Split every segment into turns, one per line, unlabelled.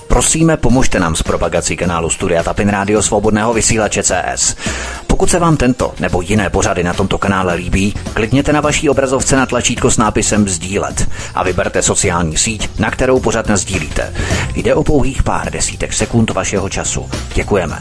Prosíme, pomožte nám s propagací kanálu Studia Tapin Rádio Svobodného vysílače CS. Pokud se vám tento nebo jiné pořady na tomto kanále líbí, klikněte na vaší obrazovce na tlačítko s nápisem sdílet a vyberte sociální síť, na kterou pořad nasdílíte. Jde o pouhých pár desítek sekund vašeho času. Děkujeme.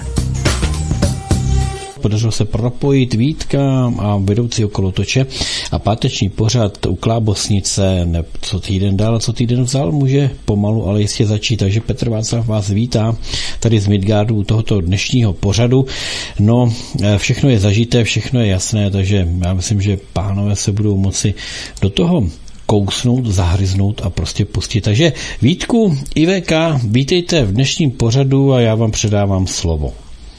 Podařilo se propojit Vítka a vedoucího kolotoče a páteční pořad u Klábosnice, co týden dál, co týden vzal, může pomalu, ale jistě začít. Takže Petr Václav vás vítá tady z Midgardu u tohoto dnešního pořadu. No, všechno je zažité, všechno je jasné, takže já myslím, že pánové se budou moci do toho kousnout, zahryznout a prostě pustit. Takže Vítku, IVK, vítejte v dnešním pořadu a já vám předávám slovo.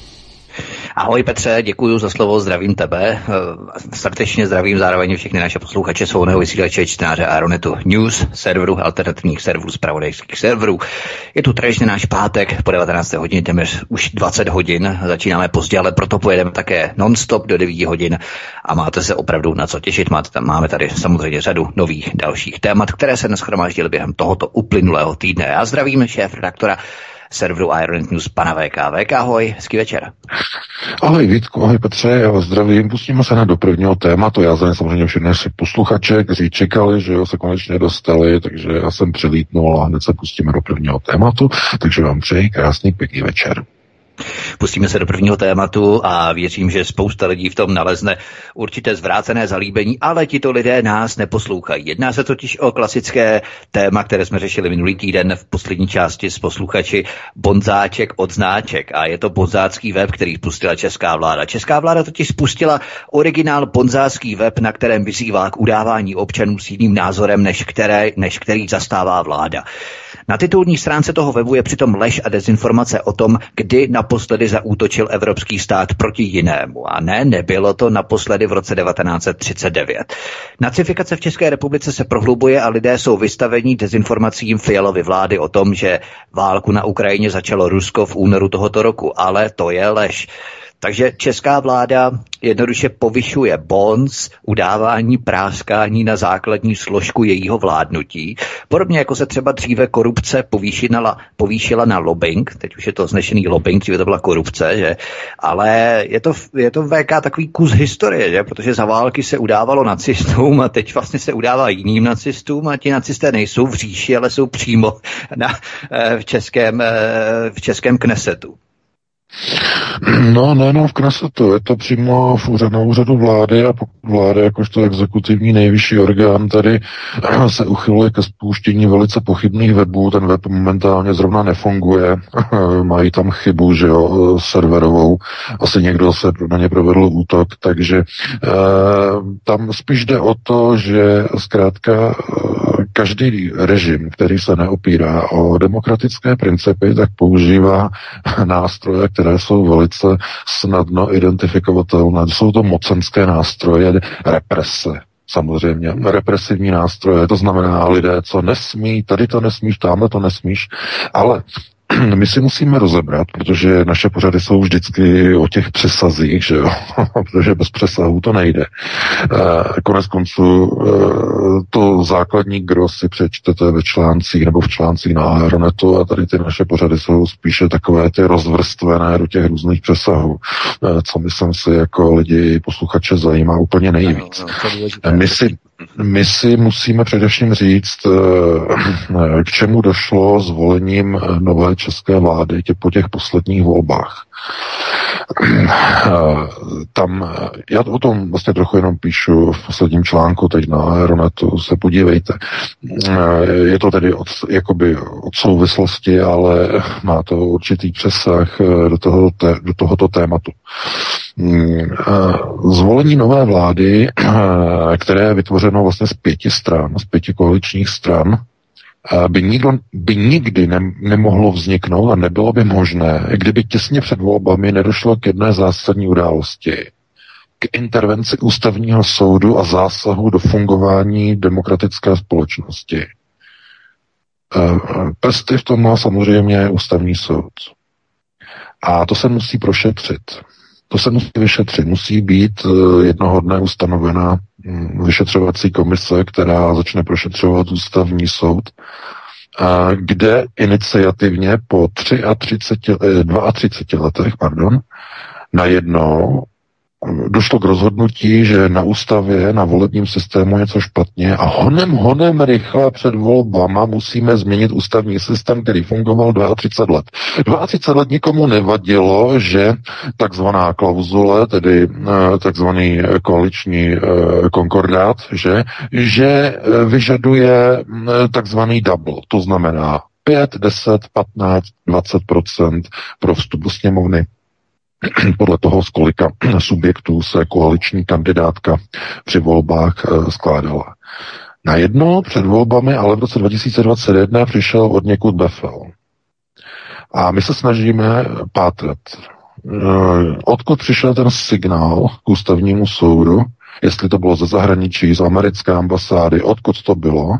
Ahoj Petře, děkuji za slovo, zdravím tebe. Srdečně zdravím zároveň všechny naše posluchače Svobodného vysílače, čtenáře Aeronetu News, serveru, alternativních serverů, zpravodajských serverů. Je tu tradičně náš pátek po 19. hodině, téměř už 20 hodin. Začínáme pozdě, ale proto pojedeme také non-stop do 9 hodin a máte se opravdu na co těšit. Máme tady samozřejmě řadu nových dalších témat, které se nashromáždily během tohoto uplynulého týdne. Já zdravím šéf-redaktora serveru Aeronet News, pana VK. VK, ahoj, hezký večer.
Ahoj Vítku, ahoj Petře, já vás zdravím. Pustíme se do prvního tématu. Já zdravím samozřejmě všechny naše posluchače, kteří čekali, že se konečně dostali, takže já jsem přelítnul a hned se pustíme do prvního tématu, takže vám přeji krásný, pěkný večer.
Pustíme se do prvního tématu a věřím, že spousta lidí v tom nalezne určité zvrácené zalíbení, ale tito lidé nás neposlouchají. Jedná se totiž o klasické téma, které jsme řešili minulý týden v poslední části s posluchači, bonzáček od znáček. A je to bonzácký web, který spustila česká vláda. Česká vláda totiž spustila originál bonzácký web, na kterém vyzývá k udávání občanů s jiným názorem, než který zastává vláda. Na titulní stránce toho webu je přitom lež a dezinformace o tom, kdy naposledy zaútočil evropský stát proti jinému. A nebylo to naposledy v roce 1939. Nacifikace v České republice se prohlubuje a lidé jsou vystaveni dezinformacím Fialovy vlády o tom, že válku na Ukrajině začalo Rusko v únoru tohoto roku. Ale to je lež. Takže česká vláda jednoduše povyšuje bonz, udávání práskání na základní složku jejího vládnutí. Podobně jako se třeba dříve korupce povýšila na lobbying, teď už je to znešený lobbying, dříve to byla korupce, že? Ale je to VK takový kus historie, že? Protože za války se udávalo nacistům a teď vlastně se udává jiným nacistům a ti nacisté nejsou v říši, ale jsou přímo v českém Knesetu.
No, nejenom v Knesetu, je to přímo na úřadu vlády a pokud vláda jakožto exekutivní nejvyšší orgán tady se uchyluje ke spouštění velice pochybných webů, ten web momentálně zrovna nefunguje, mají tam chybu, že jo, serverovou, asi někdo se na ně provedl útok, takže tam spíš jde o to, že zkrátka každý režim, který se neopírá o demokratické principy, tak používá nástroje, které jsou velice snadno identifikovatelné. Jsou to mocenské nástroje, represe. Samozřejmě, represivní nástroje, to znamená lidé, co nesmí, tady to nesmíš, tamhle to nesmíš, ale my si musíme rozebrat, protože naše pořady jsou vždycky o těch přesazích, že jo? Protože bez přesahů to nejde. Konec konců to základní gros si přečtete ve článcích nebo v článcích na Aeronetu a tady ty naše pořady jsou spíše takové ty rozvrstvené do těch různých přesahů, co myslím si jako lidi, posluchače zajímá úplně nejvíc. My si musíme především říct, k čemu došlo zvolením nové české vlády po těch posledních volbách. Tam, já o tom vlastně trochu jenom píšu v posledním článku teď na Aeronetu, se podívejte. Je to tedy od souvislosti, ale má to určitý přesah do tohoto tématu. Zvolení nové vlády, které je vytvořeno vlastně z 5 stran, z 5 koaličních stran, by nikdy nemohlo vzniknout a nebylo by možné, kdyby těsně před volbami nedošlo k jedné zásadní události, k intervenci ústavního soudu a zásahu do fungování demokratické společnosti. Prsty v tom má samozřejmě ústavní soud. A to se musí prošetřit. To se musí vyšetřit. Musí být jednoho dne ustanovena vyšetřovací komise, která začne prošetřovat ústavní soud kde iniciativně po 32 letech, najednou došlo k rozhodnutí, že na ústavě, na volebním systému je něco špatně a honem rychle před volbama musíme změnit ústavní systém, který fungoval 32 let. 32 let nikomu nevadilo, že takzvaná klauzule, tedy takzvaný koaliční konkordát, že vyžaduje takzvaný double, to znamená 5, 10, 15, 20% pro vstup do sněmovny. Podle toho, z kolika subjektů se koaliční kandidátka při volbách skládala. Najednou před volbami, ale v roce 2021 přišel od někud Befel. A my se snažíme pátrat, odkud přišel ten signál k ústavnímu soudu, jestli to bylo ze zahraničí, z americké ambasády, odkud to bylo,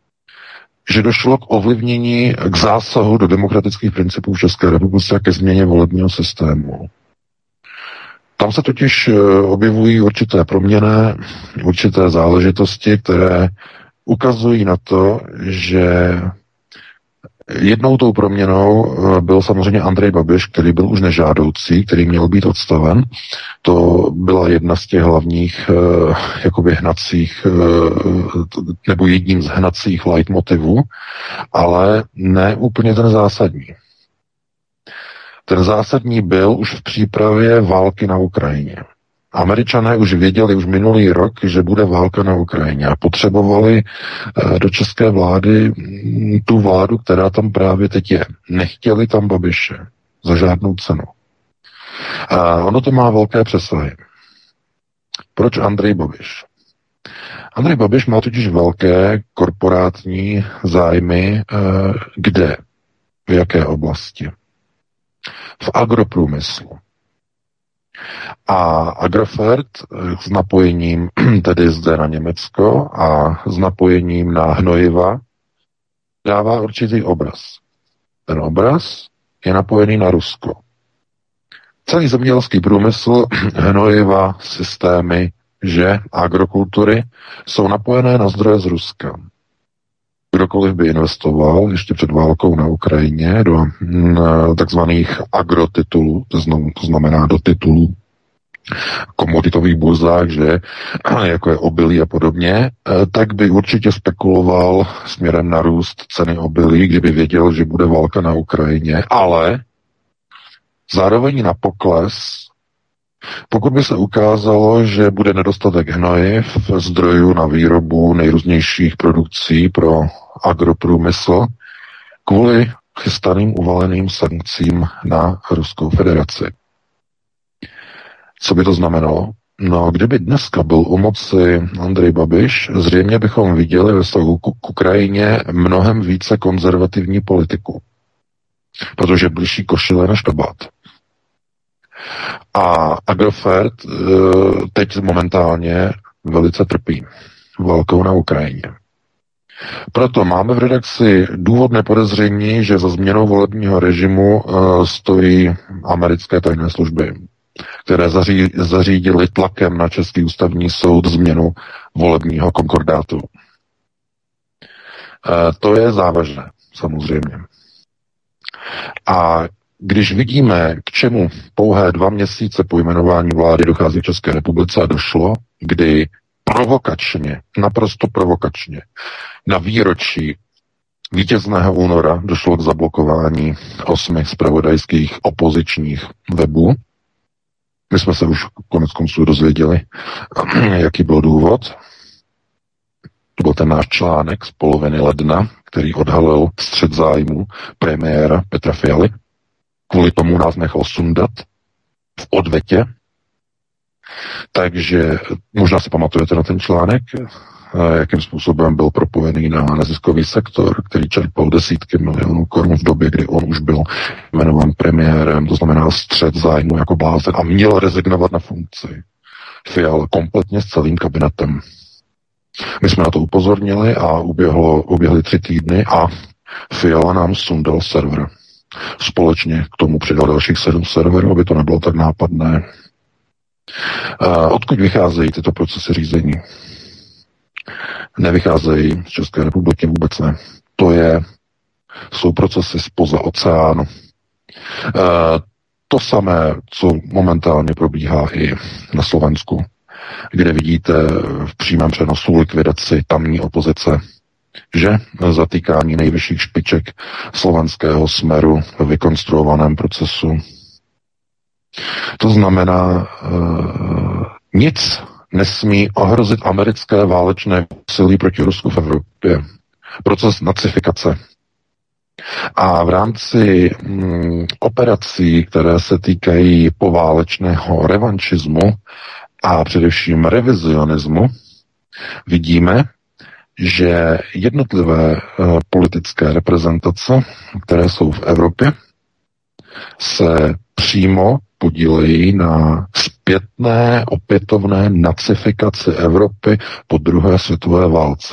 že došlo k ovlivnění, k zásahu do demokratických principů v České republice a ke změně volebního systému. Tam se totiž objevují určité proměny, určité záležitosti, které ukazují na to, že jednou tou proměnou byl samozřejmě Andrej Babiš, který byl už nežádoucí, který měl být odstaven. To byla jedna z těch hlavních jakoby hnacích, nebo jedním z hnacích leitmotivů, ale ne úplně ten zásadní. Ten zásadní byl už v přípravě války na Ukrajině. Američané už věděli už minulý rok, že bude válka na Ukrajině a potřebovali do české vlády tu vládu, která tam právě teď je. Nechtěli tam Babiše za žádnou cenu. A ono to má velké přesahy. Proč Andrej Babiš? Andrej Babiš má totiž velké korporátní zájmy kde? V jaké oblasti? V agroprůmyslu. A Agrofert s napojením tedy zde na Německo a s napojením na hnojiva dává určitý obraz. Ten obraz je napojený na Rusko. Celý zemědělský průmysl, hnojiva, systémy, agrokultury jsou napojené na zdroje z Ruska. Kdokoliv by investoval ještě před válkou na Ukrajině do takzvaných agrotitulů, to znamená do titulů komoditových burzách, jako je obilí a podobně, tak by určitě spekuloval směrem na růst ceny obilí, kdyby věděl, že bude válka na Ukrajině, ale zároveň na pokles, pokud by se ukázalo, že bude nedostatek hnojiv, zdrojů na výrobu nejrůznějších produkcí pro agroprůmysl kvůli chystaným uvaleným sankcím na Ruskou federaci. Co by to znamenalo? No, kdyby dneska byl u moci Andrej Babiš, zřejmě bychom viděli ve vztahu k Ukrajině mnohem více konzervativní politiku. Protože blížší košile než kabát. A Agrofert teď momentálně velice trpí válkou na Ukrajině. Proto máme v redakci důvodné podezření, že za změnou volebního režimu stojí americké tajné služby, které zařídily tlakem na Český ústavní soud změnu volebního konkordátu. To je závažné, samozřejmě. A když vidíme, k čemu pouhé 2 měsíce po jmenování vlády dochází v České republice a došlo, kdy provokačně, naprosto provokačně, na výročí vítězného února došlo k zablokování 8 zpravodajských opozičních webů. My jsme se už konec konců dozvěděli, jaký byl důvod. To byl ten náš článek z poloviny ledna, který odhalil střet zájmu premiéra Petra Fialy. Kvůli tomu nás nechal sundat v odvetě. Takže možná si pamatujete na ten článek, jakým způsobem byl propojený na neziskový sektor, který čerpal desítky milionů korun v době, kdy on už byl jmenován premiérem, to znamená střet zájmu jako blázen a měl rezignovat na funkci. Fiala kompletně s celým kabinetem. My jsme na to upozornili a uběhly 3 týdny a Fiala nám sundal server. Společně k tomu přidal dalších 7 serverů, aby to nebylo tak nápadné. Odkud vycházejí tyto procesy řízení? Nevycházejí z České republiky, vůbec ne. To je Jsou procesy zpoza oceánu. To samé, co momentálně probíhá i na Slovensku, kde vidíte v přímém přenosu likvidaci tamní opozice, že zatýkání nejvyšších špiček slovenského Smeru v vykonstruovaném procesu. To znamená, nic nesmí ohrozit americké válečné úsilí proti Rusku v Evropě. Proces nacifikace. A v rámci operací, které se týkají poválečného revanšismu a především revizionismu, vidíme, že jednotlivé politické reprezentace, které jsou v Evropě, se přímo podílejí na zpětné, opětovné nacifikaci Evropy po druhé světové válce.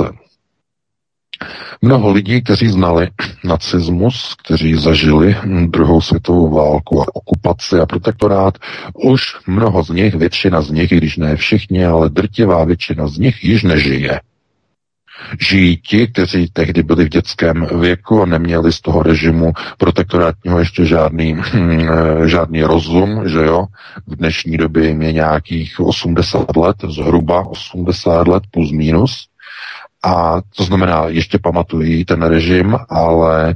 Mnoho lidí, kteří znali nacismus, kteří zažili druhou světovou válku a okupaci a protektorát, už mnoho z nich, většina z nich, i když ne všichni, ale drtivá většina z nich již nežije. Žijí ti, kteří tehdy byli v dětském věku a neměli z toho režimu protektorátního ještě žádný rozum, že jo. V dnešní době jim je nějakých 80 let, zhruba 80 let plus minus. A to znamená, ještě pamatují ten režim, ale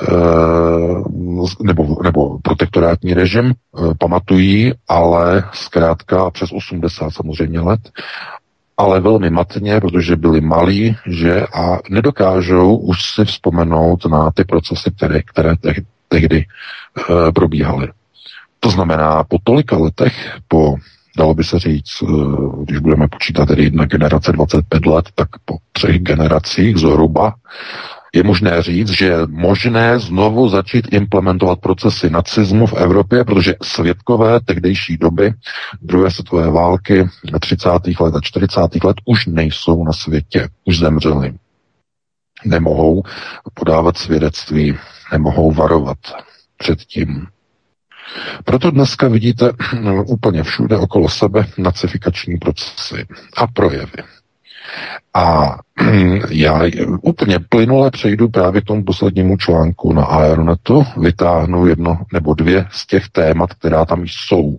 nebo protektorátní režim pamatují, ale zkrátka přes 80 samozřejmě let, ale velmi matně, protože byli malí, že a nedokážou už si vzpomenout na ty procesy, které tehdy probíhaly. To znamená, po tolika letech, dalo by se říct, když budeme počítat tedy jedna generace 25 let, tak po 3 generacích zhruba je možné říct, že je možné znovu začít implementovat procesy nacismu v Evropě, protože svědkové tehdejší doby druhé světové války 30. let a 40. let už nejsou na světě, už zemřeli. Nemohou podávat svědectví, nemohou varovat před tím. Proto dneska vidíte úplně všude okolo sebe nacifikační procesy a projevy. A já úplně plynule přejdu právě k tomu poslednímu článku na Aeronetu, vytáhnu jedno nebo dvě z těch témat, která tam jsou.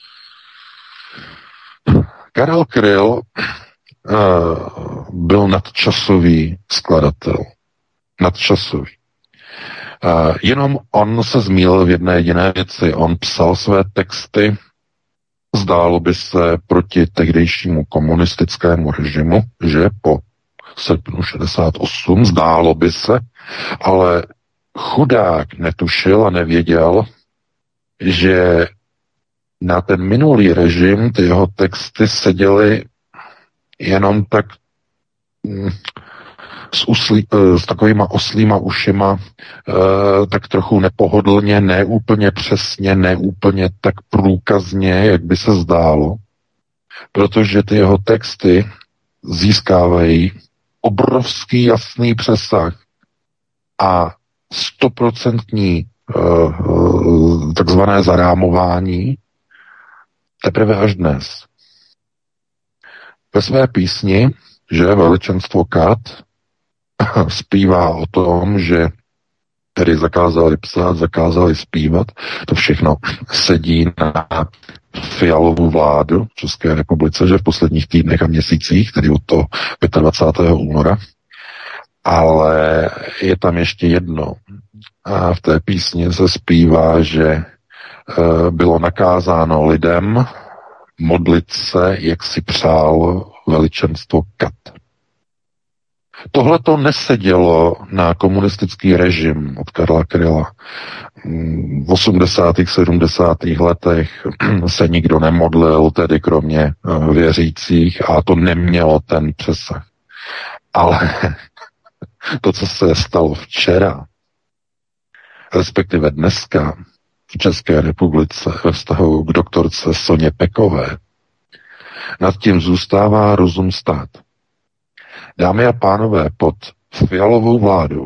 Karel Kryl byl nadčasový skladatel. Nadčasový. Jenom on se zmínil v jedné jediné věci. On psal své texty, zdálo by se, proti tehdejšímu komunistickému režimu, že po srpnu 68, zdálo by se, ale chudák netušil a nevěděl, že na ten minulý režim ty jeho texty seděly jenom tak s takovýma oslýma ušima, tak trochu nepohodlně, neúplně přesně, neúplně tak průkazně, jak by se zdálo, protože ty jeho texty získávají obrovský jasný přesah a 100% takzvané zarámování teprve až dnes. Ve své písni, že Veličenstvo Kat zpívá o tom, že tedy zakázali psát, zakázali zpívat, to všechno sedí na Fialovu vládu v České republice, že v posledních týdnech a měsících, tedy od toho 25. února. Ale je tam ještě jedno. A v té písni se zpívá, že bylo nakázáno lidem modlit se, jak si přál Veličenstvo Kat. Tohle to nesedělo na komunistický režim od Karla Kryla. V 80. 70. letech se nikdo nemodlil, tedy kromě věřících, a to nemělo ten přesah. Ale to, co se stalo včera, respektive dneska v České republice ve vztahu k doktorce Soně Pekové, nad tím zůstává rozum stát. Dámy a pánové, pod Fialovou vládu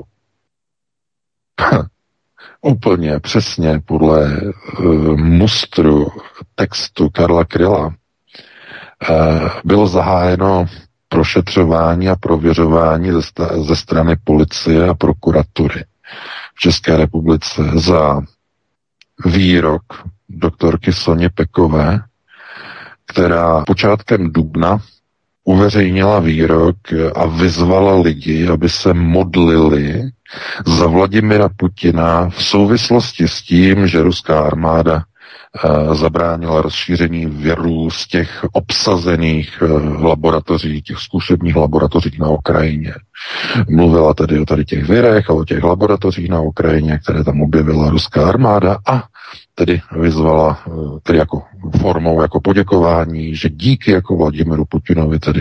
úplně přesně podle mustru textu Karla Kryla bylo zahájeno prošetřování a prověřování ze strany policie a prokuratury. v České republice za výrok doktorky Soně Pekové, která počátkem dubna uveřejnila výrok a vyzvala lidi, aby se modlili za Vladimira Putina v souvislosti s tím, že ruská armáda zabránila rozšíření viru z těch obsazených laboratoří, těch zkušebních laboratoří na Ukrajině. Mluvila tedy o tady těch virech a o těch laboratořích na Ukrajině, které tam objevila ruská armáda a tedy vyzvala tedy jako formou, jako poděkování, že díky jako Vladimiru Putinovi tedy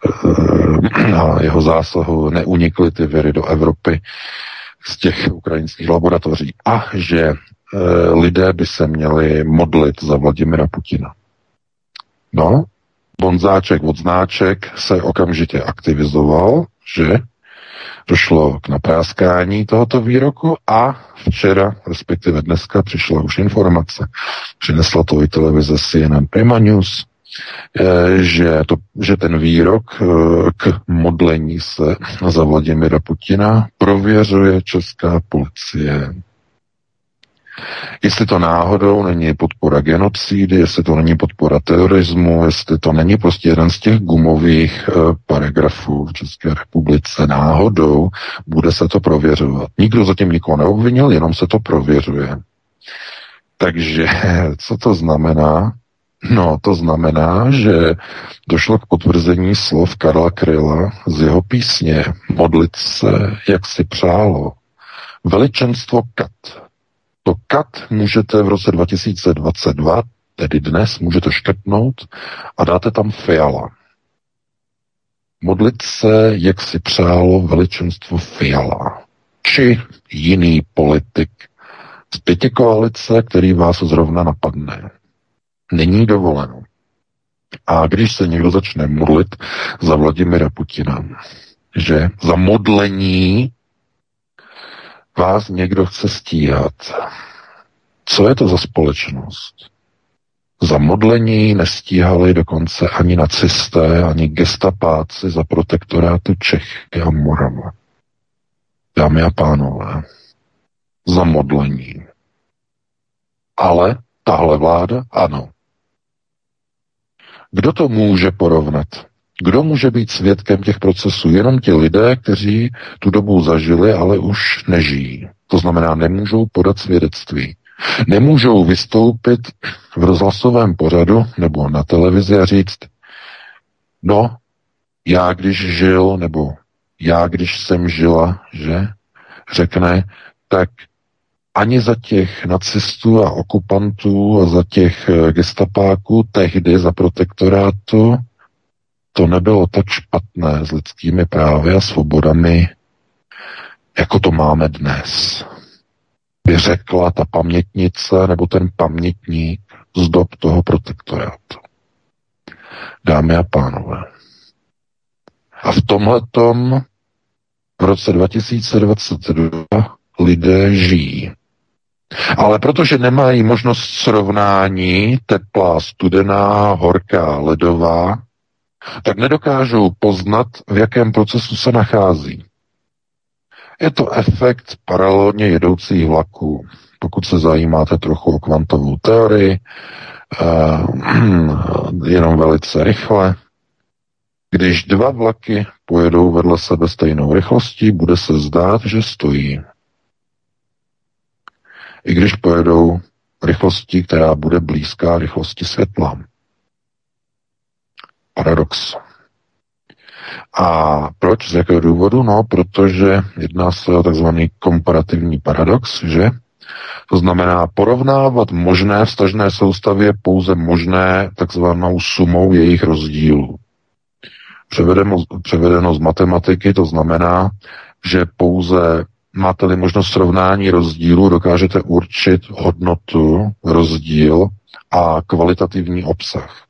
a jeho zásahu neunikly ty viry do Evropy z těch ukrajinských laboratoří a že lidé by se měli modlit za Vladimira Putina. No, bonzáček od znáček se okamžitě aktivizoval, že došlo k napráskání tohoto výroku a včera, respektive dneska, přišla už informace. Přinesla to i televize CNN Prima News, že ten výrok k modlení se za Vladimira Putina prověřuje česká policie. Jestli to náhodou není podpora genocidy, jestli to není podpora terorismu, jestli to není prostě jeden z těch gumových paragrafů v České republice náhodou, bude se to prověřovat. Nikdo zatím nikoho neobvinil, jenom se to prověřuje. Takže co to znamená? No, to znamená, že došlo k potvrzení slov Karla Kryla z jeho písně Modlit se, jak si přálo. Veličenstvo kat. To kat můžete v roce 2022, tedy dnes, můžete škrtnout a dáte tam Fiala. Modlit se, jak si přálo veličenstvo Fiala. Či jiný politik z pětikoalice, který vás zrovna napadne. Není dovoleno. A když se někdo začne modlit za Vladimira Putina, že za modlení vás někdo chce stíhat. Co je to za společnost? Za modlení nestíhali dokonce ani nacisté, ani gestapáci za protektorátu Čechy a Morava. Dámy a pánové, za modlení. Ale tahle vláda, ano. Kdo to může porovnat? Kdo může být svědkem těch procesů? Jenom ti lidé, kteří tu dobu zažili, ale už nežijí. To znamená, nemůžou podat svědectví. Nemůžou vystoupit v rozhlasovém pořadu nebo na televizi a říct, no, já když žil, nebo já když jsem žila, že, řekne, tak ani za těch nacistů a okupantů a za těch gestapáků tehdy za protektorátu to nebylo tak špatné s lidskými právy a svobodami, jako to máme dnes. By řekla ta pamětnice nebo ten pamětník z dob toho protektorátu. Dámy a pánové. A v tomhletom v roce 2022 lidé žijí. Ale protože nemají možnost srovnání teplá, studená, horká, ledová, tak nedokážou poznat, v jakém procesu se nachází. Je to efekt paralelně jedoucích vlaků. Pokud se zajímáte trochu o kvantovou teorii, jenom velice rychle, když dva vlaky pojedou vedle sebe stejnou rychlostí, bude se zdát, že stojí. I když pojedou rychlostí, která bude blízká rychlosti světla. Paradox. A proč? Z jakého důvodu? No, protože jedná se o takzvaný komparativní paradox, že? To znamená porovnávat možné vztažné soustavy pouze možné takzvanou sumou jejich rozdílů. Převedeno z matematiky to znamená, že pouze máte-li možnost srovnání rozdílu, dokážete určit hodnotu, rozdíl a kvalitativní obsah.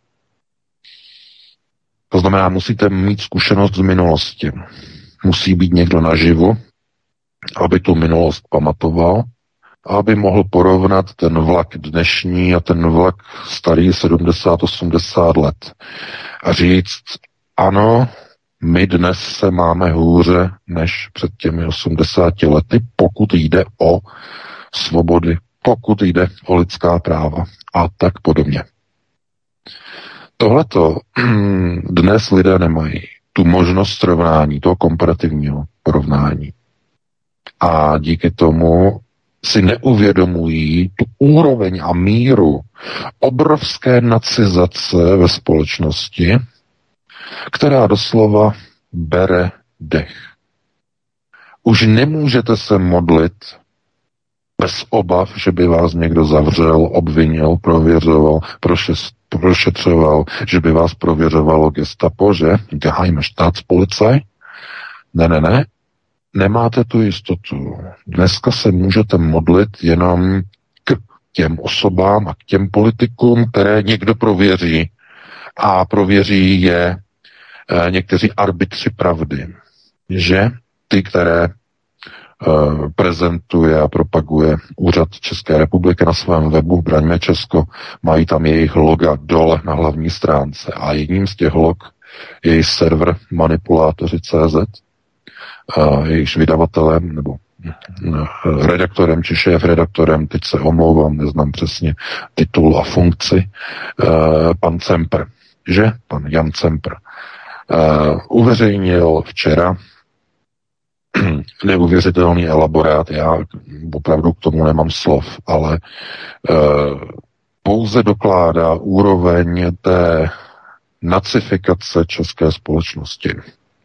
To znamená, musíte mít zkušenost z minulosti. Musí být někdo naživu, aby tu minulost pamatoval, a aby mohl porovnat ten vlak dnešní a ten vlak starý 70-80 let. A říct, ano, My dnes se máme hůře než před těmi 80 lety, pokud jde o svobody, pokud jde o lidská práva a tak podobně. Tohleto dnes lidé nemají. Tu možnost srovnání, toho komparativního porovnání. A díky tomu si neuvědomují tu úroveň a míru obrovské nacizace ve společnosti, která doslova bere dech. Už nemůžete se modlit bez obav, že by vás někdo zavřel, obvinil, prověřoval, prošetřoval, že by vás prověřovalo gestapo, že? Geheime Staatspolizei. Ne. Nemáte tu jistotu. Dneska se můžete modlit jenom k těm osobám a k těm politikům, které někdo prověří. A prověří je někteří arbitři pravdy. Že ty, které prezentuje a propaguje Úřad České republiky na svém webu Braňme Česko, mají tam jejich loga dole na hlavní stránce. A jedním z těch log je i server Manipulátoři.cz, jejichž vydavatelem nebo redaktorem či šéf-redaktorem, teď se omlouvám, neznám přesně titul a funkci, pan Cempr, že? Pan Jan Cempr. Uveřejnil včera neuvěřitelný elaborát, já opravdu k tomu nemám slov, ale pouze dokládá úroveň té nacifikace české společnosti.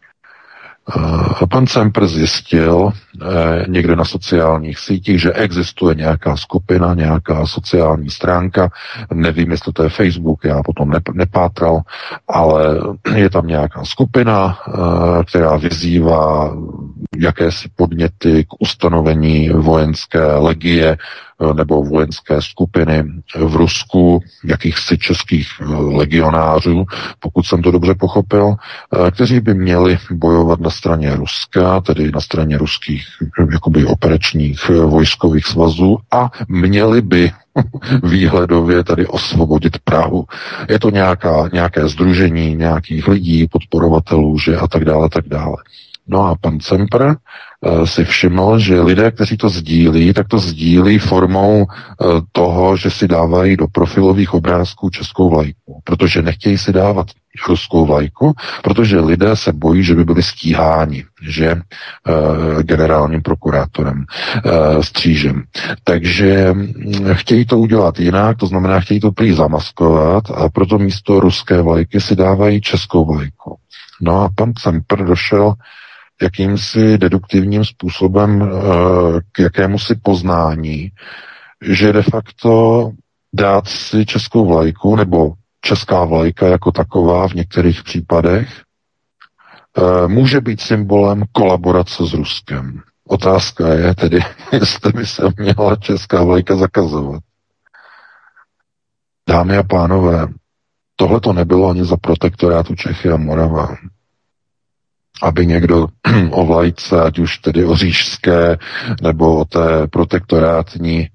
Pan Cempr zjistil někde na sociálních sítích, že existuje nějaká skupina, nějaká sociální stránka, nevím, jestli to je Facebook, já potom nepátral, ale je tam nějaká skupina, která vyzývá jakési podněty k ustanovení vojenské legie nebo vojenské skupiny v Rusku, jakýchsi českých legionářů, pokud jsem to dobře pochopil, kteří by měli bojovat na straně Ruska, tedy na straně ruských jakoby operačních vojskových svazů a měli by výhledově tady osvobodit Prahu. Je to nějaké sdružení nějakých lidí, podporovatelů, že a tak dále, tak dále. No a pan Cempr si všiml, že lidé, kteří to sdílí, tak to sdílí formou toho, že si dávají do profilových obrázků českou vlajku, protože nechtějí si dávat ruskou vlajku, protože lidé se bojí, že by byli stíháni, že generálním prokurátorem Střížem. Takže chtějí to udělat jinak, to znamená, chtějí to prý zamaskovat a proto místo ruské vlajky si dávají českou vlajku. No a pan Cempr došel jakýmsi deduktivním způsobem k jakémusi poznání, že de facto dát si českou vlajku nebo česká vlajka jako taková v některých případech může být symbolem kolaborace s Ruskem. Otázka je tedy, jestli by se měla česká vlajka zakazovat. Dámy a pánové, tohle to nebylo ani za protektorátu Čechy a Morava. Aby někdo o vlajce, ať už tedy o říšské nebo o té protektorátní,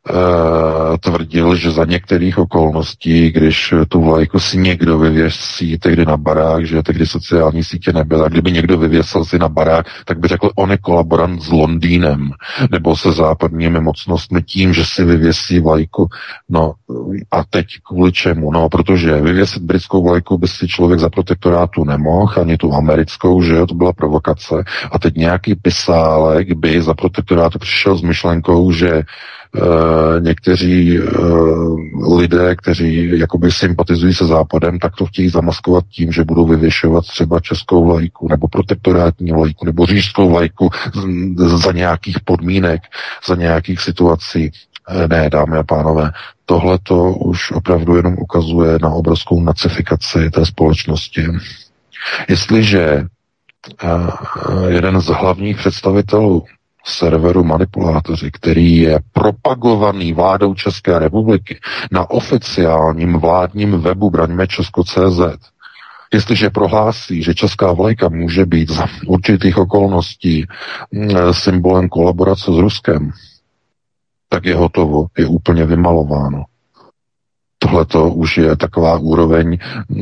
tvrdil, že za některých okolností, když tu vlajku si někdo vyvěsí tehdy na barák, že tehdy sociální sítě nebyla, kdyby někdo vyvěsil si na barák, tak by řekl, on je kolaborant s Londýnem nebo se západními mocnostmi tím, že si vyvěsí vlajku. No a teď kvůli čemu? No, protože vyvěsit britskou vlajku by si člověk za protektorátu nemohl, ani tu americkou, že jo, to byla provokace. A teď nějaký pisálek by za protektorátu přišel s myšlenkou, že někteří lidé, kteří jakoby sympatizují se Západem, tak to chtějí zamaskovat tím, že budou vyvěšovat třeba českou vlajku, nebo protektorátní vlajku, nebo říšskou vlajku za nějakých podmínek, za nějakých situací. Ne, dámy a pánové, tohle to už opravdu jenom ukazuje na obrovskou nacifikaci té společnosti. Jestliže jeden z hlavních představitelů serveru Manipulátoři, který je propagovaný vládou České republiky na oficiálním vládním webu Braňme Česko.cz, jestliže prohlásí, že česká vlajka může být za určitých okolností symbolem kolaborace s Ruskem, tak je hotovo, je úplně vymalováno. Tohleto už je taková úroveň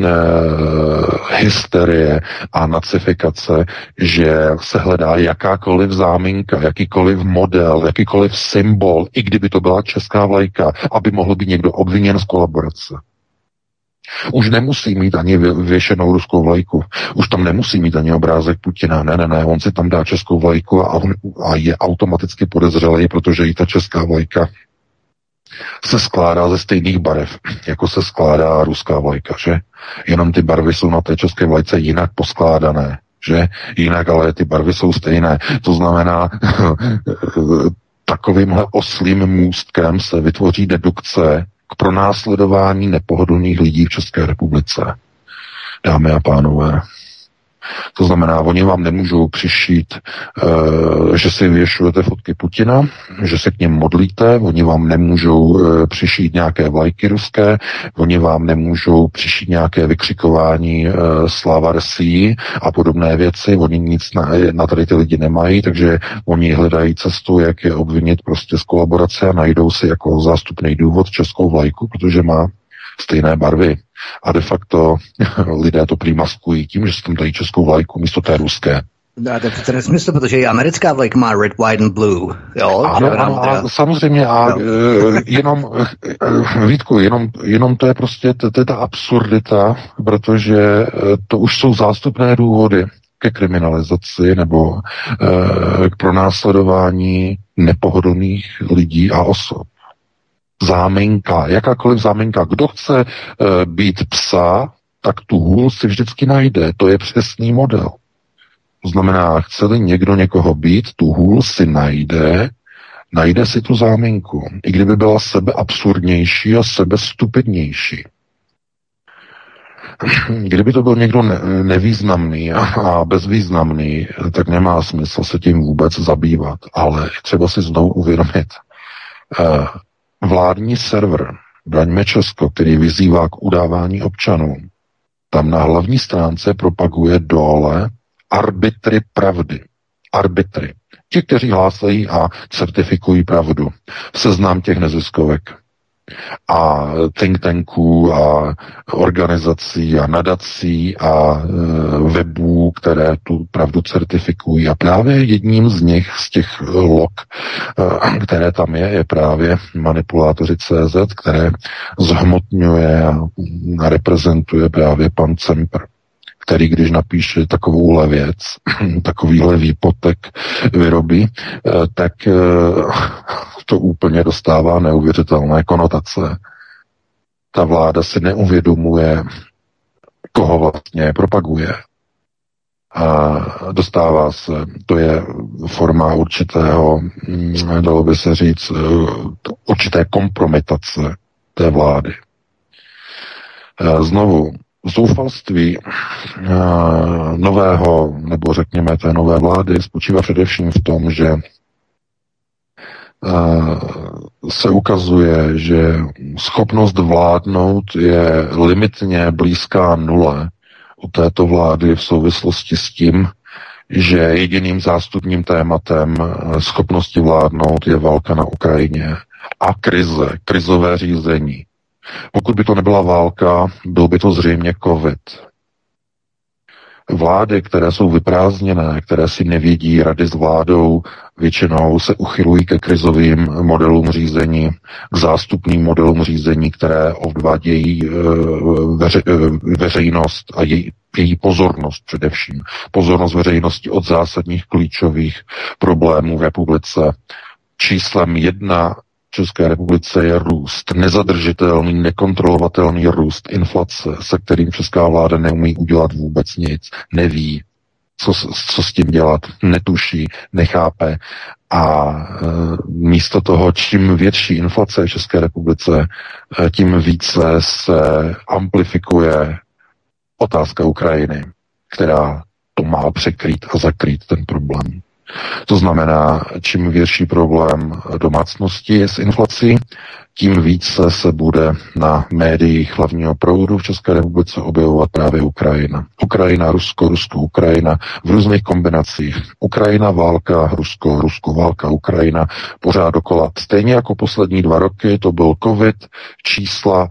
hysterie a nacifikace, že se hledá jakákoliv záminka, jakýkoliv model, jakýkoliv symbol, i kdyby to byla česká vlajka, aby mohl být někdo obviněn z kolaborace. Už nemusí mít ani věšenou ruskou vlajku. Už tam nemusí mít ani obrázek Putina. Ne. On si tam dá českou vlajku a je automaticky podezřelý, protože i ta česká vlajka se skládá ze stejných barev, jako se skládá ruská vlajka, že? Jenom ty barvy jsou na té české vlajce jinak poskládané, že? Jinak, ale ty barvy jsou stejné. To znamená, takovýmhle oslým můstkem se vytvoří dedukce k pronásledování nepohodlných lidí v České republice. Dámy a pánové. To znamená, oni vám nemůžou přišít, že si věšujete fotky Putina, že se k něm modlíte, oni vám nemůžou přišít nějaké vlajky ruské, oni vám nemůžou přišít nějaké vykřikování Slava Rusii a podobné věci, oni nic na tady ty lidi nemají, takže oni hledají cestu, jak je obvinit prostě z kolaborace a najdou si jako zástupný důvod českou vlajku, protože má stejné barvy. A de facto lidé to prý maskují tím, že se tam dají českou vlajku místo té ruské.
No, to je nesmysl, protože i americká vlajka má red, white and blue. Jo?
Ano, a samozřejmě jenom, Vítku, jenom to je prostě to je ta absurdita, protože to už jsou zástupné důvody ke kriminalizaci nebo k pronásledování nepohodlných lidí a osob. Záminka, jakákoliv záminka. Kdo chce být psa, tak tu hůl si vždycky najde. To je přesný model. To znamená, chce-li někdo někoho být, tu hůl si najde si tu záminku. I kdyby byla sebe absurdnější a sebe stupidnější. Kdyby to byl někdo nevýznamný a bezvýznamný, tak nemá smysl se tím vůbec zabývat. Ale třeba si znovu uvědomit, vládní server Braňme Česko, který vyzývá k udávání občanů, tam na hlavní stránce propaguje dole arbitry pravdy. Arbitry. Ti, kteří hlásají a certifikují pravdu. Seznam těch neziskovek a think tanků a organizací a nadací a webů, které tu pravdu certifikují. A právě jedním z nich, z těch log, které tam je právě manipulátoři CZ, které zhmotňuje a reprezentuje právě pan Cempr, který když napíše takovouhle věc, takovýhle výpotek vyrobí, tak to úplně dostává neuvěřitelné konotace. Ta vláda si neuvědomuje, koho vlastně propaguje. A dostává se, to je forma určitého, dalo by se říct, určité kompromitace té vlády. Znovu, zoufalství nového, nebo řekněme té nové vlády spočívá především v tom, že se ukazuje, že schopnost vládnout je limitně blízká nule u této vlády v souvislosti s tím, že jediným zástupním tématem schopnosti vládnout je válka na Ukrajině a krizové řízení. Pokud by to nebyla válka, byl by to zřejmě covid. Vlády, které jsou vyprázdněné, které si nevědí rady s vládou, většinou se uchylují ke krizovým modelům řízení, k zástupným modelům řízení, které odvádějí veřejnost a její pozornost především. Pozornost veřejnosti od zásadních klíčových problémů v republice. Číslem 1 v České republice je růst, nezadržitelný, nekontrolovatelný růst inflace, se kterým česká vláda neumí udělat vůbec nic, neví, co s tím dělat, netuší, nechápe a místo toho, čím větší inflace v České republice, tím více se amplifikuje otázka Ukrajiny, která to má překrýt a zakrýt ten problém. To znamená, čím větší problém domácnosti je s inflací, tím více se bude na médiích hlavního proudu v České republice objevovat právě Ukrajina. Ukrajina, Rusko, Rusko, Ukrajina v různých kombinacích. Ukrajina, válka, Rusko, Rusko, válka, Ukrajina, pořád dokola. Stejně jako poslední 2 roky, to byl covid, čísla,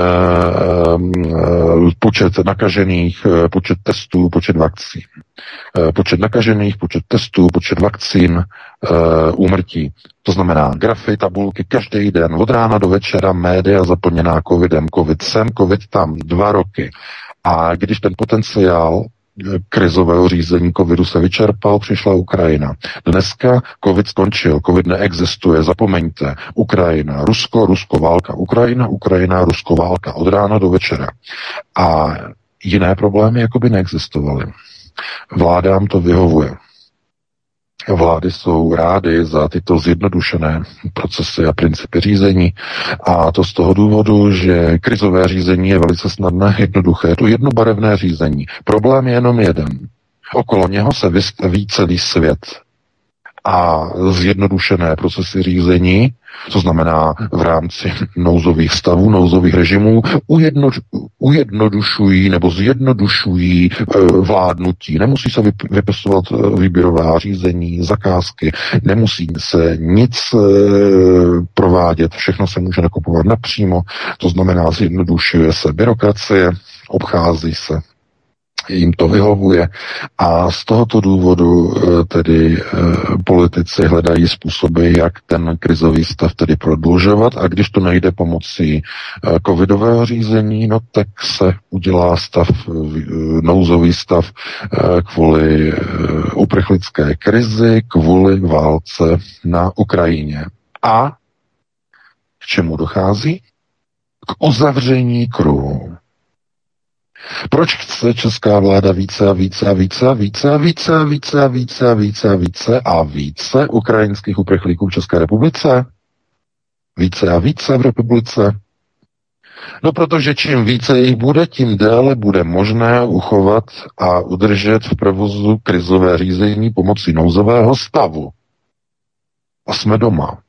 počet nakažených, počet testů, počet vakcín. Počet nakažených, počet testů, počet vakcín, úmrtí. To znamená grafy, tabulky, každý den, od rána do večera, média zaplněná covidem, covid sem, covid tam, 2 roky. A když ten potenciál krizového řízení covidu se vyčerpal, přišla Ukrajina. Dneska covid skončil, covid neexistuje, zapomeňte. Ukrajina, Rusko, Rusko, válka, Ukrajina, Ukrajina, Rusko, válka, od rána do večera. A jiné problémy jakoby neexistovaly. Vládám to vyhovuje. Vlády jsou rády za tyto zjednodušené procesy a principy řízení a to z toho důvodu, že krizové řízení je velice snadné, jednoduché. Je to jednobarevné řízení. Problém je jenom jeden. Okolo něho se vystaví celý svět a zjednodušené procesy řízení, to znamená v rámci nouzových stavů, nouzových režimů, ujednodušují nebo zjednodušují vládnutí. Nemusí se vypisovat výběrová řízení, zakázky, nemusí se nic provádět, všechno se může nakupovat napřímo, to znamená zjednodušuje se byrokracie, obchází se, jim to vyhovuje a z tohoto důvodu tedy politici hledají způsoby, jak ten krizový stav tedy prodlužovat a když to nejde pomocí covidového řízení, no tak se udělá nouzový stav kvůli uprchlické krizi, kvůli válce na Ukrajině. A k čemu dochází? K uzavření kruhu. Proč chce česká vláda více a více a více a více a více a více a více a více a více a více ukrajinských uprchlíků v České republice? Více a více v republice? No protože čím více jich bude, tím déle bude možné uchovat a udržet v provozu krizové řízení pomocí nouzového stavu. A jsme doma.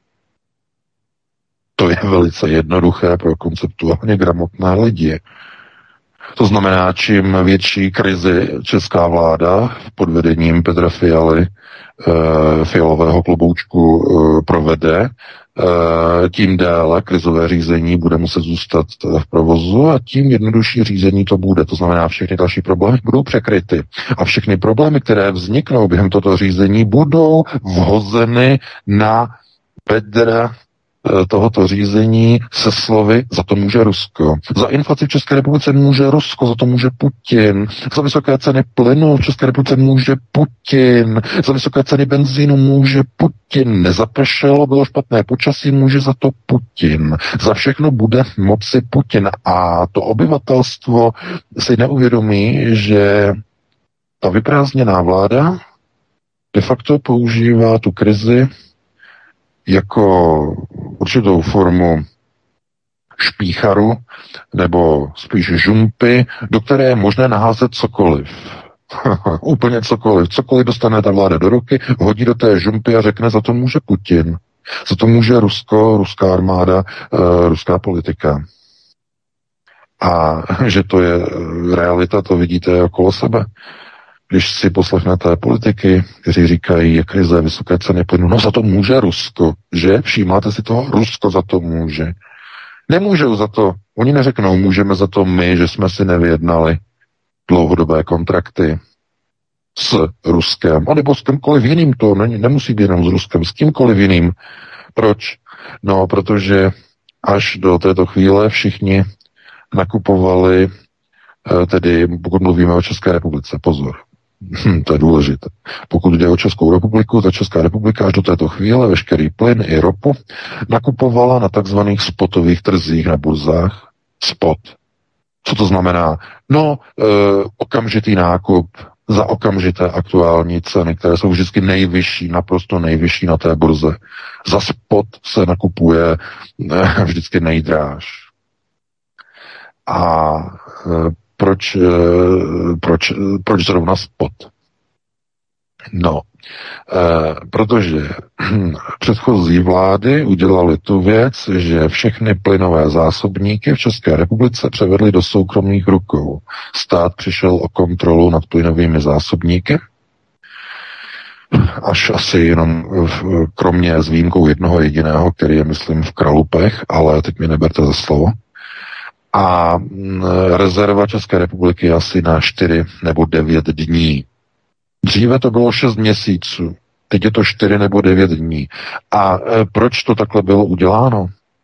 To je velice jednoduché pro konceptuálně gramotné lidi. To znamená, čím větší krizi česká vláda pod vedením Petra Fialy, fialového kloboučku provede, tím déle krizové řízení bude muset zůstat v provozu a tím jednodušší řízení to bude. To znamená, všechny další problémy budou překryty. A všechny problémy, které vzniknou během toto řízení, budou vhozeny na bedra tohoto řízení se slovy za to může Rusko. Za inflaci v České republice může Rusko, za to může Putin. Za vysoké ceny plynu v České republice může Putin. Za vysoké ceny benzínu může Putin. Nezapršelo, bylo špatné počasí, může za to Putin. Za všechno bude moci Putin. A to obyvatelstvo si neuvědomí, že ta vyprázdněná vláda de facto používá tu krizi jako určitou formu špícharu nebo spíš žumpy, do které je možné naházet cokoliv. Úplně cokoliv. Cokoliv dostane ta vláda do ruky, hodí do té žumpy a řekne, za to může Putin. Za to může Rusko, ruská armáda, ruská politika. A že to je realita, to vidíte okolo sebe. Když si poslechnete politiky, kteří říkají, je krize, vysoké ceny plynu, no za to může Rusko, že? Všímáte si toho? Rusko za to může. Nemůžou za to. Oni neřeknou, můžeme za to my, že jsme si nevyjednali dlouhodobé kontrakty s Ruskem, anebo s kýmkoliv jiným, to nemusí být jenom s Ruskem, s kýmkoliv jiným. Proč? No, protože až do této chvíle všichni nakupovali, tedy pokud mluvíme o České republice, pozor, to je důležité. Pokud jde o Českou republiku, ta Česká republika až do této chvíle veškerý plyn i ropu nakupovala na takzvaných spotových trzích na burzách. Spot. Co to znamená? No, okamžitý nákup za okamžité aktuální ceny, které jsou vždycky nejvyšší, naprosto nejvyšší na té burze. Za spot se nakupuje vždycky nejdráž. A proč zrovna spot? No, protože předchozí vlády udělali tu věc, že všechny plynové zásobníky v České republice převedly do soukromých rukou. Stát přišel o kontrolu nad plynovými zásobníky, až asi jenom kromě s výjimkou jednoho jediného, který je, myslím, v Kralupech, ale teď mi neberte za slovo. A rezerva České republiky je asi na 4 nebo 9 dní. Dříve to bylo 6 měsíců, teď je to 4 nebo 9 dní. A proč to takhle bylo uděláno?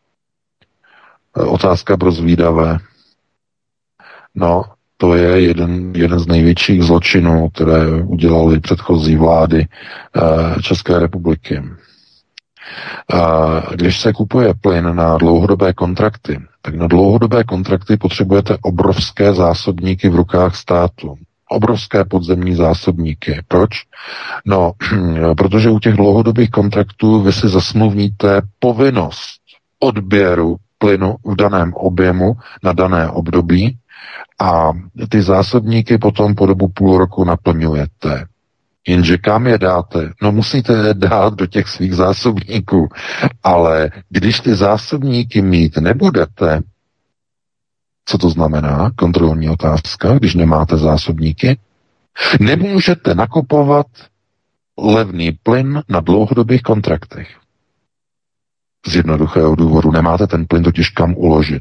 Otázka pro zvídavé. No, to je jeden z největších zločinů, které udělaly předchozí vlády České republiky. Když se kupuje plyn na dlouhodobé kontrakty, tak na dlouhodobé kontrakty potřebujete obrovské zásobníky v rukách státu. Obrovské podzemní zásobníky. Proč? No, protože u těch dlouhodobých kontraktů vy si zasmluvníte povinnost odběru plynu v daném objemu na dané období a ty zásobníky potom po dobu půl roku naplňujete. Jenže kam je dáte? No musíte je dát do těch svých zásobníků. Ale když ty zásobníky mít nebudete, co to znamená? Kontrolní otázka, když nemáte zásobníky. Nemůžete nakupovat levný plyn na dlouhodobých kontraktech. Z jednoduchého důvodu nemáte ten plyn totiž kam uložit.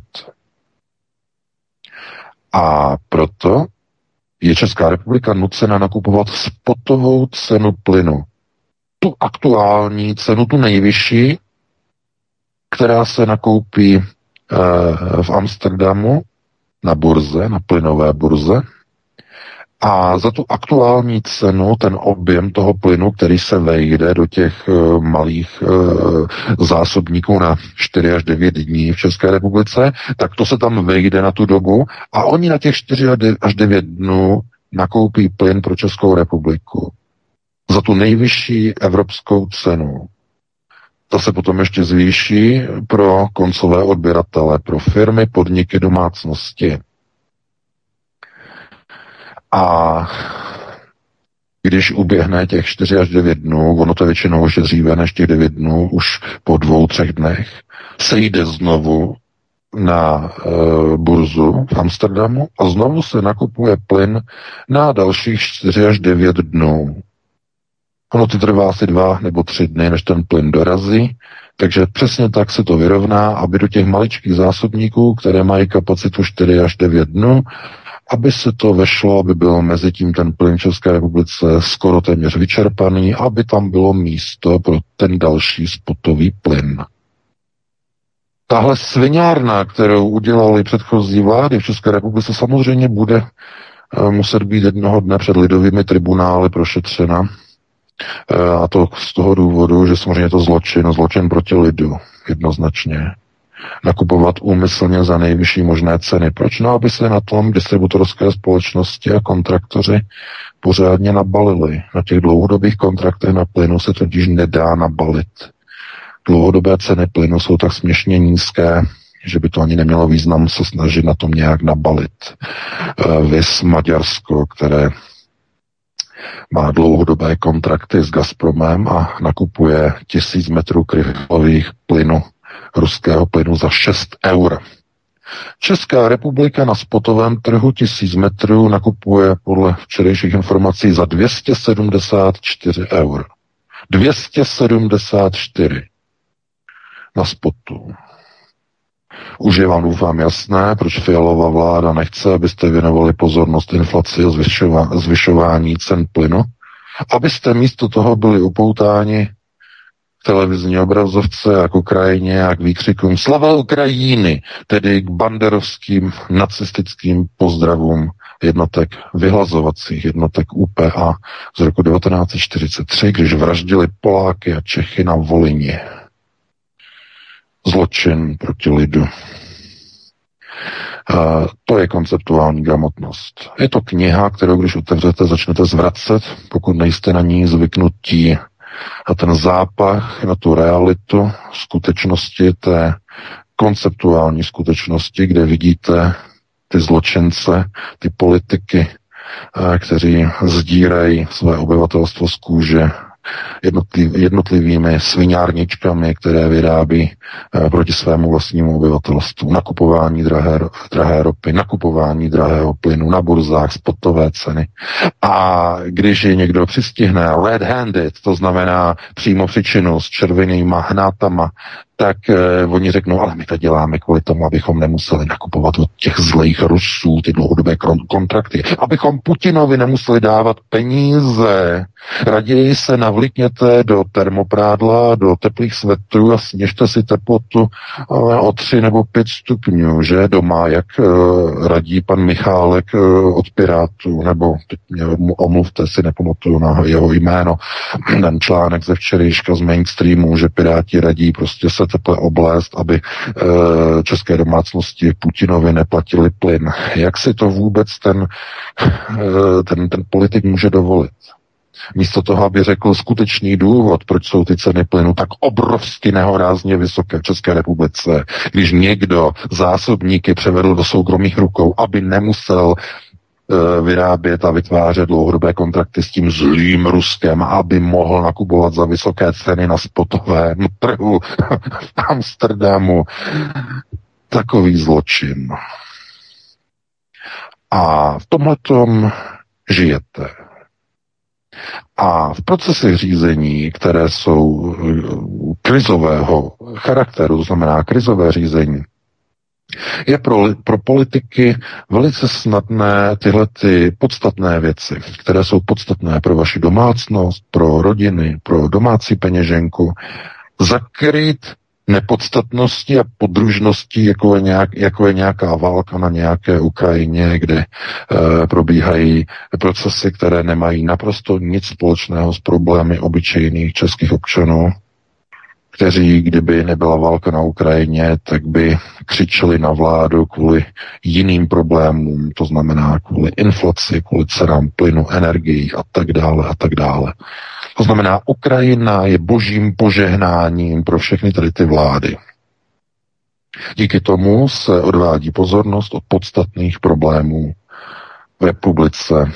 A proto je Česká republika nucena nakupovat spotovou cenu plynu. Tu aktuální cenu, tu nejvyšší, která se nakoupí v Amsterdamu na burze, na plynové burze. A za tu aktuální cenu, ten objem toho plynu, který se vejde do těch malých zásobníků na 4 až 9 dní v České republice, tak to se tam vejde na tu dobu a oni na těch 4 až 9 dnů nakoupí plyn pro Českou republiku za tu nejvyšší evropskou cenu. Ta se potom ještě zvýší pro koncové odběratele, pro firmy, podniky, domácnosti. A když uběhne těch 4 až 9 dnů, ono to většinou ještě dříve než těch 9 dnů, už po 2-3 dnech, se jde znovu na burzu v Amsterdamu a znovu se nakupuje plyn na dalších 4 až 9 dnů. Ono to trvá asi 2 nebo 3 dny, než ten plyn dorazí, takže přesně tak se to vyrovná, aby do těch maličkých zásobníků, které mají kapacitu 4 až 9 dnů, aby se to vešlo, aby byl mezi tím ten plyn v České republice skoro téměř vyčerpaný, aby tam bylo místo pro ten další spotový plyn. Tahle sviňárna, kterou udělali předchozí vlády v České republice, samozřejmě bude muset být jednoho dne před lidovými tribunály prošetřena. A to z toho důvodu, že samozřejmě je to zločin proti lidu, jednoznačně. Nakupovat úmyslně za nejvyšší možné ceny. Proč? No, aby se na tom distributorské společnosti a kontraktoři pořádně nabalili. Na těch dlouhodobých kontraktech na plynu se totiž nedá nabalit. Dlouhodobé ceny plynu jsou tak směšně nízké, že by to ani nemělo význam se snažit na tom nějak nabalit. Viz Maďarsko, které má dlouhodobé kontrakty s Gazpromem a nakupuje 1000 metrů krychlových plynu, ruského plynu za 6 eur. Česká republika na spotovém trhu 1000 metrů nakupuje podle včerejších informací za 274 eur. 274 na spotu. Už je vám doufám jasné, proč Fialová vláda nechce, abyste věnovali pozornost inflaci a zvyšování cen plynu, abyste místo toho byli upoutáni k televizní obrazovce a k Ukrajině a k výkřikům Slava Ukrajiny, tedy k banderovským nacistickým pozdravům jednotek vyhlazovacích, jednotek UPA z roku 1943, když vraždili Poláky a Čechy na Volině. Zločin proti lidu. To je konceptuální gramotnost. Je to kniha, kterou když otevřete, začnete zvracet, pokud nejste na ní zvyknutí na ten zápach, na tu realitu skutečnosti, té konceptuální skutečnosti, kde vidíte ty zločince, ty politiky kteří sdírají své obyvatelstvo z kůže jednotlivými sviňárničkami, které vyrábí proti svému vlastnímu obyvatelstvu. Nakupování drahé ropy, nakupování drahého plynu na burzách, spotové ceny. A když je někdo přistihne red-handed, to znamená přímo příčinu s červenýma hnátama, tak oni řeknou, ale my to děláme kvůli tomu, abychom nemuseli nakupovat od těch zlejch Rusů ty dlouhodobé kontrakty, abychom Putinovi nemuseli dávat peníze. Raději se navlíkněte do termoprádla, do teplých svetrů a sněžte si teplotu o 3 nebo 5 stupňů, že doma, jak radí pan Michálek od Pirátů, nebo teď mě omluvte, si nepamatuju na jeho jméno, ten článek ze včerejška z mainstreamu, že Piráti radí prostě se teple oblézt, aby české domácnosti Putinovi neplatili plyn. Jak si to vůbec ten politik může dovolit? Místo toho, aby řekl skutečný důvod, proč jsou ty ceny plynu tak obrovsky nehorázně vysoké v České republice, když někdo zásobníky převedl do soukromých rukou, aby nemusel vyrábět a vytvářet dlouhodobé kontrakty s tím zlým Ruskem, aby mohl nakupovat za vysoké ceny na spotovém trhu v Amsterdamu. Takový zločin. A v tomhletom žijete. A v procesech řízení, které jsou krizového charakteru, to znamená krizové řízení, je pro politiky velice snadné tyhle ty podstatné věci, které jsou podstatné pro vaši domácnost, pro rodiny, pro domácí peněženku, zakryt nepodstatnosti a podružnosti, jako je nějaká válka na nějaké Ukrajině, kde probíhají procesy, které nemají naprosto nic společného s problémy obyčejných českých občanů, kteří, kdyby nebyla válka na Ukrajině, tak by křičeli na vládu kvůli jiným problémům, to znamená kvůli inflaci, kvůli cenám plynu, energií a tak dále a tak dále. To znamená, Ukrajina je božím požehnáním pro všechny tady ty vlády. Díky tomu se odvádí pozornost od podstatných problémů v republice.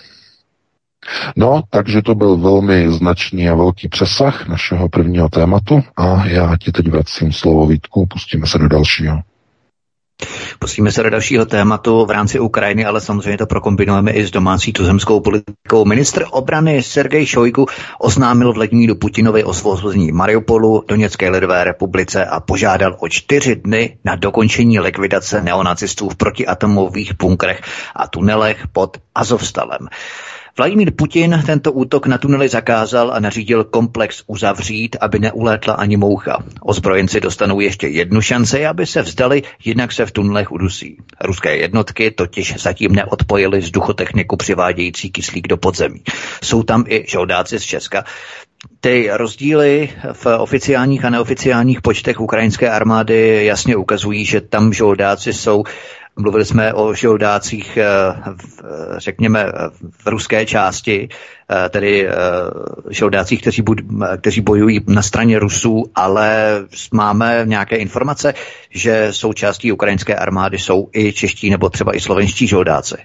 No, takže to byl velmi značný a velký přesah našeho prvního tématu a já ti teď vracím slovo, Vítku, pustíme se do dalšího.
Pustíme se do dalšího tématu v rámci Ukrajiny, ale samozřejmě to prokombinujeme i s domácí tuzemskou politikou. Ministr obrany Sergej Šojgu oznámil Vladimíru Putinovi osvobození Mariupolu, Doněcké lidové republice a požádal o 4 dny na dokončení likvidace neonacistů v protiatomových bunkrech a tunelech pod Azovstalem. Vladimír Putin tento útok na tunely zakázal a nařídil komplex uzavřít, aby neulétla ani moucha. Ozbrojenci dostanou ještě jednu šanci, aby se vzdali, jinak se v tunelech udusí. Ruské jednotky totiž zatím neodpojily vzduchotechniku přivádějící kyslík do podzemí. Jsou tam i žoldáci z Česka. Ty rozdíly v oficiálních a neoficiálních počtech ukrajinské armády jasně ukazují, že tam žoldáci jsou. Mluvili jsme o žoldácích, řekněme, v ruské části, tedy žoldácích, kteří bojují na straně Rusů, ale máme nějaké informace, že součástí ukrajinské armády jsou i čeští nebo třeba i slovenští žoldáci.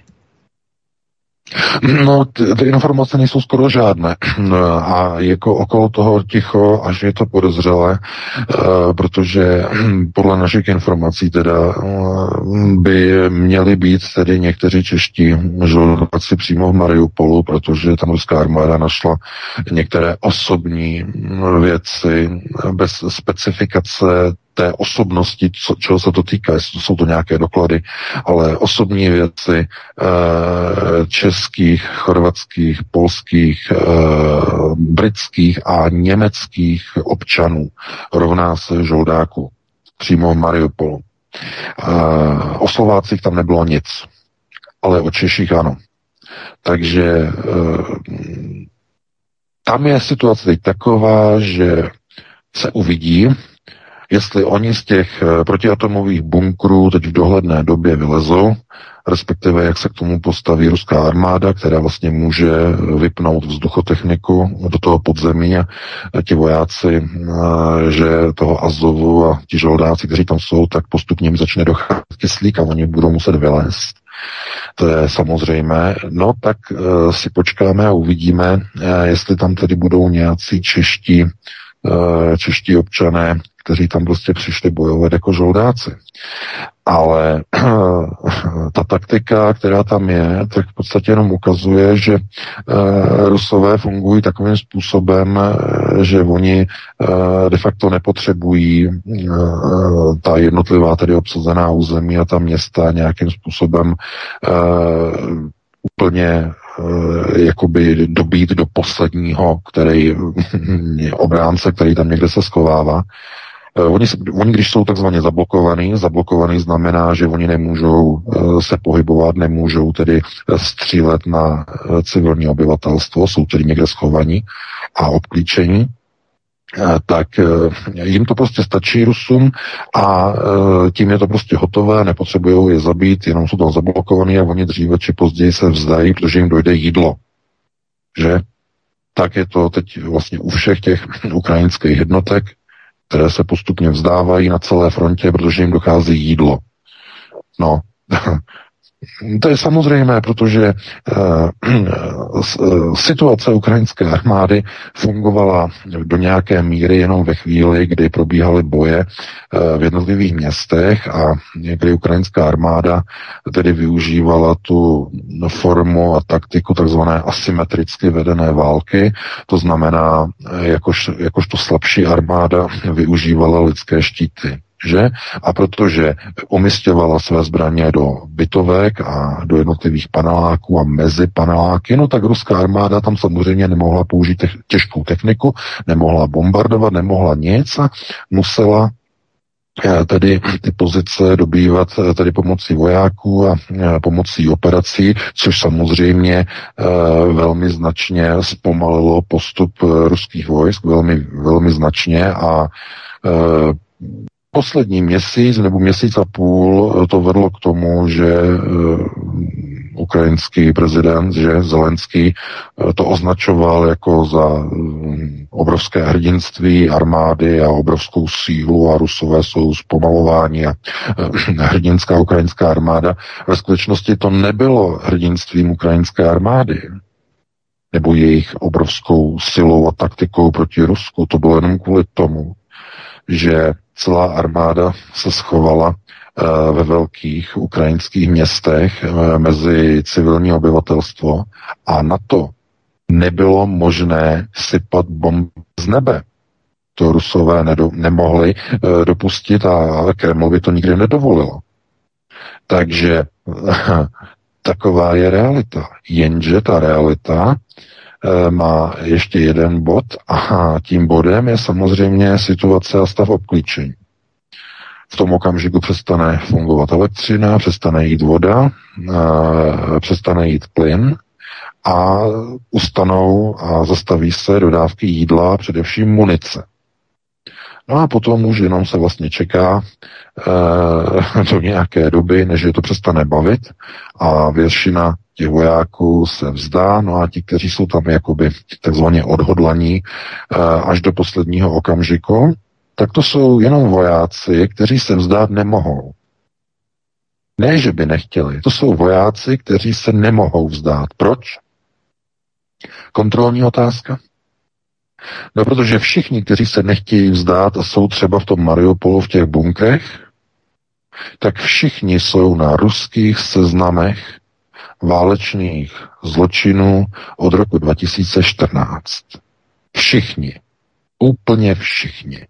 No, ty informace nejsou skoro žádné a jako okolo toho ticho, až je to podezřelé, protože podle našich informací teda by měli být tedy někteří čeští žoldáci přímo v Mariupolu, protože tam ruská armáda našla některé osobní věci bez specifikace té osobnosti, čeho se to týká, jsou to nějaké doklady, ale osobní věci českých, chorvatských, polských, britských a německých občanů rovná se žoldáků přímo v Mariupolu. O Slovácích tam nebylo nic, ale o Češích ano. Takže tam je situace teď taková, že se uvidí, jestli oni z těch protiatomových bunkrů teď v dohledné době vylezou, respektive jak se k tomu postaví ruská armáda, která vlastně může vypnout vzduchotechniku do toho podzemí a ti vojáci, že toho Azovu a ti žoldáci, kteří tam jsou, tak postupně jim začne docházet kyslík a oni budou muset vylézt. To je samozřejmé. No tak si počkáme a uvidíme, jestli tam tedy budou nějací čeští občané, kteří tam prostě přišli bojovat jako žoldáci. Ale ta taktika, která tam je, tak v podstatě jenom ukazuje, že Rusové fungují takovým způsobem, že oni de facto nepotřebují ta jednotlivá tedy obsazená území a ta města nějakým způsobem úplně jakoby dobít do posledního, který obránce, který tam někde se schovává. Oni, když jsou takzvaně zablokovaný znamená, že oni nemůžou se pohybovat, nemůžou tedy střílet na civilní obyvatelstvo, jsou tedy někde schovaní a obklíčení, tak jim to prostě stačí Rusům a tím je to prostě hotové, nepotřebují je zabít, jenom jsou tam zablokovaní a oni dříve či později se vzdají, protože jim dojde jídlo. Že? Tak je to teď vlastně u všech těch ukrajinských jednotek, které se postupně vzdávají na celé frontě, protože jim dochází jídlo. No, to je samozřejmé, protože situace ukrajinské armády fungovala do nějaké míry jenom ve chvíli, kdy probíhaly boje v jednotlivých městech a kdy ukrajinská armáda tedy využívala tu formu a taktiku takzvané asymetricky vedené války, to znamená, jakožto slabší armáda využívala lidské štíty. Že? A protože umisťovala své zbraně do bytovek a do jednotlivých paneláků a mezi paneláky, no tak ruská armáda tam samozřejmě nemohla použít těžkou techniku, nemohla bombardovat, nemohla nic a musela tedy ty pozice dobývat tedy pomocí vojáků a pomocí operací, což samozřejmě velmi značně zpomalilo postup ruských vojsk, velmi značně a poslední měsíc nebo měsíc a půl to vedlo k tomu, že ukrajinský prezident, že Zelenský to označoval jako za obrovské hrdinství armády a obrovskou sílu a Rusové jsou zpomalováni a hrdinská ukrajinská armáda. Ve skutečnosti to nebylo hrdinstvím ukrajinské armády nebo jejich obrovskou silou a taktikou proti Rusku. To bylo jenom kvůli tomu, že celá armáda se schovala ve velkých ukrajinských městech mezi civilní obyvatelstvo a na to nebylo možné sypat bomby z nebe. To Rusové nemohli dopustit a Kreml by to nikdy nedovolilo. Takže taková je realita. Jenže ta realita má ještě jeden bod a tím bodem je samozřejmě situace a stav obklíčení. V tom okamžiku přestane fungovat elektřina, přestane jít voda, přestane jít plyn a ustanou a zastaví se dodávky jídla, především munice. No a potom už jenom se vlastně čeká do nějaké doby, než je to přestane bavit a většina těch vojáků se vzdá, no a ti, kteří jsou tam jakoby takzvaně odhodlaní až do posledního okamžiku, tak to jsou jenom vojáci, kteří se vzdát nemohou. Ne, že by nechtěli, to jsou vojáci, kteří se nemohou vzdát. Proč? Kontrolní otázka. No, protože všichni, kteří se nechtějí vzdát a jsou třeba v tom Mariupolu v těch bunkrech, tak všichni jsou na ruských seznamech válečných zločinů od roku 2014. Všichni. Úplně všichni.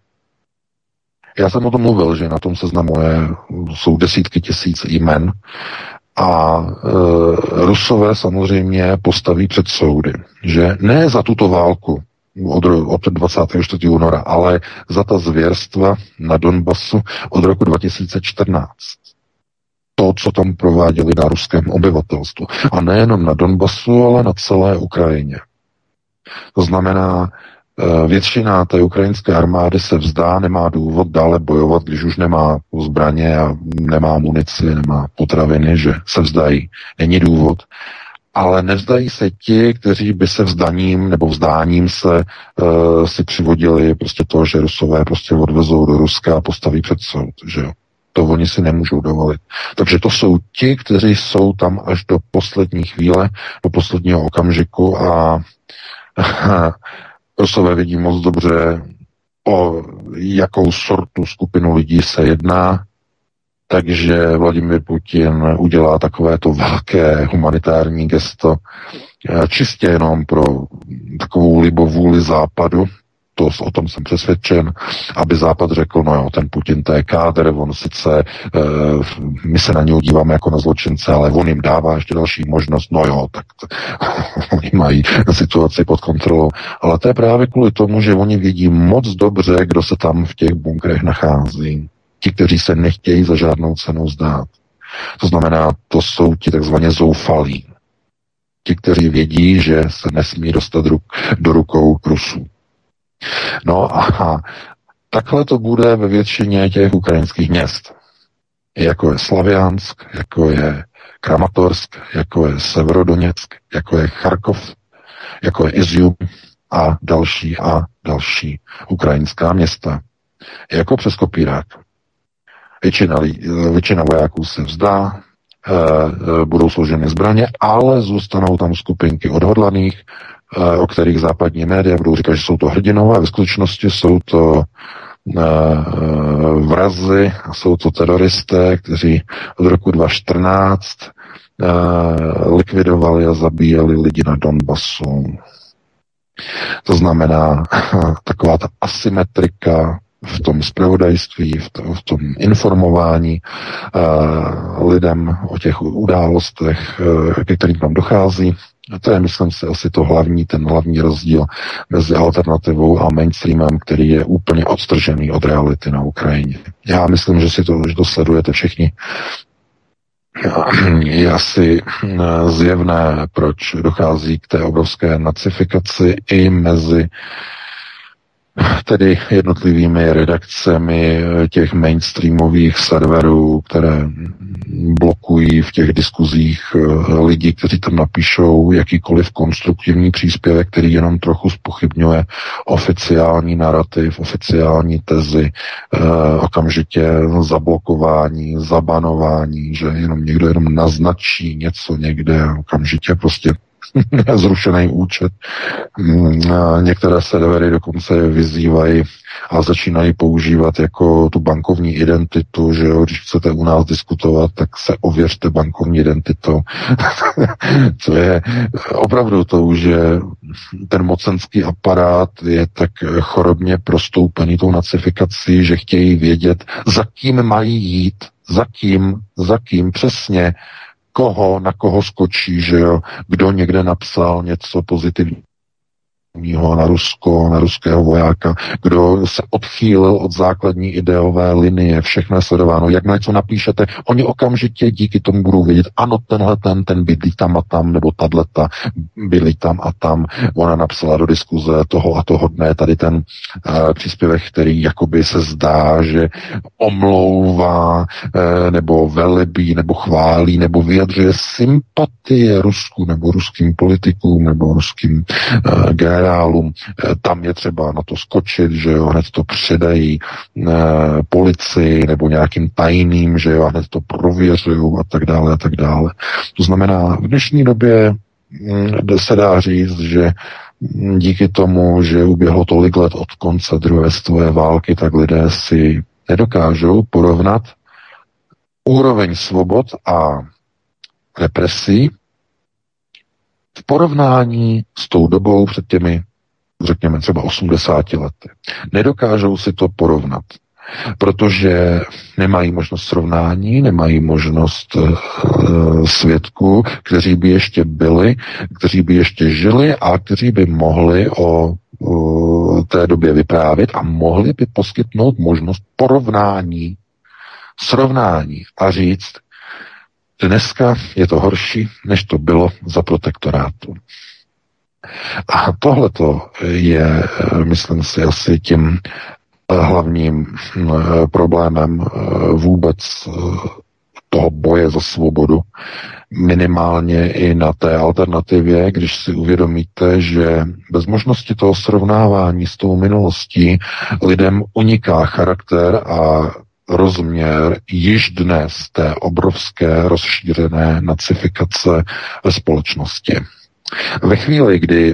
Já jsem o tom mluvil, že na tom seznamu jsou desítky tisíc jmen a Rusové samozřejmě postaví před soudy, že ne za tuto válku od 24. února, ale za ta zvěrstva na Donbasu od roku 2014. To, co tam prováděli na ruském obyvatelstvu. A nejenom na Donbasu, ale na celé Ukrajině. To znamená, většina té ukrajinské armády se vzdá, nemá důvod dále bojovat, když už nemá zbraně a nemá munici, nemá potraviny, že se vzdají. Není důvod. Ale nevzdají se ti, kteří by se vzdáním nebo vzdáním se si přivodili prostě to, že Rusové prostě odvezou do Ruska a postaví před soud, že jo. To oni si nemůžou dovolit. Takže to jsou ti, kteří jsou tam až do poslední chvíle, do posledního okamžiku a Rusové vidí moc dobře, o jakou sortu skupinu lidí se jedná, takže Vladimír Putin udělá takovéto velké humanitární gesto čistě jenom pro takovou libovůli Západu. O tom jsem přesvědčen, aby Západ řekl, no jo, ten Putin, to je kádr, on sice, my se na něj díváme jako na zločince, ale on jim dává ještě další možnost, no jo, tak oni mají situaci pod kontrolou. Ale to je právě kvůli tomu, že oni vidí moc dobře, kdo se tam v těch bunkrech nachází. Ti, kteří se nechtějí za žádnou cenu zdát. To znamená, to jsou ti takzvaně zoufalí. Ti, kteří vědí, že se nesmí dostat do rukou Rusů. No a takhle to bude ve většině těch ukrajinských měst. Jako je Slaviansk, jako je Kramatorsk, jako je Severodoněck, jako je Charkov, jako je Izjum a další ukrajinská města. Jako přes kopírák. Většina vojáků se vzdá, budou složeny zbraně, ale zůstanou tam skupinky odhodlaných, o kterých západní média budou říkat, že jsou to hrdinové, a ve skutečnosti jsou to vrazi, jsou to teroristé, kteří od roku 2014 likvidovali a zabíjeli lidi na Donbasu. To znamená taková ta asymetrika v tom zpravodajství, v tom informování lidem o těch událostech, ke kterým tam dochází. A to je, myslím si, asi ten hlavní rozdíl mezi alternativou a mainstreamem, který je úplně odstržený od reality na Ukrajině. Já myslím, že si to sledujete všichni. Je asi zjevné, proč dochází k té obrovské nacifikaci i mezi tedy jednotlivými redakcemi těch mainstreamových serverů, které blokují v těch diskuzích lidi, kteří tam napíšou jakýkoliv konstruktivní příspěvek, který jenom trochu zpochybňuje oficiální narrativ, oficiální tezi, okamžitě zablokování, zabanování, že někdo jenom naznačí něco někde a okamžitě prostě zrušený účet. Některé servery dokonce vyzývají a začínají používat jako tu bankovní identitu, že jo, když chcete u nás diskutovat, tak se ověřte bankovní identitou. To je opravdu to už, že ten mocenský aparát je tak chorobně prostoupený tou nacifikací, že chtějí vědět, za kým mají jít, za kým přesně, na koho skočí, že jo, kdo někde napsal něco pozitivního na Rusko, na ruského vojáka, kdo se odchýlil od základní ideové linie, všechno je sledováno. Jakmile co napíšete, oni okamžitě díky tomu budou vědět, ano, ten bydlí tam a tam, nebo tato byli tam a tam. Ona napsala do diskuze toho a toho dne tady ten příspěvek, který jakoby se zdá, že omlouvá, nebo velebí, nebo chválí, nebo vyjadřuje sympatie Rusku, nebo ruským politikům, nebo ruským generálům. Tam je třeba na to skočit, že jo, hned to předají policii nebo nějakým tajným, že jo, hned to prověřují a tak dále a tak dále. To znamená, v dnešní době se dá říct, že díky tomu, že uběhlo tolik let od konce druhé světové války, tak lidé si nedokážou porovnat úroveň svobod a represí v porovnání s tou dobou před těmi, řekněme, třeba 80 lety. Nedokážou si to porovnat, protože nemají možnost srovnání, nemají možnost svědků, kteří by ještě byli, kteří by ještě žili a kteří by mohli o té době vyprávět a mohli by poskytnout možnost porovnání, srovnání a říct, dneska je to horší, než to bylo za protektorátu. A tohleto je, myslím si, asi tím hlavním problémem vůbec toho boje za svobodu. Minimálně i na té alternativě, když si uvědomíte, že bez možnosti toho srovnávání s tou minulostí lidem uniká charakter a rozměr již dnes té obrovské rozšířené nacifikace ve společnosti. Ve chvíli, kdy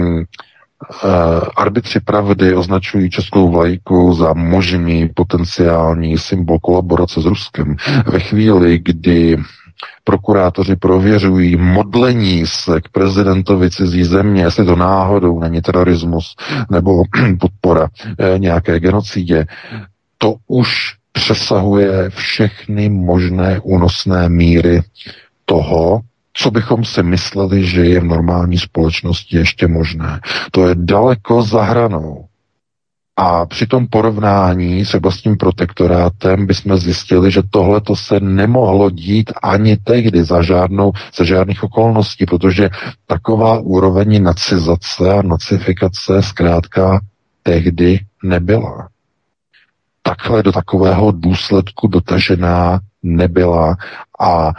arbitři pravdy označují českou vlajku za možný potenciální symbol kolaborace s Ruskem, ve chvíli, kdy prokurátoři prověřují modlení se k prezidentovi cizí země, jestli to náhodou není terorismus nebo podpora nějaké genocidě, to už přesahuje všechny možné únosné míry toho, co bychom si mysleli, že je v normální společnosti ještě možné. To je daleko za hranou. A při tom porovnání třeba s tím protektorátem bychom zjistili, že tohleto se nemohlo dít ani tehdy za žádných okolností, protože taková úroveň nacizace a nacifikace zkrátka tehdy nebyla. Takhle do takového důsledku dotažená nebyla a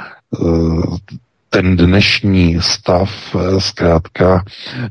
ten dnešní stav zkrátka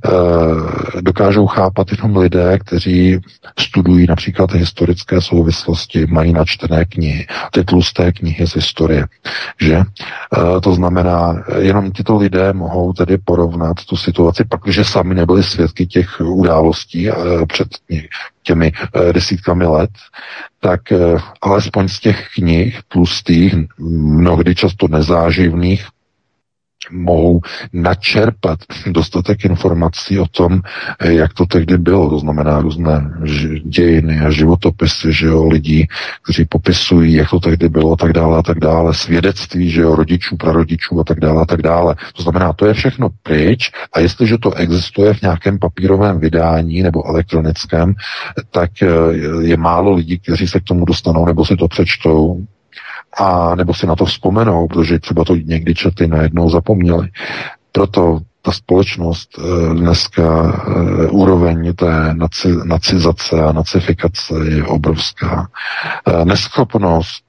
dokážou chápat jenom lidé, kteří studují například historické souvislosti, mají načtené knihy, ty tlusté knihy z historie. Že? To znamená, jenom tito lidé mohou tedy porovnat tu situaci, pakliže sami nebyli svědky těch událostí před těmi desítkami let, tak alespoň z těch knih tlustých, mnohdy často nezáživných, mohou načerpat dostatek informací o tom, jak to tehdy bylo. To znamená různé dějiny a životopisy, že jo, lidí, kteří popisují, jak to tehdy bylo, a tak dále, svědectví, že jo, rodičů, prarodičů a tak dále. To znamená, to je všechno pryč a jestliže to existuje v nějakém papírovém vydání nebo elektronickém, tak je málo lidí, kteří se k tomu dostanou nebo si to přečtou, a nebo si na to vzpomenou, protože třeba to někdy čety najednou zapomněli. Proto ta společnost dneska úroveň té nacizace a nacifikace je obrovská. Neschopnost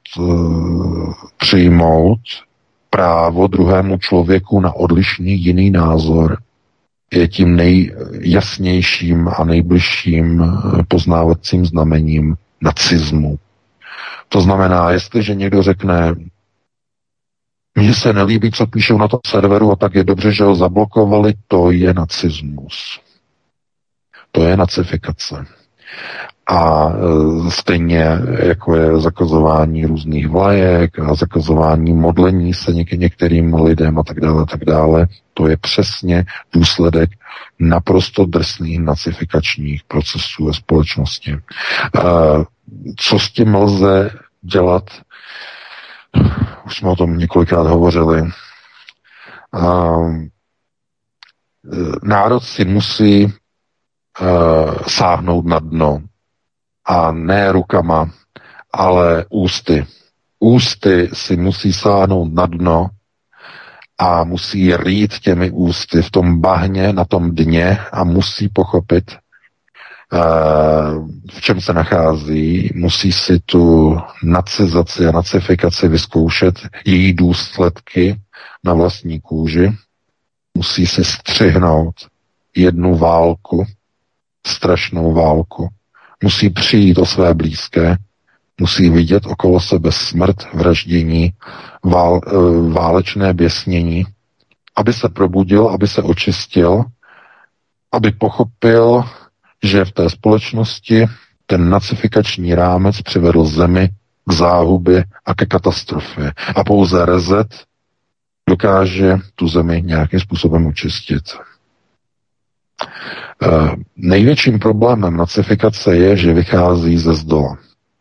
přijmout právo druhému člověku na odlišný jiný názor je tím nejjasnějším a nejbližším poznávacím znamením nacismu. To znamená, jestliže někdo řekne, mně se nelíbí, co píšou na tom serveru a tak je dobře, že ho zablokovali, to je nacismus. To je nacifikace. A stejně jako je zakazování různých vlajek a zakazování modlení se některým lidem a tak dále, to je přesně důsledek naprosto drsných nacifikačních procesů ve společnosti. Co s tím lze dělat? Už jsme o tom několikrát hovořili. Národ si musí sáhnout na dno. A ne rukama, ale ústy. Ústy si musí sáhnout na dno a musí rýt těmi ústy v tom bahně, na tom dně a musí pochopit, v čem se nachází, musí si tu nacizaci a nacifikaci vyzkoušet, její důsledky na vlastní kůži, musí si střihnout jednu válku, strašnou válku, musí přijít o své blízké, musí vidět okolo sebe smrt, vraždění, válečné běsnění, aby se probudil, aby se očistil, aby pochopil, že v té společnosti ten nacifikační rámec přivedl zemi k záhubě a ke katastrofě. A pouze rezet dokáže tu zemi nějakým způsobem očistit. Největším problémem nacifikace je, že vychází ze zdola.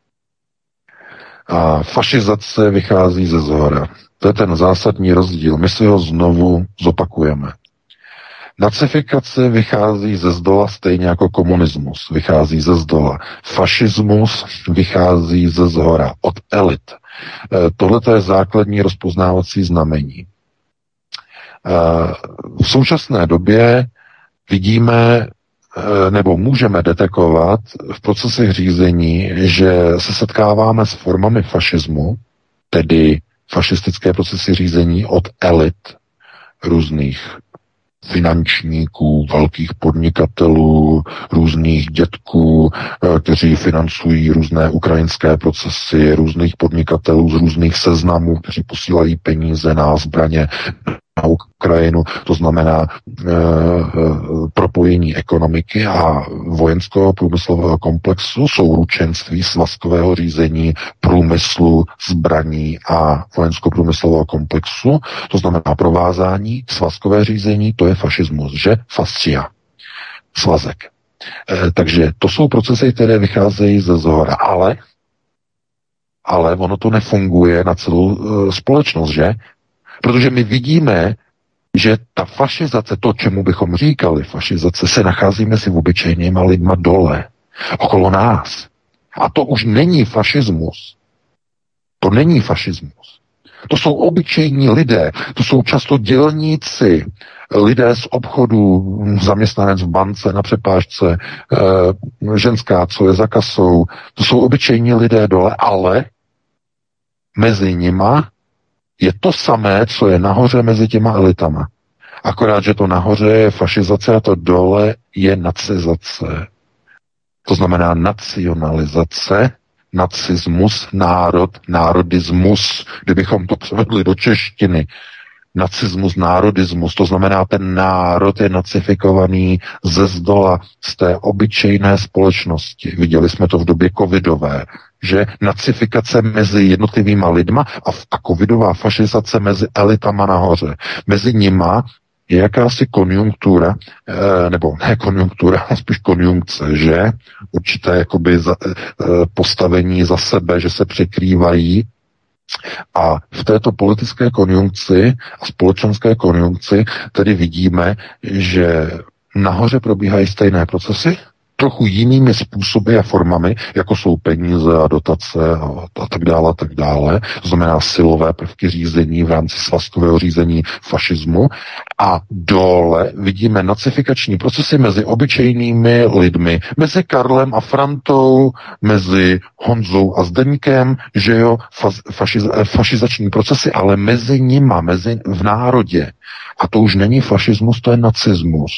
A fašizace vychází ze zhora. To je ten zásadní rozdíl. My si ho znovu zopakujeme. Nacifikace vychází ze zdola stejně jako komunismus vychází ze zdola. Fašismus vychází ze zhora, od elit. Tohle je základní rozpoznávací znamení. V současné době vidíme nebo můžeme detekovat v procesech řízení, že se setkáváme s formami fašismu, tedy fašistické procesy řízení od elit různých finančníků, velkých podnikatelů, různých dětků, kteří financují různé ukrajinské procesy, různých podnikatelů z různých seznamů, kteří posílají peníze na zbraně na Ukrajinu, to znamená propojení ekonomiky a vojenského průmyslového komplexu, souručenství svazkového řízení, průmyslu, zbraní a vojenského průmyslového komplexu, to znamená provázání, svazkové řízení, to je fašismus, že? Fascia, svazek. Takže to jsou procesy, které vycházejí ze zhora, ale ono to nefunguje na celou společnost, že? Protože my vidíme, že ta fašizace, to, čemu bychom říkali fašizace, se nachází mezi obyčejnýma lidma dole, okolo nás. A to už není fašismus. To není fašismus. To jsou obyčejní lidé, to jsou často dělníci, lidé z obchodu, zaměstnanec v bance, na přepážce, ženská, co je za kasou. To jsou obyčejní lidé dole, ale mezi nima je to samé, co je nahoře mezi těma elitama. Akorát, že to nahoře je fašizace a to dole je nacizace. To znamená nacionalizace, nacismus, národismus, kdybychom to převedli do češtiny. Nacismus, národismus, to znamená, ten národ je nacifikovaný ze zdola, z té obyčejné společnosti. Viděli jsme to v době covidové, že nacifikace mezi jednotlivýma lidma a covidová fašizace mezi elitama nahoře. Mezi nima je jakási konjunktura, nebo ne konjunktura, spíš konjunkce, že? Určité jakoby postavení za sebe, že se překrývají. A v této politické konjunkci a společenské konjunkci tedy vidíme, že nahoře probíhají stejné procesy, trochu jinými způsoby a formami, jako jsou peníze a dotace a tak dále. To znamená silové prvky řízení v rámci svazkového řízení fašismu. A dole vidíme nacifikační procesy mezi obyčejnými lidmi, mezi Karlem a Frantou, mezi Honzou a Zdeňkem, že jo, fašizační procesy, ale mezi nima, v národě. A to už není fašismus, to je nacismus.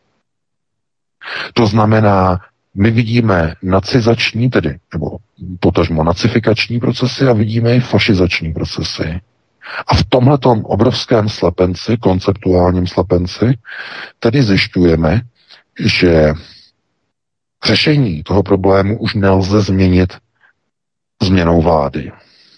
To znamená, my vidíme nacizační, nebo potažmo nacifikační procesy a vidíme i fašizační procesy. A v tomhletom obrovském slepenci, konceptuálním slepenci, tedy zjišťujeme, že řešení toho problému už nelze změnit změnou vlády.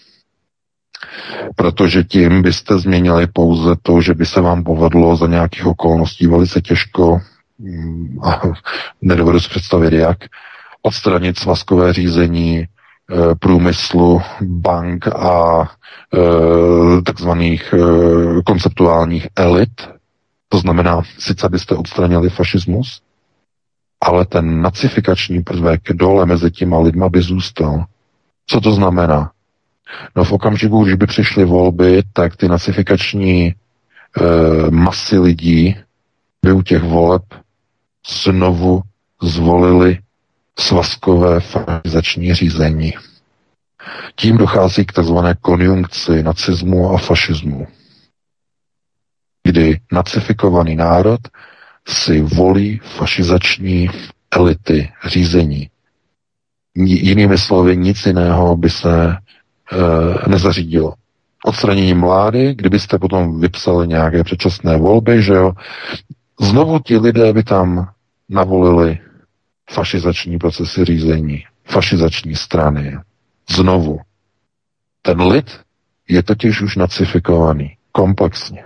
Protože tím byste změnili pouze to, že by se vám povedlo za nějakých okolností velice těžko, a nedovedu si představit jak, odstranit svazkové řízení průmyslu, bank a takzvaných konceptuálních elit. To znamená, sice byste odstranili fašismus, ale ten nacifikační prvek dole mezi těma lidma by zůstal. Co to znamená? No v okamžiku, když by přišly volby, tak ty nacifikační masy lidí by u těch voleb znovu zvolili svazkové fašizační řízení. Tím dochází k tzv. Konjunkci nacismu a fašismu, kdy nacifikovaný národ si volí fašizační elity řízení. Jinými slovy, nic jiného by se nezařídilo. Odstraněním vlády, kdybyste potom vypsali nějaké předčasné volby, že jo, znovu ti lidé by tam navolili fašizační procesy řízení, fašizační strany. Znovu. Ten lid je totiž už nacifikovaný komplexně.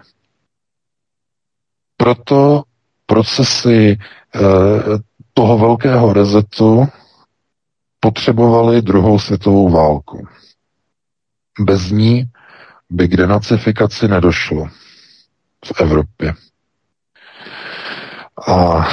Proto procesy toho velkého resetu potřebovali druhou světovou válku. Bez ní by k denacifikaci nedošlo v Evropě. A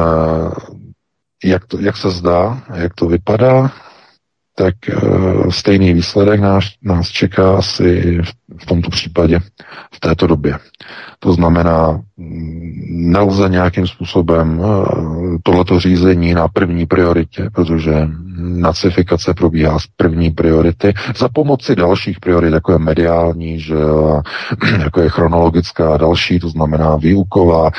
jak se zdá, jak to vypadá, tak stejný výsledek nás čeká asi v tomto případě, v této době. To znamená, nelze nějakým způsobem tohleto řízení na první prioritě, protože nacifikace probíhá z první priority za pomoci dalších priorit, jako je mediální, že, jako je chronologická a další, to znamená výuková.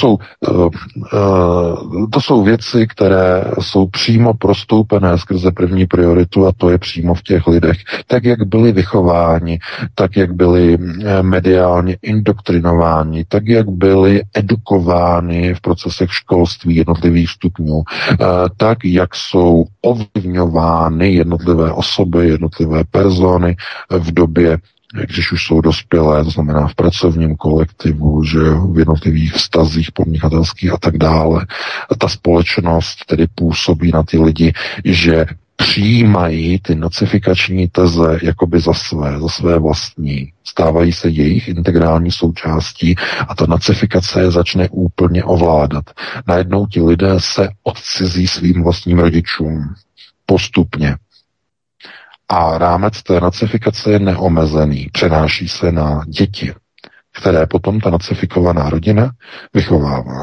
To jsou věci, které jsou přímo prostoupené skrze první prioritu a to je přímo v těch lidech. Tak, jak byli vychováni, tak, jak byli mediálně indoktrinováni, tak, jak byli edukováni v procesech školství jednotlivých stupňů, tak, jak jsou ovlivňovány jednotlivé osoby, jednotlivé persony v době, když už jsou dospělé, to znamená v pracovním kolektivu, že v jednotlivých vztazích podnikatelských a tak dále. Ta společnost tedy působí na ty lidi, že přijímají ty nacifikační teze jakoby za své vlastní. Stávají se jejich integrální součástí a ta nacifikace je začne úplně ovládat. Najednou ti lidé se odcizí svým vlastním rodičům postupně. A rámec té nacifikace je neomezený. Přenáší se na děti, které potom ta nacifikovaná rodina vychovává.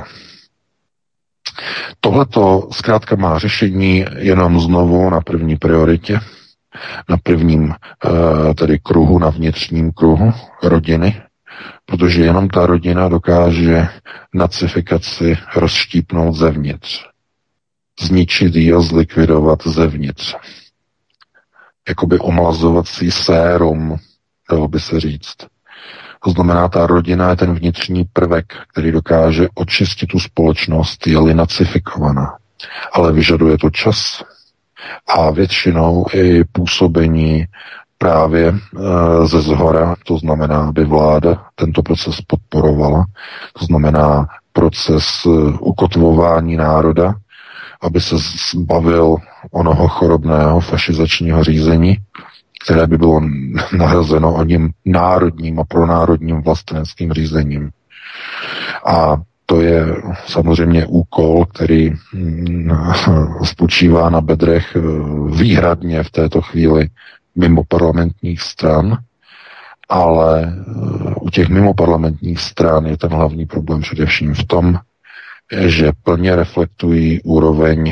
Tohleto zkrátka má řešení jenom znovu na první prioritě, na prvním tedy kruhu, na vnitřním kruhu rodiny, protože jenom ta rodina dokáže nacifikaci rozštípnout zevnitř, zničit ji a zlikvidovat zevnitř. Jakoby omlazovací sérum, dalo by se říct. To znamená, ta rodina je ten vnitřní prvek, který dokáže očistit tu společnost, je-li nacifikovaná. Ale vyžaduje to čas a většinou i působení právě ze zhora, to znamená, aby vláda tento proces podporovala, to znamená proces ukotvování národa, aby se zbavil onoho chorobného fašizačního řízení, které by bylo nahrazeno oním národním a pronárodním vlasteneckým řízením. A to je samozřejmě úkol, který spočívá na bedrech výhradně v této chvíli mimo parlamentních stran, ale u těch mimo parlamentních stran je ten hlavní problém především v tom, že plně reflektují úroveň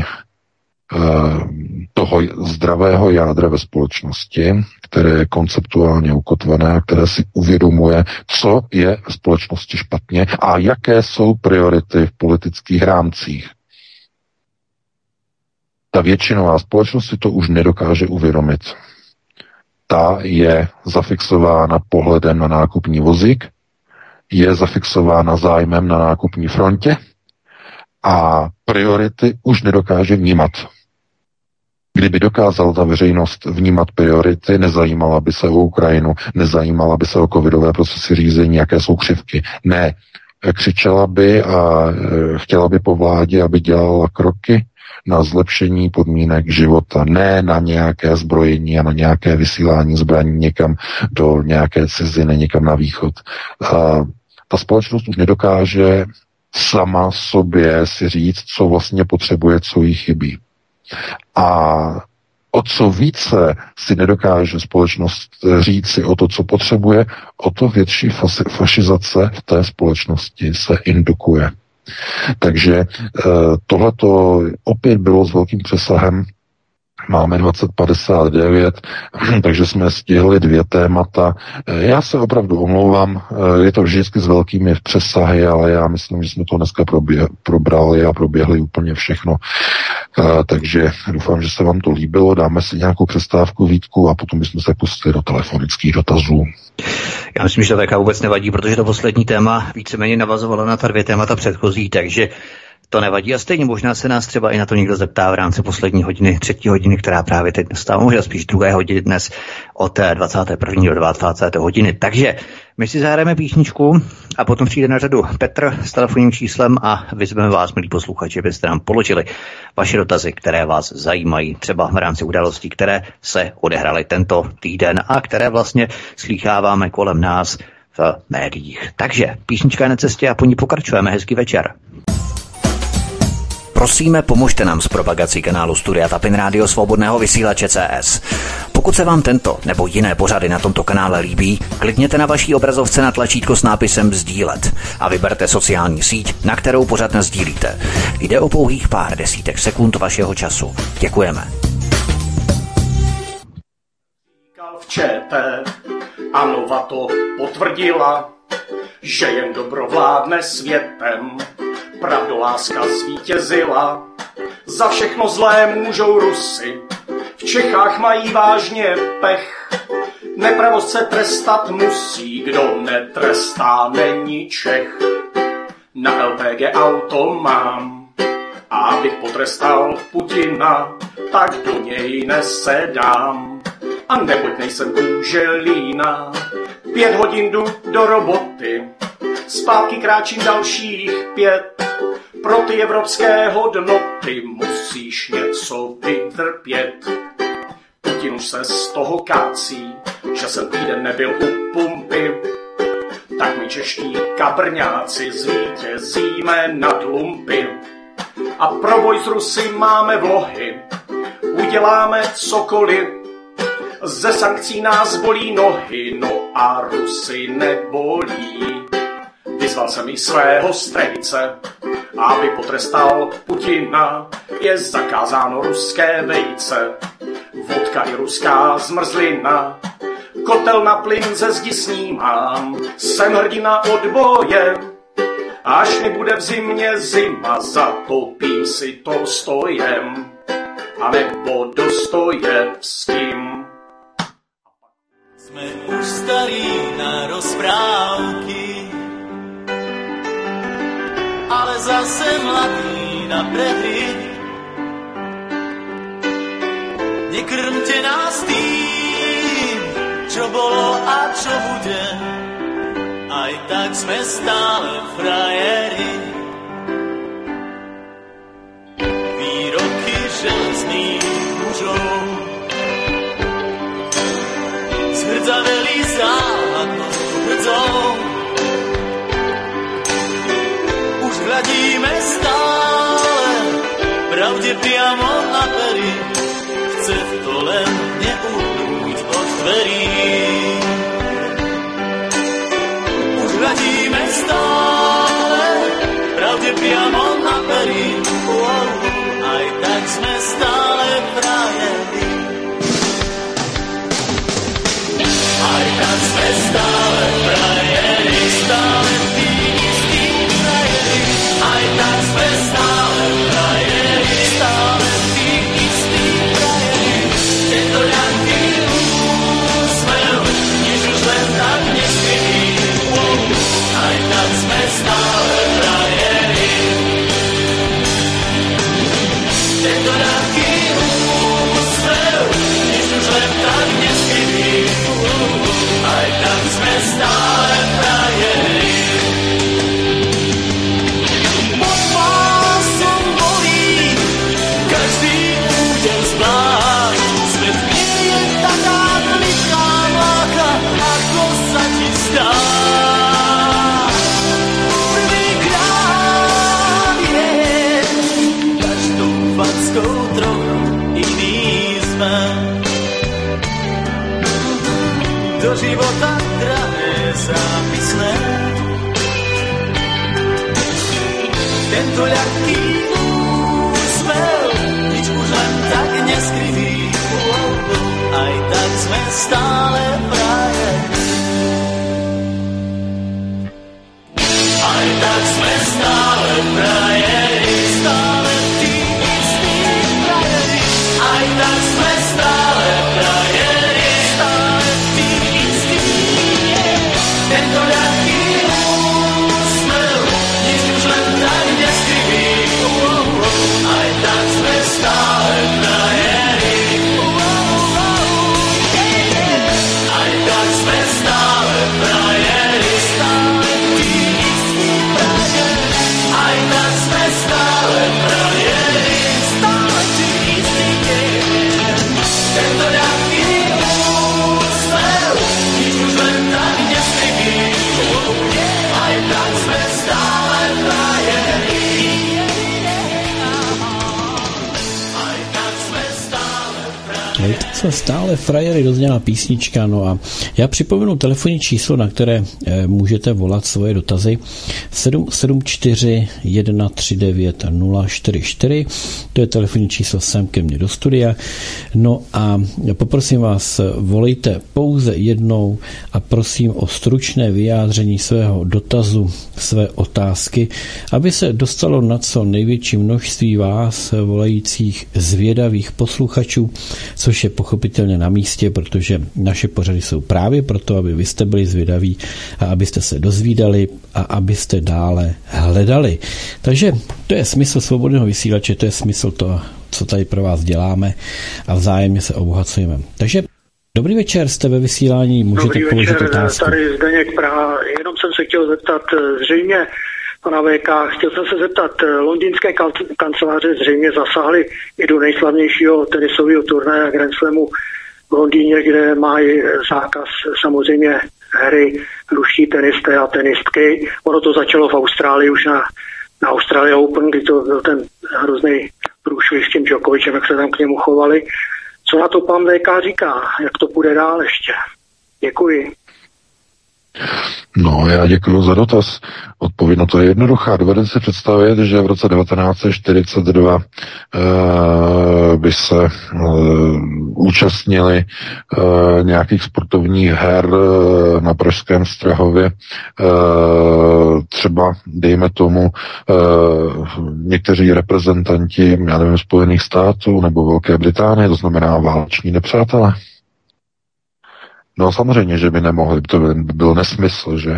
toho zdravého jádra ve společnosti, které je konceptuálně ukotvené a které si uvědomuje, co je v společnosti špatně a jaké jsou priority v politických rámcích. Ta většinová společnost si to už nedokáže uvědomit. Ta je zafixována pohledem na nákupní vozík, je zafixována zájmem na nákupní frontě a priority už nedokáže vnímat. Kdyby dokázala ta veřejnost vnímat priority, nezajímala by se o Ukrajinu, nezajímala by se o covidové procesy řízení, jaké jsou křivky. Ne, křičela by a chtěla by po vládě, aby dělala kroky na zlepšení podmínek života, ne na nějaké zbrojení a na nějaké vysílání zbraní někam do nějaké ciziny, někam na východ. Ta společnost už nedokáže sama sobě si říct, co vlastně potřebuje, co jí chybí. A o co více si nedokáže společnost říct si o to, co potřebuje, o to větší fašizace v té společnosti se indukuje. Takže tohleto opět bylo s velkým přesahem. Máme 2059, takže jsme stihli 2 témata. Já se opravdu omlouvám, je to vždycky s velkými přesahy, ale já myslím, že jsme to dneska probrali a proběhli úplně všechno. Takže doufám, že se vám to líbilo. Dáme si nějakou přestávku, Vítku, a potom bychom se pustili do telefonických dotazů.
Já myslím, že to taká vůbec nevadí, protože to poslední téma víceméně navazovalo na ta 2 témata předchozí, takže to nevadí a stejně možná se nás třeba i na to někdo zeptá v rámci poslední hodiny, 3. hodiny, která právě teď nastává, možná spíš 2. hodiny dnes od 21. do 22. hodiny. Takže my si zahrajeme písničku a potom přijde na řadu Petr s telefonním číslem a vyzveme vás, milí posluchači, abyste nám položili vaše dotazy, které vás zajímají třeba v rámci událostí, které se odehraly tento týden a které vlastně slýcháváme kolem nás v médiích. Takže písnička je na cestě a po ní pokračujeme. Hezký večer. Prosíme, pomožte nám s propagací kanálu Studia Tapin Rádio Svobodného vysílače CS. Pokud se vám tento nebo jiné pořady na tomto kanále líbí, klikněte na vaší obrazovce na tlačítko s nápisem sdílet a vyberte sociální síť, na kterou pořad nasdílíte. Jde o pouhých pár desítek sekund vašeho času. Děkujeme.
V ČT a Nova to potvrdila, že jen dobro vládne světem, pravdoláska zvítězila. Za všechno zlé můžou Rusy, v Čechách mají vážně pech. Nepravost se trestat musí, kdo netrestá, není Čech. Na LPG auto mám, a abych potrestal Putina, tak do něj nesedám. A neboť nejsem kůželína, 5 hodin jdu do roboty, zpátky kráčím dalších 5. Pro ty evropské hodnoty musíš něco vytrpět. Putin už se z toho kácí, že jsem týden nebyl u pumpy. Tak my čeští kabrňáci zvítězíme nad lumpy. A pro boj s Rusy máme vlohy, uděláme cokoliv. Ze sankcí nás bolí nohy, no a Rusy nebolí. Vyzval jsem i svého strejce, aby potrestal Putina. Je zakázáno ruské vejce, vodka i ruská zmrzlina. Kotel na plyn ze zdi snímám, jsem hrdina odboje. Až mi bude v zimě zima, zatopím si Tolstojem, a nebo Dostojevským.
Jsme už starí na rozprávky, ale zase mladí na prehry. Nekrmte nás tým, čo bolo a čo bude, aj tak sme stále frajeri. Výroky železných mužov zhrdzaveli záhadnou brdzou. Už hľadíme stále pravde priamo na pery, chce to len neuhnúť od dverí. Už hľadíme stále pravde priamo na pery, aj tak sme stále frajeri. Aj tak sme stále frajeri, stále tí istí frajeri. Aj tak sme stále frajeri, stále tí istí frajeri. Tento ľahký úsmev, nič už len tak neskrytý. Aj tak sme stále frajeri. Tento ľahký úsmev, nič už len tak neskrytý. Aj tak sme stále frajeri. Pod pásom bolí každý údel zvlášť. Svet nie je taká lidská mláka, ako sa ti zdá. Prvýkrát je každou fackou trochu iný sme. Do života drahé zápisné. Tento ľahký úsmev, nič už len tak neskrytý. Aj tak sme stále frajeri. Aj tak sme stále frajeri, stále tí istí frajeri. Aj tak sme stále frajeri, stále tí istí. Tento ľahký úsmev, nič už len tak neskrytý. Aj tak sme stále frajeri. Aj
jsme stále frajery, dozněla písnička, no a já připomenu telefonní číslo, na které můžete volat svoje dotazy 774 139 044, to je telefonní číslo sem ke mně do studia, no a poprosím vás, volejte pouze jednou a prosím o stručné vyjádření svého dotazu, své otázky, aby se dostalo na co největší množství vás volajících zvědavých posluchačů, což je pochopitelně na místě, protože naše pořady jsou právě proto, aby vy jste byli zvědaví a abyste se dozvídali a abyste dále hledali. Takže to je smysl svobodného vysílače, to je smysl toho, co tady pro vás děláme a vzájemně se obohacujeme. Takže dobrý večer, jste ve vysílání, můžete položit otázku.
Tady Zdeněk Praha, jenom jsem se chtěl zeptat zřejmě pana VK, chtěl jsem se zeptat, londýnské kanceláře zřejmě zasáhly i do nejslavnějšího tenisového turnaje Grand Slamu v Londýně, kde mají zákaz samozřejmě hry ruští tenisté a tenistky. Ono to začalo v Austrálii už na Australia Open, kdy to byl ten hrozný průšvih s tím Djokovicem, jak se tam k němu chovali. Co na to pan VK říká? Jak to půjde dál ještě? Děkuji.
No, já děkuji za dotaz. Odpověď na to je jednoduchá. Dovedete si představit, že v roce 1942 by se účastnili nějakých sportovních her na pražském Strahově, třeba, dejme tomu, někteří reprezentanti, já nevím, Spojených států nebo Velké Británie, to znamená váleční nepřátelé. No samozřejmě, že by nemohli, to by byl nesmysl, že?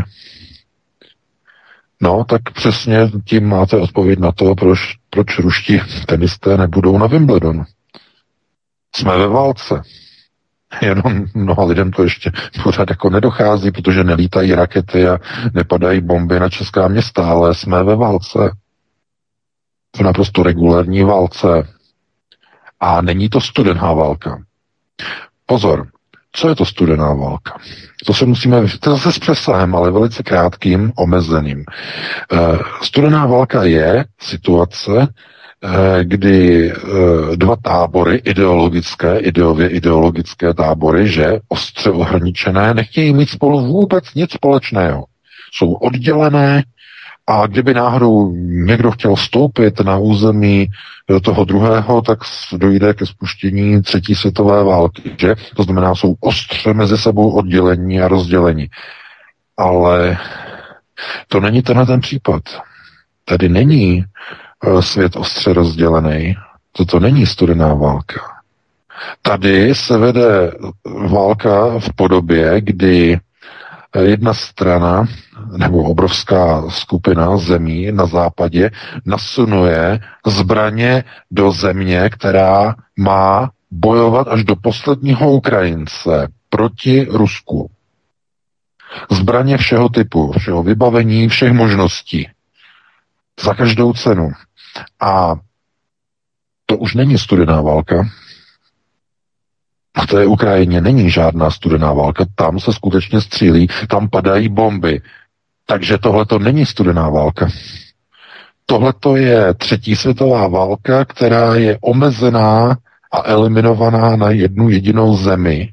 No, tak přesně tím máte odpověď na to, proč ruští tenisté nebudou na Wimbledonu. Jsme ve válce. Jenom mnoha lidem to ještě pořád jako nedochází, protože nelítají rakety a nepadají bomby na česká města, ale jsme ve válce. V naprosto regulární válce. A není to studená válka. Pozor. Co je to studená válka? To se musíme, to zase s přesahem, ale velice krátkým, omezeným. Studená válka je situace, kdy dva tábory ideologické tábory, že ostře ohraničené, nechtějí mít spolu vůbec nic společného. Jsou oddělené a kdyby náhodou někdo chtěl vstoupit na území toho druhého, tak dojde ke spuštění třetí světové války, že? To znamená, jsou ostře mezi sebou oddělení a rozdělení. Ale to není ten případ. Tady není svět ostře rozdělený. Toto není studená válka. Tady se vede válka v podobě, kdy jedna strana nebo obrovská skupina zemí na západě nasunuje zbraně do země, která má bojovat až do posledního Ukrajince proti Rusku. Zbraně všeho typu, všeho vybavení, všech možností. Za každou cenu. A to už není studená válka. V té Ukrajině není žádná studená válka, tam se skutečně střílí, tam padají bomby. Takže tohle to není studená válka. Tohle to je třetí světová válka, která je omezená a eliminovaná na jednu jedinou zemi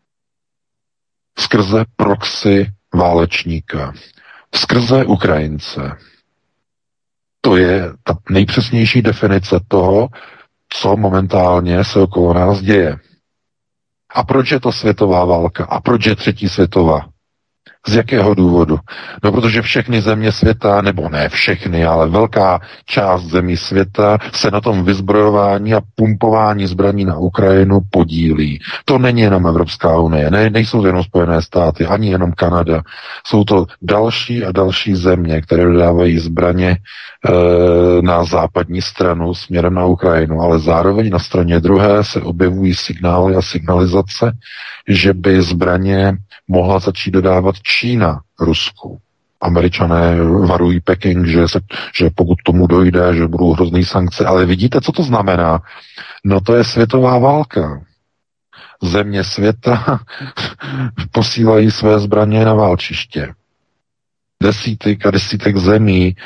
skrze proxy válečníka, skrze Ukrajince. To je ta nejpřesnější definice toho, co momentálně se okolo nás děje. A proč je to světová válka? A proč je třetí světová? Z jakého důvodu? No, protože všechny země světa, nebo ne všechny, ale velká část zemí světa se na tom vyzbrojování a pumpování zbraní na Ukrajinu podílí. To není jenom Evropská unie, nejsou to jenom Spojené státy, ani jenom Kanada. Jsou to další a další země, které dodávají zbraně na západní stranu směrem na Ukrajinu, ale zároveň na straně druhé se objevují signály a signalizace, že by zbraně mohla začít dodávat Čína Rusku. Američané varují Peking, že pokud tomu dojde, že budou hrozný sankce. Ale vidíte, co to znamená? No to je světová válka. Země světa posílají své zbraně na válčiště. Desítek a desítek zemí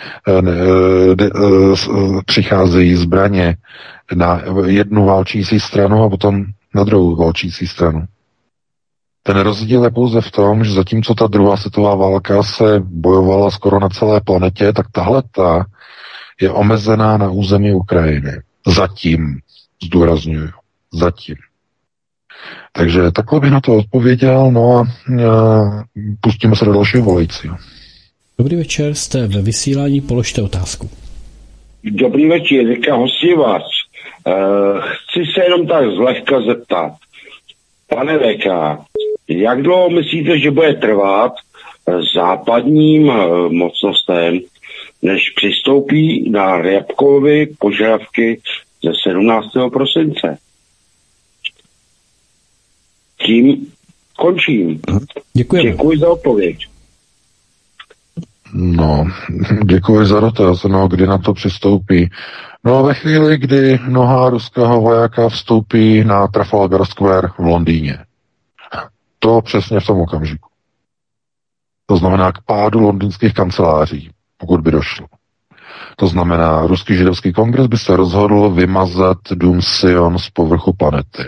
přicházejí zbraně na jednu válčící stranu a potom na druhou válčící stranu. Ten rozdíl je pouze v tom, že zatímco ta druhá světová válka se bojovala skoro na celé planetě, tak tahleta je omezená na území Ukrajiny. Zatím, zdůrazňuju, zatím. Takže takhle bych na to odpověděl, no a pustíme se do dalšího volajícího.
Dobrý večer, jste ve vysílání, položte otázku.
Dobrý večer, říká Hostivař. Chci se jenom tak zlehka zeptat. Pane VK, jak dlouho myslíte, že bude trvat západním mocnostem, než přistoupí na Ryabkovy požadavky ze 17. prosince? Tím končím.
Děkujeme.
Děkuji za odpověď.
No, děkuji za dotaz. No, kdy na to přistoupí? No, ve chvíli, kdy noha ruského vojáka vstoupí na Trafalgar Square v Londýně. To přesně v tom okamžiku. To znamená k pádu londýnských kanceláří, pokud by došlo. To znamená, ruský židovský kongres by se rozhodl vymazat dům Sion z povrchu planety.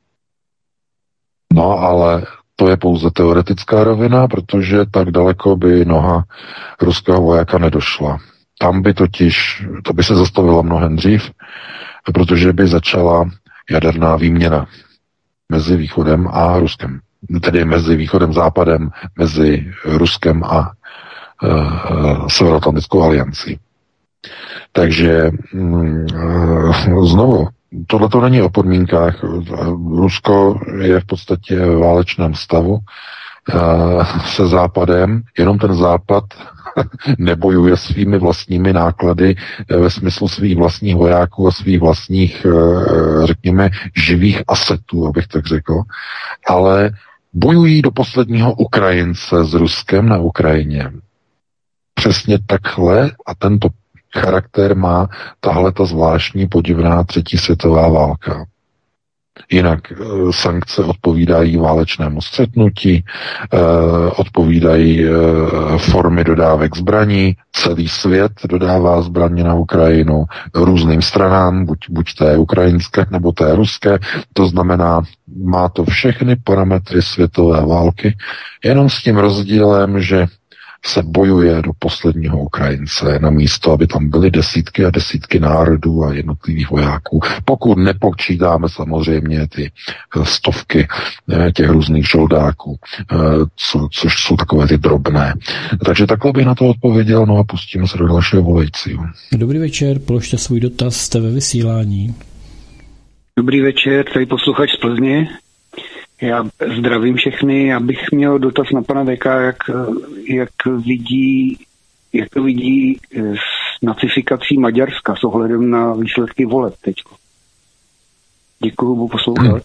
No, ale to je pouze teoretická rovina, protože tak daleko by noha ruského vojáka nedošla. Tam by totiž, to by se zastavilo mnohem dřív, protože by začala jaderná výměna mezi Východem a Ruskem. Tedy mezi Východem a Západem, mezi Ruskem a Severoatlantickou aliancí. Takže znovu, tohle to není o podmínkách. Rusko je v podstatě v válečném stavu se Západem, jenom ten Západ nebojuje svými vlastními náklady ve smyslu svých vlastních vojáků a svých vlastních, řekněme, živých asetů, abych tak řekl, ale bojují do posledního Ukrajince s Ruskem na Ukrajině. Přesně takhle a tento charakter má tahle ta zvláštní podivná třetí světová válka. Jinak sankce odpovídají válečnému střetnutí, odpovídají formy dodávek zbraní, celý svět dodává zbraně na Ukrajinu různým stranám, buď té ukrajinské nebo té ruské, to znamená, má to všechny parametry světové války, jenom s tím rozdílem, že se bojuje do posledního Ukrajince, na místo, aby tam byly desítky a desítky národů a jednotlivých vojáků. Pokud nepočítáme samozřejmě ty stovky těch různých žoldáků, což jsou takové ty drobné. Takže takhle bych na to odpověděl, no a pustíme se do dalšího volajícího.
Dobrý večer, položte svůj dotaz, jste ve vysílání.
Dobrý večer, tady posluchač z Plzně. Já zdravím všechny, já bych měl dotaz na pana VK, jak to vidí s nacifikací Maďarska s ohledem na výsledky voleb teďko. Děkuju, budu poslouchat.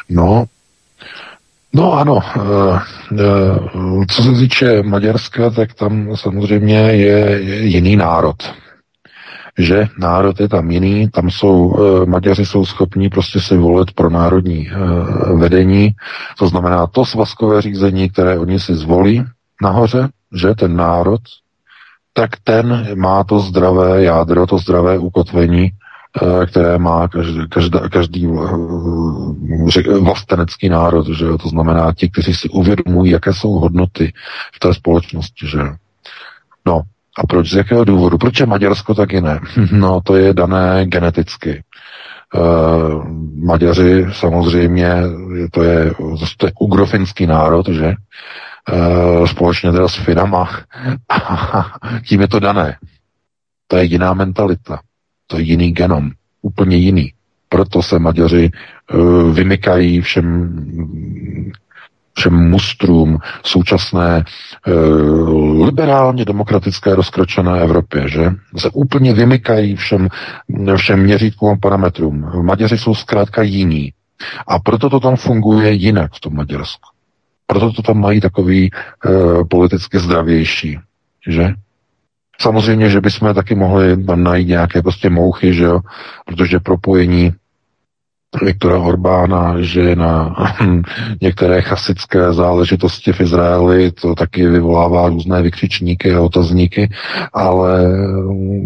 No ano, co se týče Maďarska, tak tam samozřejmě je jiný národ. Že národ je tam jiný, tam Maďaři jsou schopní prostě si volit pro národní vedení, to znamená to svazkové řízení, které oni si zvolí nahoře, že ten národ, tak ten má to zdravé jádro, to zdravé ukotvení, které má každý vlastenecký národ, že to znamená ti, kteří si uvědomují, jaké jsou hodnoty v té společnosti, že no. A proč? Z jakého důvodu? Proč je Maďarsko tak jiné? No, to je dané geneticky. Maďaři samozřejmě, to je ugrofinský národ, že? Společně teda s Finama. Tím je to dané. To je jiná mentalita. To je jiný genom. Úplně jiný. Proto se Maďaři vymykají všem mustrům současné liberálně demokratické rozkročené Evropě, že? Se úplně vymykají všem měřítkům a parametrům. Maďaři jsou zkrátka jiní. A proto to tam funguje jinak v tom Maďarsku. Proto to tam mají takový politicky zdravější, že? Samozřejmě, že bychom taky mohli tam najít nějaké prostě mouchy, že jo? Protože propojení Viktora Orbána, že na některé chasické záležitosti v Izraeli to taky vyvolává různé vykřičníky a otazníky, ale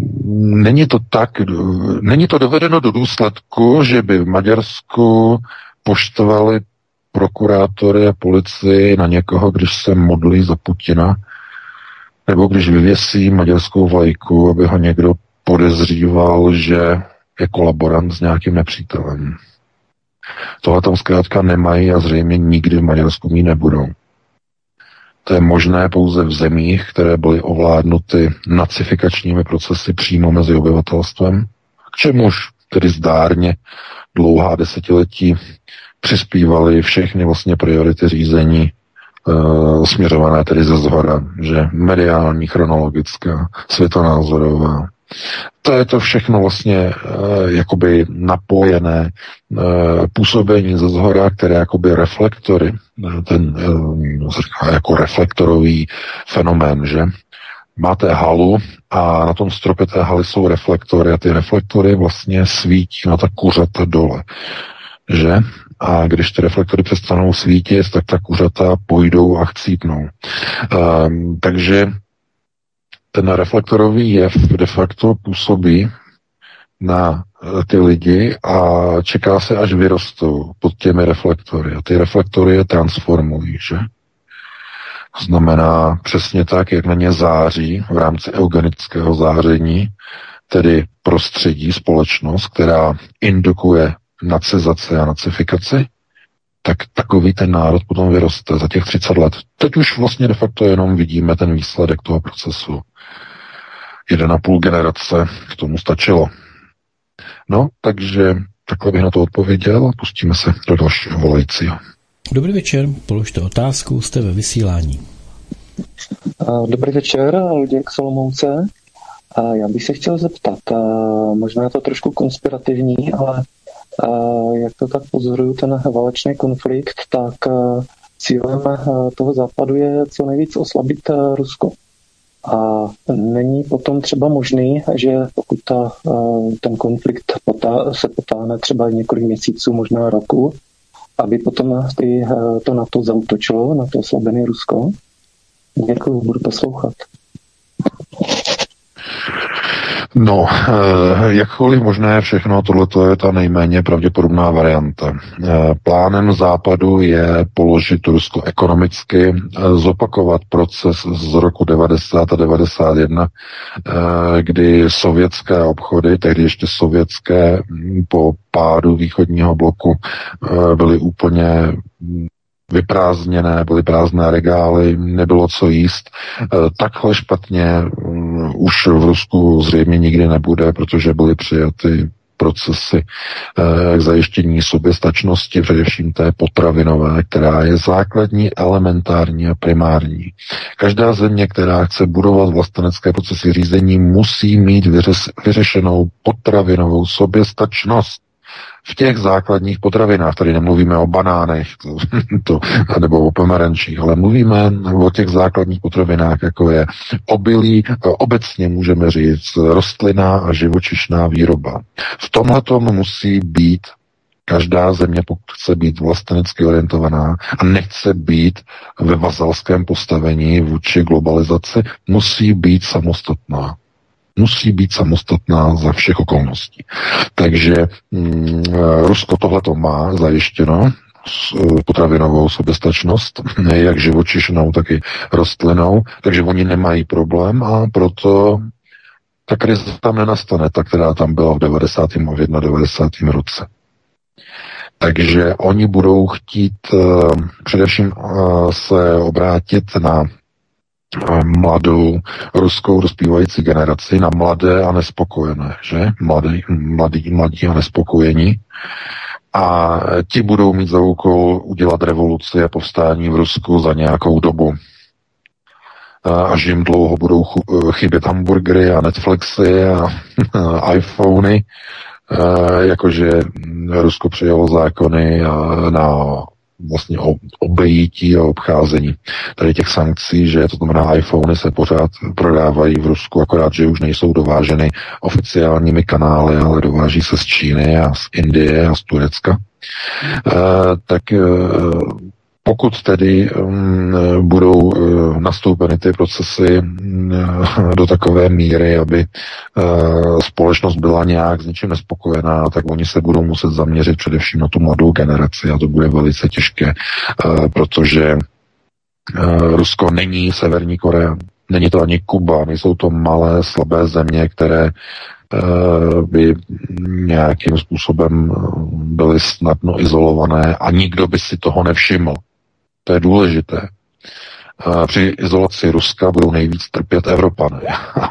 není to dovedeno do důsledku, že by v Maďarsku poštvali prokurátory a policii na někoho, když se modlí za Putina, nebo když vyvěsí maďarskou vlajku, aby ho někdo podezříval, že je kolaborant s nějakým nepřítelem. Tohle tam zkrátka nemají a zřejmě nikdy v Maďarsku mít nebudou. To je možné pouze v zemích, které byly ovládnuty nacifikačními procesy přímo mezi obyvatelstvem, k čemuž tedy zdárně dlouhá desetiletí přispívaly všechny vlastně priority řízení směřované tedy ze zhora, že mediální, chronologická, světonázorová. To je to všechno vlastně jakoby napojené působení ze zhora, které jakoby reflektory, ten jako reflektorový fenomén, že? Máte halu a na tom stropě té haly jsou reflektory a ty reflektory vlastně svítí na ta kuřata dole, že? A když ty reflektory přestanou svítit, tak ta kuřata půjdou a chcípnou. Takže ten reflektorový jev de facto působí na ty lidi a čeká se, až vyrostou pod těmi reflektory. A ty reflektory je transformují, že? To znamená přesně tak, jak na ně září v rámci eugenického záření, tedy prostředí, společnost, která indukuje nacizaci a nacifikaci, tak takový ten národ potom vyroste za těch 30 let. Teď už vlastně de facto jenom vidíme ten výsledek toho procesu. 1,5 generace k tomu stačilo. No, takže takhle bych na to odpověděl a pustíme se do dalšího volajícího.
Dobrý večer, položte otázku, jste ve vysílání.
Dobrý večer, Luděk Solomouce. Já bych se chtěl zeptat, možná je to trošku konspirativní, ale jak to tak pozoruju, ten válečný konflikt, tak cílem toho západu je co nejvíc oslabit Rusko. A není potom třeba možný, že pokud ten konflikt se potáhne třeba několik měsíců, možná roku, aby potom to NATO zaútočilo na to oslabené Rusko? Děkuji, budu poslouchat.
No, jakkoliv možné všechno, tohleto je ta nejméně pravděpodobná varianta. Plánem Západu je položit Rusko ekonomicky, zopakovat proces z roku 90 a 91, kdy sovětské obchody, tehdy ještě sovětské, po pádu východního bloku byly úplně vyprázdněné, byly prázdné regály, nebylo co jíst. Takhle špatně už v Rusku zřejmě nikdy nebude, protože byly přijaty procesy k zajištění soběstačnosti, především té potravinové, která je základní, elementární a primární. Každá země, která chce budovat vlastenecké procesy řízení, musí mít vyřešenou potravinovou soběstačnost. V těch základních potravinách, tady nemluvíme o banánech nebo o pomerančích, ale mluvíme o těch základních potravinách, jako je obilí, obecně můžeme říct rostlinná a živočišná výroba. V tomhletom musí být každá země, pokud chce být vlastenecky orientovaná a nechce být ve vazalském postavení vůči globalizaci, musí být samostatná. Musí být samostatná za všech okolností. Takže Rusko tohleto má zajištěno, potravinovou soběstačnost, jak živočišnou, tak i rostlinou, takže oni nemají problém a proto ta krize tam nenastane, ta, která tam byla v 90. a 91. roce. Takže oni budou chtít především se obrátit na mladou ruskou dospívající generaci, na mladé a nespokojené, že? Mladí a nespokojení. A ti budou mít za úkol udělat revoluci a povstání v Rusku za nějakou dobu. Až jim dlouho budou chybět hamburgery a Netflixy a iPhony, jakože Rusko přijalo zákony na vlastně obejítí a obcházení tady těch sankcí, že to znamená iPhony se pořád prodávají v Rusku, akorát, že už nejsou dováženy oficiálními kanály, ale dováží se z Číny a z Indie a z Turecka. Tak Pokud tedy budou nastoupeny ty procesy do takové míry, aby společnost byla nějak s něčím nespokojená, tak oni se budou muset zaměřit především na tu mladou generaci a to bude velice těžké, protože Rusko není Severní Korea, není to ani Kuba, nejsou to malé, slabé země, které by nějakým způsobem byly snadno izolované a nikdo by si toho nevšiml. To je důležité. Při izolaci Ruska budou nejvíc trpět Evropané.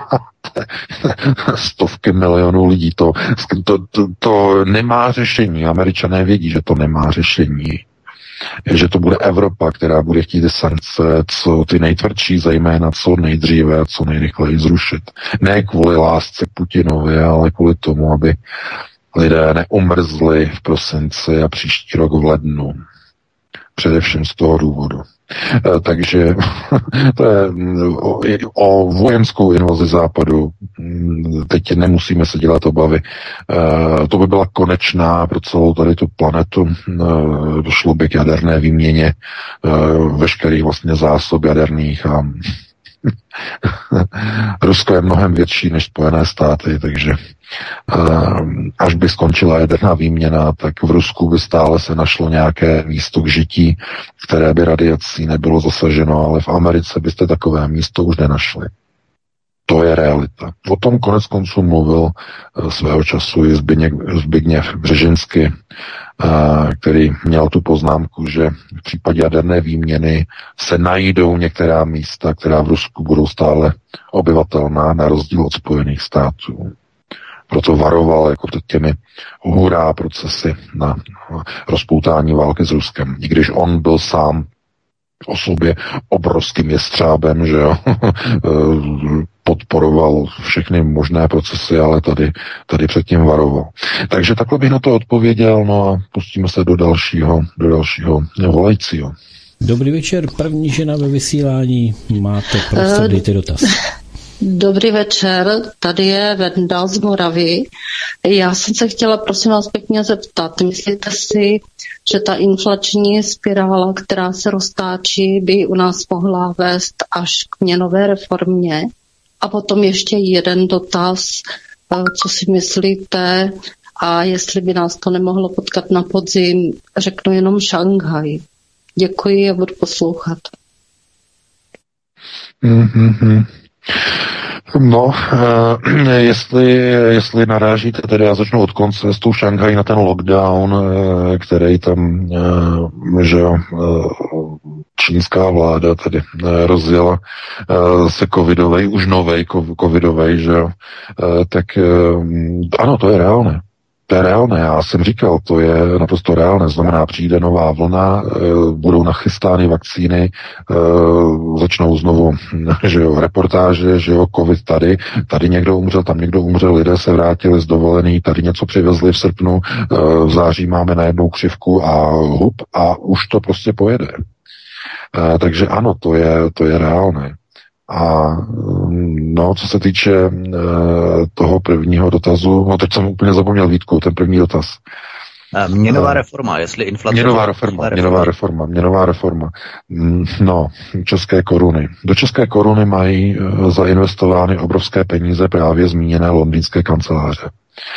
Stovky milionů lidí. To nemá řešení. Američané vědí, že to nemá řešení. Že to bude Evropa, která bude chtít ty sankce, co ty nejtvrdší, zejména co nejdříve a co nejrychleji zrušit. Ne kvůli lásce k Putinovi, ale kvůli tomu, aby lidé neumrzli v prosinci a příští rok v lednu. Především z toho důvodu. Takže to je o vojenskou invazi Západu. Teď nemusíme se dělat obavy. To by byla konečná pro celou tady tu planetu. Došlo by k jaderné výměně veškerých vlastně zásob jaderných a Rusko je mnohem větší než Spojené státy, takže až by skončila jaderná výměna, tak v Rusku by stále se našlo nějaké místo k žití, které by radiací nebylo zasaženo, ale v Americe byste takové místo už nenašli. To je realita. O tom konec konců mluvil svého času i Zbigněv Břežinsky, který měl tu poznámku, že v případě jaderné výměny se najdou některá místa, která v Rusku budou stále obyvatelná, na rozdíl od Spojených států. Proto varoval jako těmi hurá procesy na rozpoutání války s Ruskem. I když on byl sám o sobě obrovským jestřábem, že jo, podporoval všechny možné procesy, ale tady předtím varoval. Takže takhle bych na to odpověděl, no a pustíme se do dalšího volajícího.
Dobrý večer, první žena ve vysílání, máte prostor, dejte dotaz.
Dobrý večer, tady je Venda z Moravy. Já jsem se chtěla, prosím vás, pěkně zeptat. Myslíte si, že ta inflační spirála, která se roztáčí, by u nás mohla vést až k měnové reformě? A potom ještě jeden dotaz, co si myslíte a jestli by nás to nemohlo potkat na podzim, řeknu jenom Šanghaj. Děkuji a budu poslouchat.
No, jestli narážíte, tedy já začnu od konce s tou Šanghají na ten lockdown, který tam, že čínská vláda tedy rozjela se covidovej, už novej covidovej, že jo, tak ano, to je reálné. To je reálné, já jsem říkal, to je naprosto reálné, znamená, přijde nová vlna, budou nachystány vakcíny, začnou znovu, že jo, reportáže, že jo, covid tady někdo umřel, tam někdo umřel, lidé se vrátili z dovolený, tady něco přivezli v srpnu, v září máme najednou křivku a hup a už to prostě pojede. Takže ano, to je reálné. A no, co se týče toho prvního dotazu, no teď jsem úplně zapomněl, Vítku, ten první dotaz.
Měnová reforma, jestli inflace...
Měnová reforma. No, české koruny. Do české koruny mají zainvestovány obrovské peníze právě zmíněné londýnské kanceláře.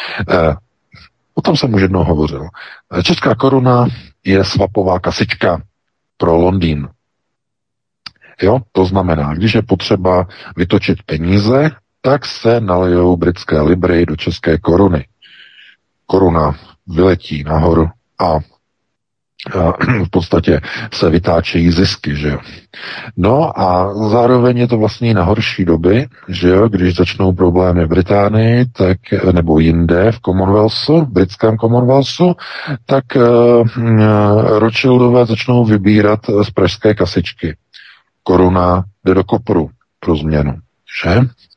O tom jsem už jednou hovořil. Česká koruna je swapová kasička pro Londýn. Jo, to znamená, když je potřeba vytočit peníze, tak se nalijou britské libry do české koruny. Koruna vyletí nahoru a v podstatě se vytáčejí zisky, že jo. No a zároveň je to vlastně na horší doby, že jo, když začnou problémy v Británii, tak, nebo jinde v Commonwealthu, v britském Commonwealthu, tak Rothschildové začnou vybírat z pražské kasičky. Koruna jde do kopru pro změnu, že?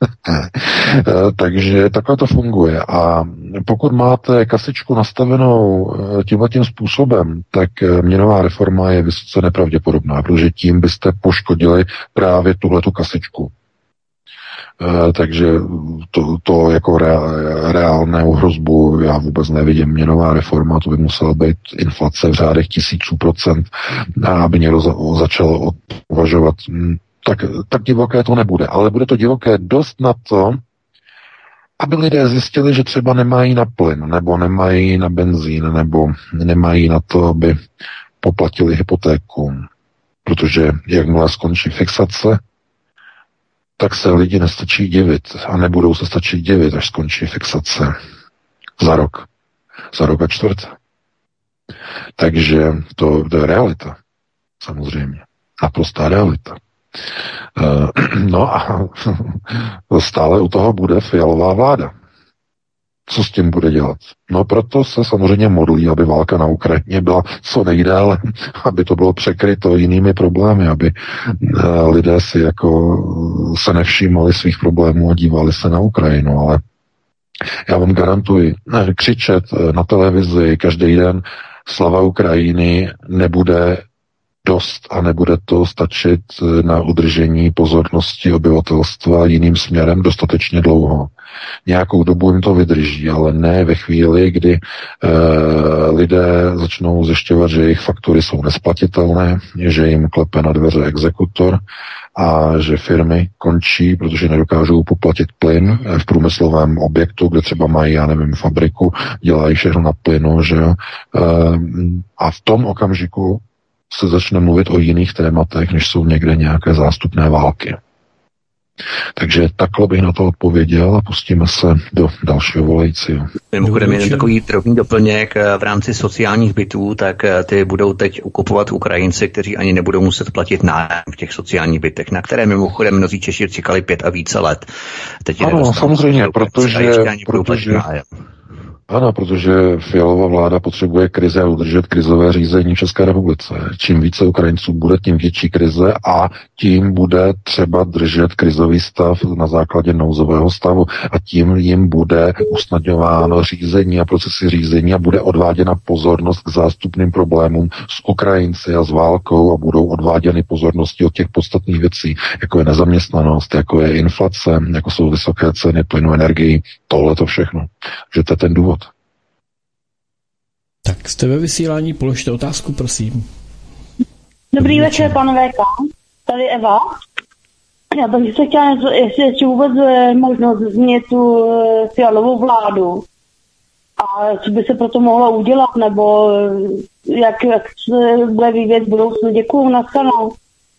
Takže takhle to funguje. A pokud máte kasičku nastavenou tímhletím způsobem, tak měnová reforma je vysoce nepravděpodobná, protože tím byste poškodili právě tuhletu kasičku. Takže to jako reálnou hrozbu já vůbec nevidím. Měnová reforma, to by musela být inflace v řádech 1000%, aby někdo začal uvažovat. Tak divoké to nebude, ale bude to divoké dost na to, aby lidé zjistili, že třeba nemají na plyn, nebo nemají na benzín, nebo nemají na to, aby poplatili hypotéku. Protože jakmile skončí fixace, tak se lidi nestačí divit a nebudou se stačit divit, až skončí fixace za rok a čtvrt. Takže to je realita, samozřejmě. Naprostá realita. No a stále u toho bude Fialová vláda. Co s tím bude dělat? No proto se samozřejmě modlí, aby válka na Ukrajině byla co nejdéle, aby to bylo překryto jinými problémy, aby lidé si jako se nevšímali svých problémů a dívali se na Ukrajinu, ale já vám garantuji, křičet na televizi každý den slava Ukrajiny nebude dost a nebude to stačit na udržení pozornosti obyvatelstva jiným směrem dostatečně dlouho. Nějakou dobu jim to vydrží, ale ne ve chvíli, kdy lidé začnou zjišťovat, že jejich faktury jsou nesplatitelné, že jim klepe na dveře exekutor a že firmy končí, protože nedokážou poplatit plyn v průmyslovém objektu, kde třeba mají, já nevím, fabriku, dělají všechno na plynu, že a v tom okamžiku se začne mluvit o jiných tématech, než jsou někde nějaké zástupné války. Takže takhle bych na to odpověděl a pustíme se do dalšího volajícího.
Mimochodem jeden takový drobný doplněk v rámci sociálních bytů, tak ty budou teď ukupovat Ukrajinci, kteří ani nebudou muset platit nájem v těch sociálních bytech, na které mimochodem mnozí Češi čekali 5 a více let. Teď
ano, samozřejmě, protože Fialova vláda potřebuje krize a udržet krizové řízení v České republice. Čím více Ukrajinců bude, tím větší krize a tím bude třeba držet krizový stav na základě nouzového stavu a tím jim bude usnadňováno řízení a procesy řízení a bude odváděna pozornost k zástupným problémům s Ukrajinci a s válkou a budou odváděny pozornosti od těch podstatných věcí, jako je nezaměstnanost, jako je inflace, jako jsou vysoké ceny plynu, energií, tohle to všechno. Že to je ten důvod.
Tak jste ve vysílání, položte otázku, prosím.
Dobrý večer, pan VK. Tady Eva. Já bych se chtěla, jestli vůbec možnost změnit tu Fialovou vládu. A co by se proto mohlo udělat, nebo jak se bude vyvíjet v budoucnu. Děkuju, nashledanou.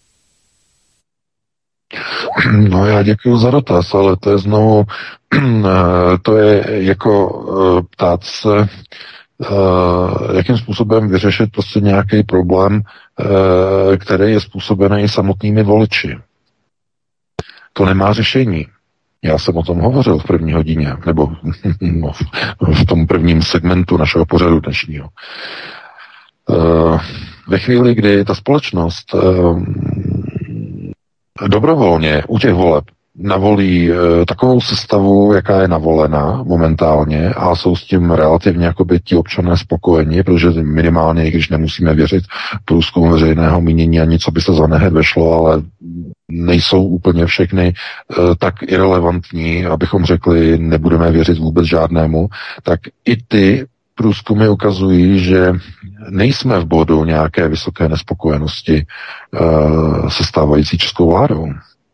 No já děkuju za dotaz, ale to je znovu, to je jako ptát se, jakým způsobem vyřešit prostě nějaký problém, který je způsobený samotnými voliči. To nemá řešení. Já jsem o tom hovořil v první hodině, nebo v tom prvním segmentu našeho pořadu dnešního. Ve chvíli, kdy ta společnost dobrovolně u těch voleb navolí takovou sestavu, jaká je navolená momentálně a jsou s tím relativně jakoby ti občané spokojeni, protože minimálně, i když nemusíme věřit průzkumu veřejného mínění, ani co by se za nehet vešlo, ale nejsou úplně všechny tak irelevantní, abychom řekli, nebudeme věřit vůbec žádnému, tak i ty průzkumy ukazují, že nejsme v bodu nějaké vysoké nespokojenosti se stávající českou vládou.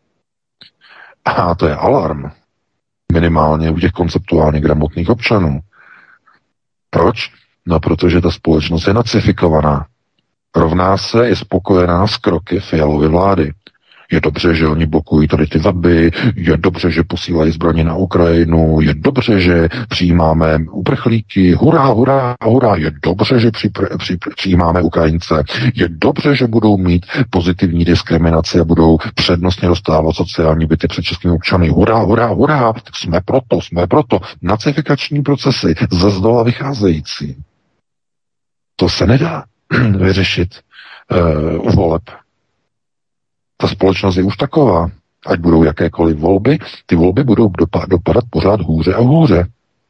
A to je alarm. Minimálně u těch konceptuálně gramotných občanů. Proč? No, protože ta společnost je nacifikovaná. Rovná se, je spokojená s kroky Fialovy vlády. Je dobře, že oni blokují tady ty weby, je dobře, že posílají zbraně na Ukrajinu, je dobře, že přijímáme uprchlíky, hurá, hurá, hurá, je dobře, že přijímáme Ukrajince, je dobře, že budou mít pozitivní diskriminaci a budou přednostně dostávat sociální byty před českými občany, hurá, hurá, hurá, jsme proto, nacifikační procesy ze zdola vycházející. To se nedá vyřešit u voleb. Ta společnost je už taková. Ať budou jakékoliv volby, ty volby budou dopadat pořád hůře a hůře.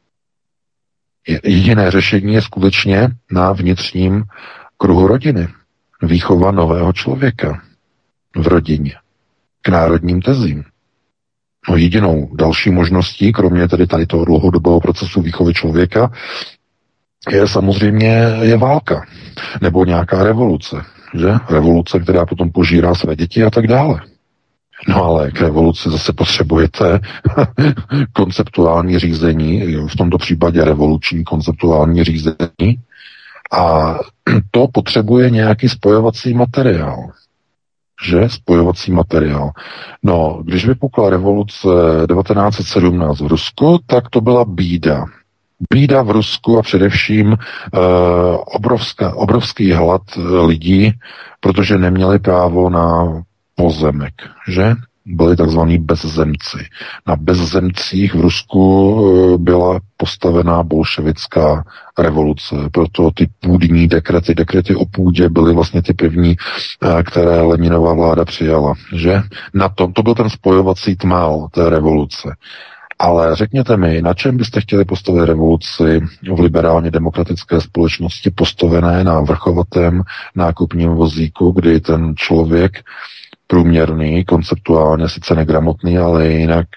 Jediné řešení je skutečně na vnitřním kruhu rodiny. Výchova nového člověka v rodině. K národním tezím. No jedinou další možností, kromě tedy tady toho dlouhodobého procesu výchovy člověka, je samozřejmě válka. Nebo nějaká revoluce. Že? Revoluce, která potom požírá své děti a tak dále. No ale k revoluci zase potřebujete konceptuální řízení, v tomto případě revoluční konceptuální řízení, a to potřebuje nějaký spojovací materiál. Že? Spojovací materiál. No, když vypukla revoluce 1917 v Rusku, tak to byla bída. Bída v Rusku a především obrovský hlad lidí, protože neměli právo na pozemek, že? Byli takzvaní bezzemci. Na bezzemcích v Rusku byla postavená bolševická revoluce, proto ty půdní dekrety o půdě byly vlastně ty první, které Leninova vláda přijala, že? Na tom, to byl ten spojovací tmál té revoluce. Ale řekněte mi, na čem byste chtěli postavit revoluci v liberálně demokratické společnosti postavené na vrchovatém nákupním vozíku, kdy ten člověk průměrný, konceptuálně sice negramotný, ale jinak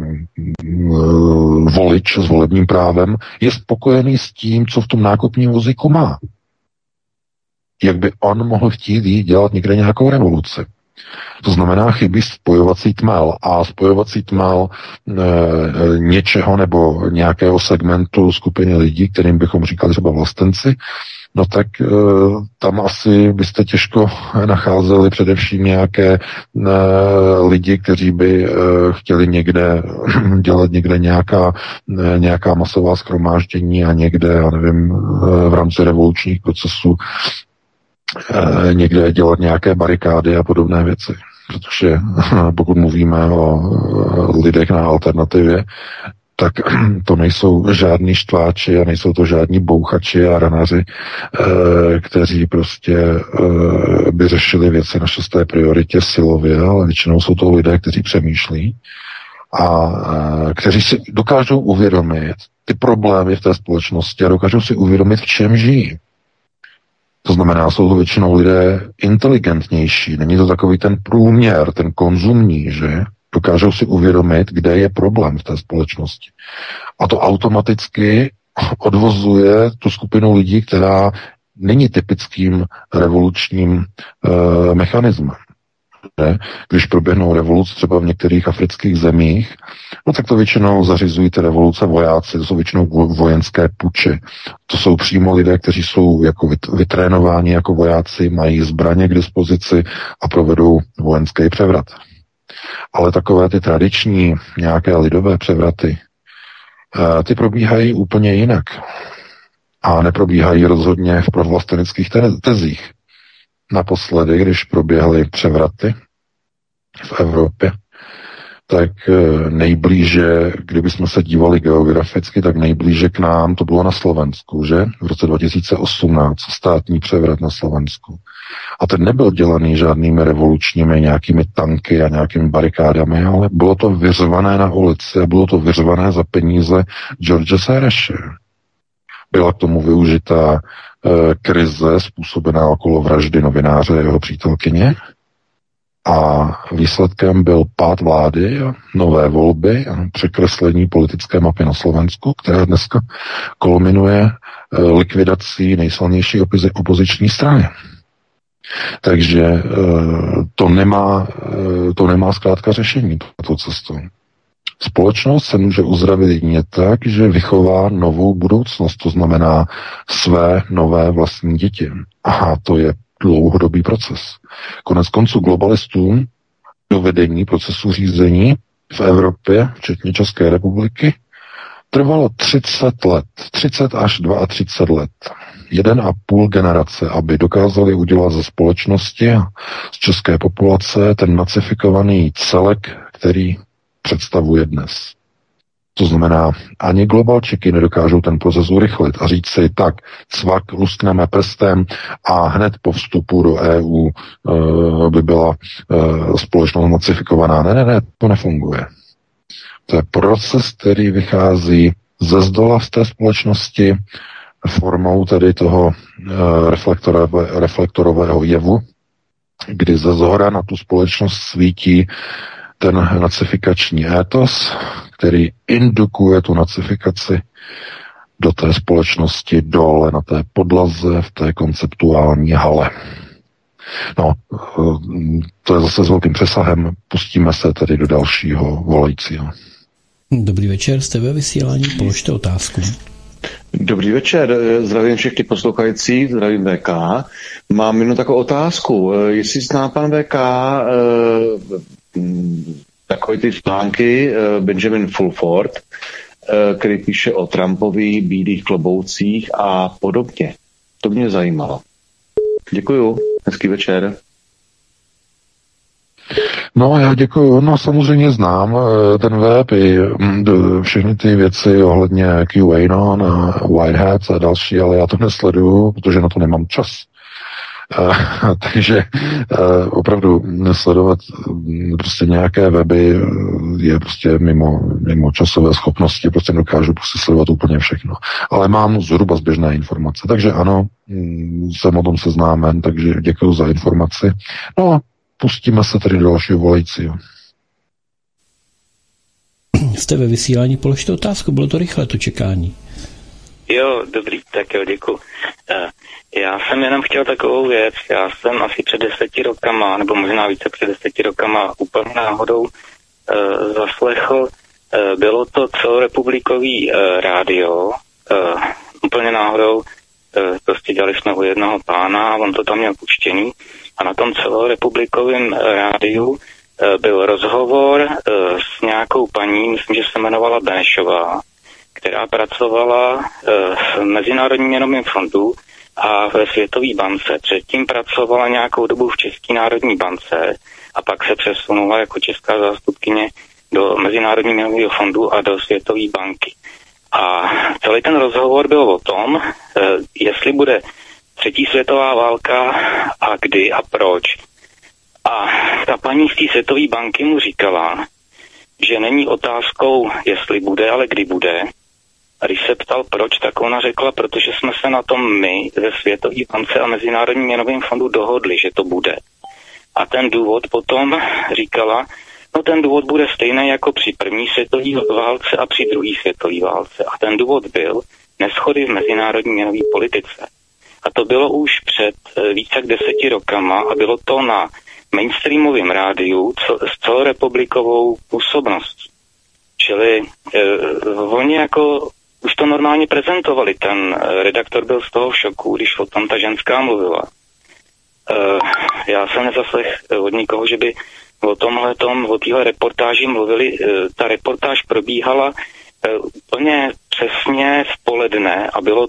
volič s volebním právem, je spokojený s tím, co v tom nákupním vozíku má. Jak by on mohl chtít jít dělat někde nějakou revoluci? To znamená, chybí spojovací tmel a spojovací tmel něčeho nebo nějakého segmentu skupiny lidí, kterým bychom říkali třeba vlastenci, no tak tam asi byste těžko nacházeli především nějaké lidi, kteří by chtěli někde dělat někde nějaká masová shromáždění a někde, já nevím, v rámci revolučních procesů někde dělat nějaké barikády a podobné věci. Protože pokud mluvíme o lidech na alternativě, tak to nejsou žádní štváči a nejsou to žádní bouchači a ranaři, kteří prostě by řešili věci na 6. prioritě silově, ale většinou jsou to lidé, kteří přemýšlí a kteří si dokážou uvědomit ty problémy v té společnosti a dokážou si uvědomit, v čem žijí. To znamená, jsou to většinou lidé inteligentnější. Není to takový ten průměr, ten konzumní, že? Dokážou si uvědomit, kde je problém v té společnosti. A to automaticky odvozuje tu skupinu lidí, která není typickým revolučním mechanismem. Ne? Když proběhnou revoluce třeba v některých afrických zemích, no tak to většinou zařizují ty revoluce vojáci, to jsou většinou vojenské puče. To jsou přímo lidé, kteří jsou jako vytrénováni jako vojáci, mají zbraně k dispozici a provedou vojenský převrat. Ale takové ty tradiční nějaké lidové převraty, ty probíhají úplně jinak. A neprobíhají rozhodně v provlastenických tezích. Naposledy, když proběhly převraty v Evropě, tak nejblíže, kdybychom se dívali geograficky, tak nejblíže k nám to bylo na Slovensku, že? V roce 2018 státní převrat na Slovensku. A ten nebyl dělaný žádnými revolučními nějakými tanky a nějakými barikádami, ale bylo to vyřvané na ulici a bylo to vyřvané za peníze George Soreše. Byla k tomu využitá krize způsobená okolo vraždy novináře a jeho přítelkyně. A výsledkem byl pád vlády a nové volby a překreslení politické mapy na Slovensku, která dneska kulminuje likvidací nejsilnější opoziční strany. Takže to nemá zkrátka řešení tato cestou. Společnost se může uzdravit jedině tak, že vychová novou budoucnost, to znamená své nové vlastní děti. A to je dlouhodobý proces. Konec konců globalistům dovedení procesu řízení v Evropě, včetně České republiky, trvalo 30 let, 30 až 32 let. 1,5 generace, aby dokázali udělat ze společnosti a z české populace ten nacifikovaný celek, který představuje dnes. To znamená, ani globalčiky nedokážou ten proces urychlit a říct si tak, cvak, luskneme prstem a hned po vstupu do EU by byla společnost nacifikovaná. Ne, to nefunguje. To je proces, který vychází ze zdola z té společnosti formou tedy toho reflektorového jevu, kdy ze zhora na tu společnost svítí ten nacifikační étos, který indukuje tu nacifikaci do té společnosti dole na té podlaze, v té konceptuální hale. No, to je zase s velkým přesahem. Pustíme se tedy do dalšího volajícího.
Dobrý večer, jste ve vysílání, položte otázku.
Dobrý večer, zdravím všechny poslouchající, zdravím VK. Mám jenom takovou otázku. Jestli zná pan VK takové ty články Benjamin Fulford, který píše o Trumpovi, bílých kloboucích a podobně. To mě zajímalo. Děkuju, hezký večer.
No, já děkuju. No, samozřejmě znám ten web i všechny ty věci ohledně QAnon a White Hats a další, ale já to nesleduju, protože na to nemám čas. Takže opravdu sledovat prostě nějaké weby je prostě mimo časové schopnosti, prostě dokážu prostě sledovat úplně všechno. Ale mám zhruba zběžné informace, takže ano, jsem o tom seznámen, takže děkuji za informaci. No, pustíme se tedy do dalšího volajícího.
Jste ve vysílání, položte otázku, bylo to rychle to čekání.
Jo, dobrý, tak jo, děkuji. Já jsem jenom chtěl takovou věc. Já jsem asi před 10 rokama, nebo možná více před 10 rokama úplně náhodou zaslechl, bylo to celorepublikový rádio, úplně náhodou, prostě dělali jsme u jednoho pána a on to tam měl puštěný a na tom celorepublikovém rádiu byl rozhovor s nějakou paní, myslím, že se jmenovala Benešová, která pracovala v Mezinárodním měnovém fondu a ve Světové bance. Předtím pracovala nějakou dobu v České národní bance a pak se přesunula jako česká zástupkyně do Mezinárodního měnového fondu a do Světové banky. A celý ten rozhovor byl o tom, jestli bude třetí světová válka a kdy a proč. A ta paní z té Světové banky mu říkala, že není otázkou, jestli bude, ale kdy bude. A když se ptal proč, tak ona řekla, protože jsme se na tom my ve Světové bance a Mezinárodním měnovém fondu dohodli, že to bude. A ten důvod potom říkala, no ten důvod bude stejný jako při první světové válce a při druhé světové válce. A ten důvod byl neshody v mezinárodní měnové politice. A to bylo už před více jak 10 rokama a bylo to na mainstreamovém rádiu s celorepublikovou působností. Čili oni jako už to normálně prezentovali. Ten redaktor byl z toho v šoku, když o tom ta ženská mluvila. Já jsem nezaslech od nikoho, že by o téhle reportáži mluvili. Ta reportáž probíhala úplně přesně v poledne a bylo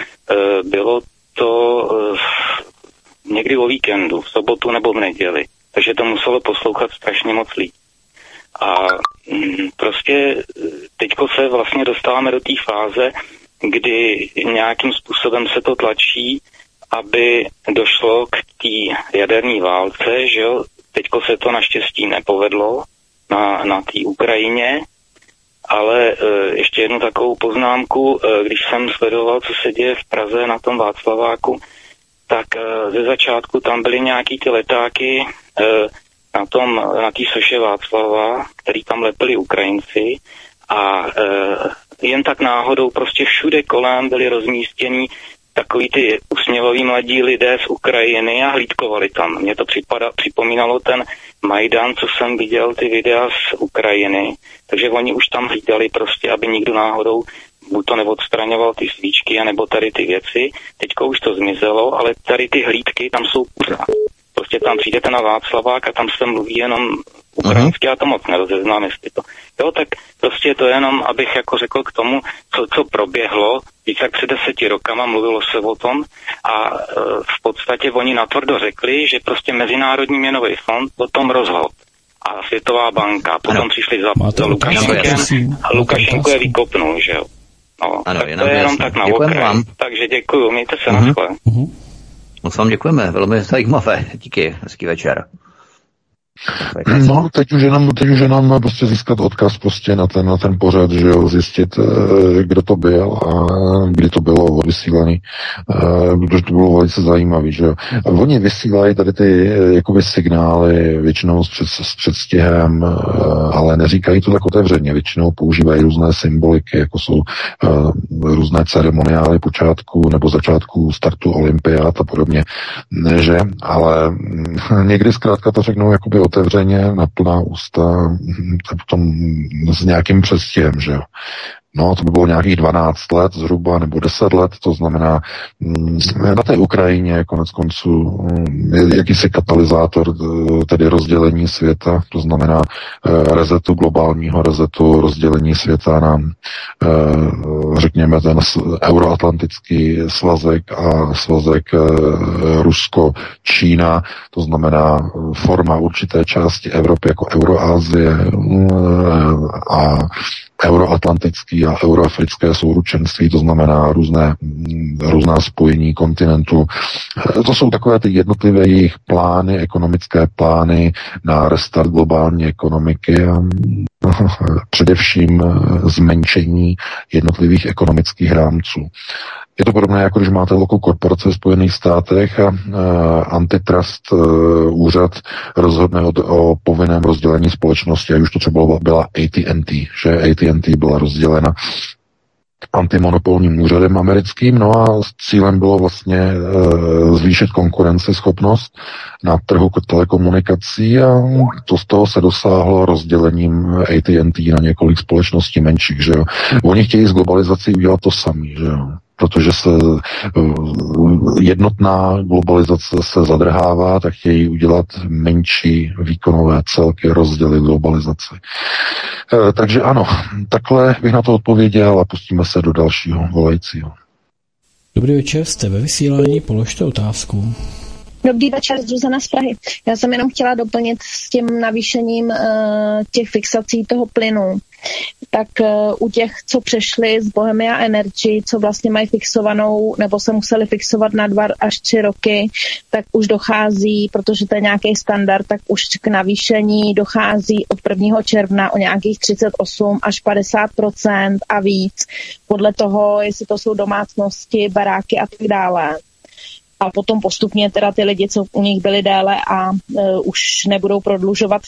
to někdy o víkendu, v sobotu nebo v neděli. Takže to muselo poslouchat strašně moc lidí. A prostě teďko se vlastně dostáváme do té fáze, kdy nějakým způsobem se to tlačí, aby došlo k té jaderné válce, že jo. Teďko se to naštěstí nepovedlo na té Ukrajině, ale ještě jednu takovou poznámku, když jsem sledoval, co se děje v Praze na tom Václaváku, tak ze začátku tam byly nějaký ty letáky na té soše Václava, který tam lepili Ukrajinci a jen tak náhodou prostě všude kolem byli rozmístěni takový ty usměvaví mladí lidé z Ukrajiny a hlídkovali tam. Mně to připomínalo ten Majdan, co jsem viděl ty videa z Ukrajiny, takže oni už tam hlídali prostě, aby nikdo náhodou buď to neodstraňoval ty svíčky, anebo tady ty věci. Teďko už to zmizelo, ale tady ty hlídky tam jsou pořád. Prostě tam přijdete na Václavák a tam se mluví jenom ukrajinsky, já to moc nerozeznám, jestli to. Jo, tak prostě to jenom, abych jako řekl k tomu, co proběhlo, víc jak před 10 rokama mluvilo se o tom a v podstatě oni natvrdo řekli, že prostě Mezinárodní měnový fond o tom rozhodl. A Světová banka, potom přišli za Lukašenkem a Lukašenko je vykopnul, že jo. No, ano, tak to je jenom tak na okraj. Takže děkuju, mějte se na shledanou.
Moc vám děkujeme, velmi zajímavé. Díky, hezký večer.
No, teď už jenom prostě získat odkaz prostě na ten pořad, že jo, zjistit, kdo to byl a kdy to bylo odvysílaný, protože to bylo velice zajímavý, že jo. Oni vysílají tady ty jakoby signály většinou s předstihem, ale neříkají to tak otevřeně, většinou používají různé symboliky, jako jsou různé ceremoniály počátku nebo začátku startu olympiád a podobně, že, ale někdy zkrátka to řeknou jakoby otevřeně, na plná ústa, potom s nějakým předstihem, že jo. No, to by bylo nějakých 12 let zhruba, nebo 10 let, to znamená na té Ukrajině konec konců jakýsi katalyzátor, tedy rozdělení světa, to znamená resetu, globálního resetu, rozdělení světa na, řekněme, ten euroatlantický svazek a svazek Rusko-Čína, to znamená forma určité části Evropy jako Euroázie a euroatlantický a euroafrické souručenství, to znamená různá spojení kontinentu. To jsou takové ty jednotlivé jejich plány, ekonomické plány na restart globální ekonomiky a především zmenšení jednotlivých ekonomických rámců. Je to podobné, jako když máte velkou korporaci v Spojených státech a antitrust úřad rozhodne o povinném rozdělení společnosti, a už to třeba byla AT&T, že AT&T byla rozdělena antimonopolním úřadem americkým, no a cílem bylo vlastně zvýšit konkurenceschopnost na trhu telekomunikací a to z toho se dosáhlo rozdělením AT&T na několik společností menších, že jo. Oni chtějí z globalizací udělat to samý, že jo. Protože se jednotná globalizace se zadrhává, tak chtějí udělat menší výkonové celky, rozdělit globalizaci. Takže ano, takhle bych na to odpověděl a pustíme se do dalšího volajícího.
Dobrý večer, jste ve vysílání, položte otázku.
Dobrý večer, Zuzana z Prahy. Já jsem jenom chtěla doplnit s tím navýšením těch fixací toho plynu. Tak u těch, co přešli z Bohemia Energy, co vlastně mají fixovanou, nebo se museli fixovat na 2 až 3 roky, tak už dochází, protože to je nějaký standard, tak už k navýšení dochází od 1. června o nějakých 38 až 50% a víc. Podle toho, jestli to jsou domácnosti, baráky a tak dále. A potom postupně teda ty lidi, co u nich byli déle a už nebudou prodlužovat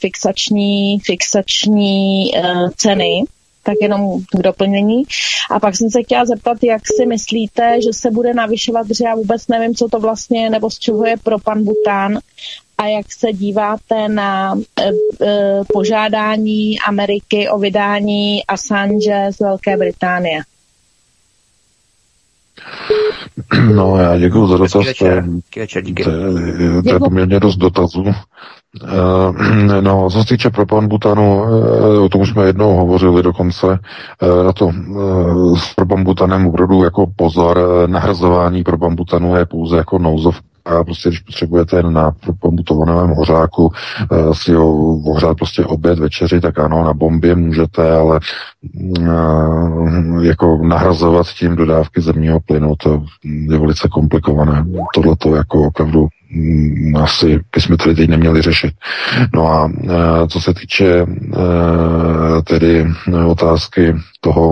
fixační ceny, tak jenom k doplnění. A pak jsem se chtěla zeptat, jak si myslíte, že se bude navyšovat, protože já vůbec nevím, co to vlastně je, nebo z čeho je propan-bután, a jak se díváte na požádání Ameriky o vydání Assange z Velké Británie.
No, já děkuju za dotaz. To je poměrně dost dotazů. No, co se týče propan-butanu, o tom už jsme jednou hovořili dokonce. Na to s propan-butanem opravdu jako pozor, nahrazování propan-butanu je pouze jako nouzovka. A prostě, když potřebujete na propan-butovaném hořáku si ho ohřát prostě oběd, večeři, tak ano, na bombě můžete, ale jako nahrazovat tím dodávky zemního plynu, to je velice komplikované. Tohle to jako opravdu asi bychom tady teď neměli řešit. No a co se týče tedy otázky toho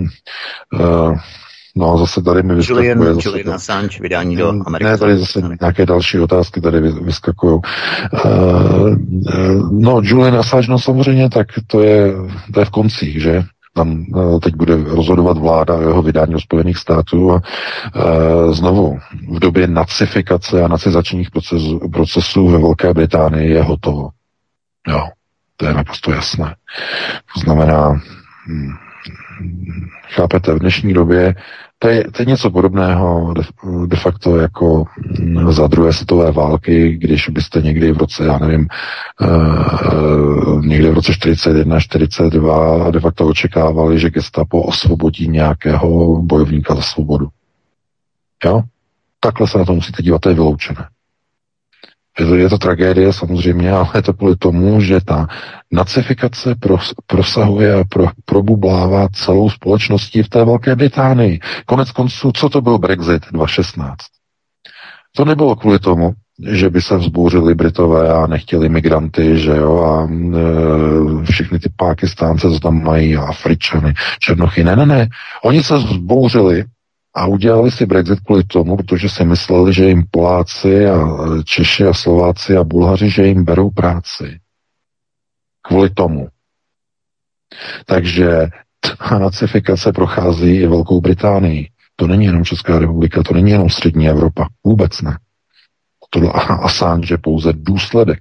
no, zase tady mi vyskakuje.
Julian Assange, vydání do Ameriky.
Ne, tady zase nějaké další otázky tady vyskakují. No, Julian Assange, no samozřejmě, tak to je v koncích, že? Tam teď bude rozhodovat vláda o jeho vydání do Spojených států a znovu v době nacifikace a nacizačních procesů ve Velké Británii je hotovo. Jo, to je naprosto jasné. To znamená, chápete, v dnešní době to je něco podobného de facto jako za druhé světové války, když byste někdy v roce, já nevím, někde v roce 41, 42 de facto očekávali, že gestapo osvobodí nějakého bojovníka za svobodu. Jo? Takhle se na to musíte dívat, to je vyloučené. Je to tragédie samozřejmě, ale je to kvůli tomu, že ta nacifikace prosahuje a probublává celou společností v té Velké Británii. Konec konců, co to byl Brexit 2016? To nebylo kvůli tomu, že by se vzbouřili Britové a nechtěli migranty, že jo, a všechny ty Pákistánce, co tam mají, a Afričany, Černochy. Ne. Oni se vzbouřili a udělali si Brexit kvůli tomu, protože si mysleli, že jim Poláci a Češi a Slováci a Bulhaři, že jim berou práci. Kvůli tomu. Takže ta nacifikace prochází i Velkou Británii. To není jenom Česká republika, to není jenom střední Evropa. Vůbec ne. Tohle Assange je pouze důsledek.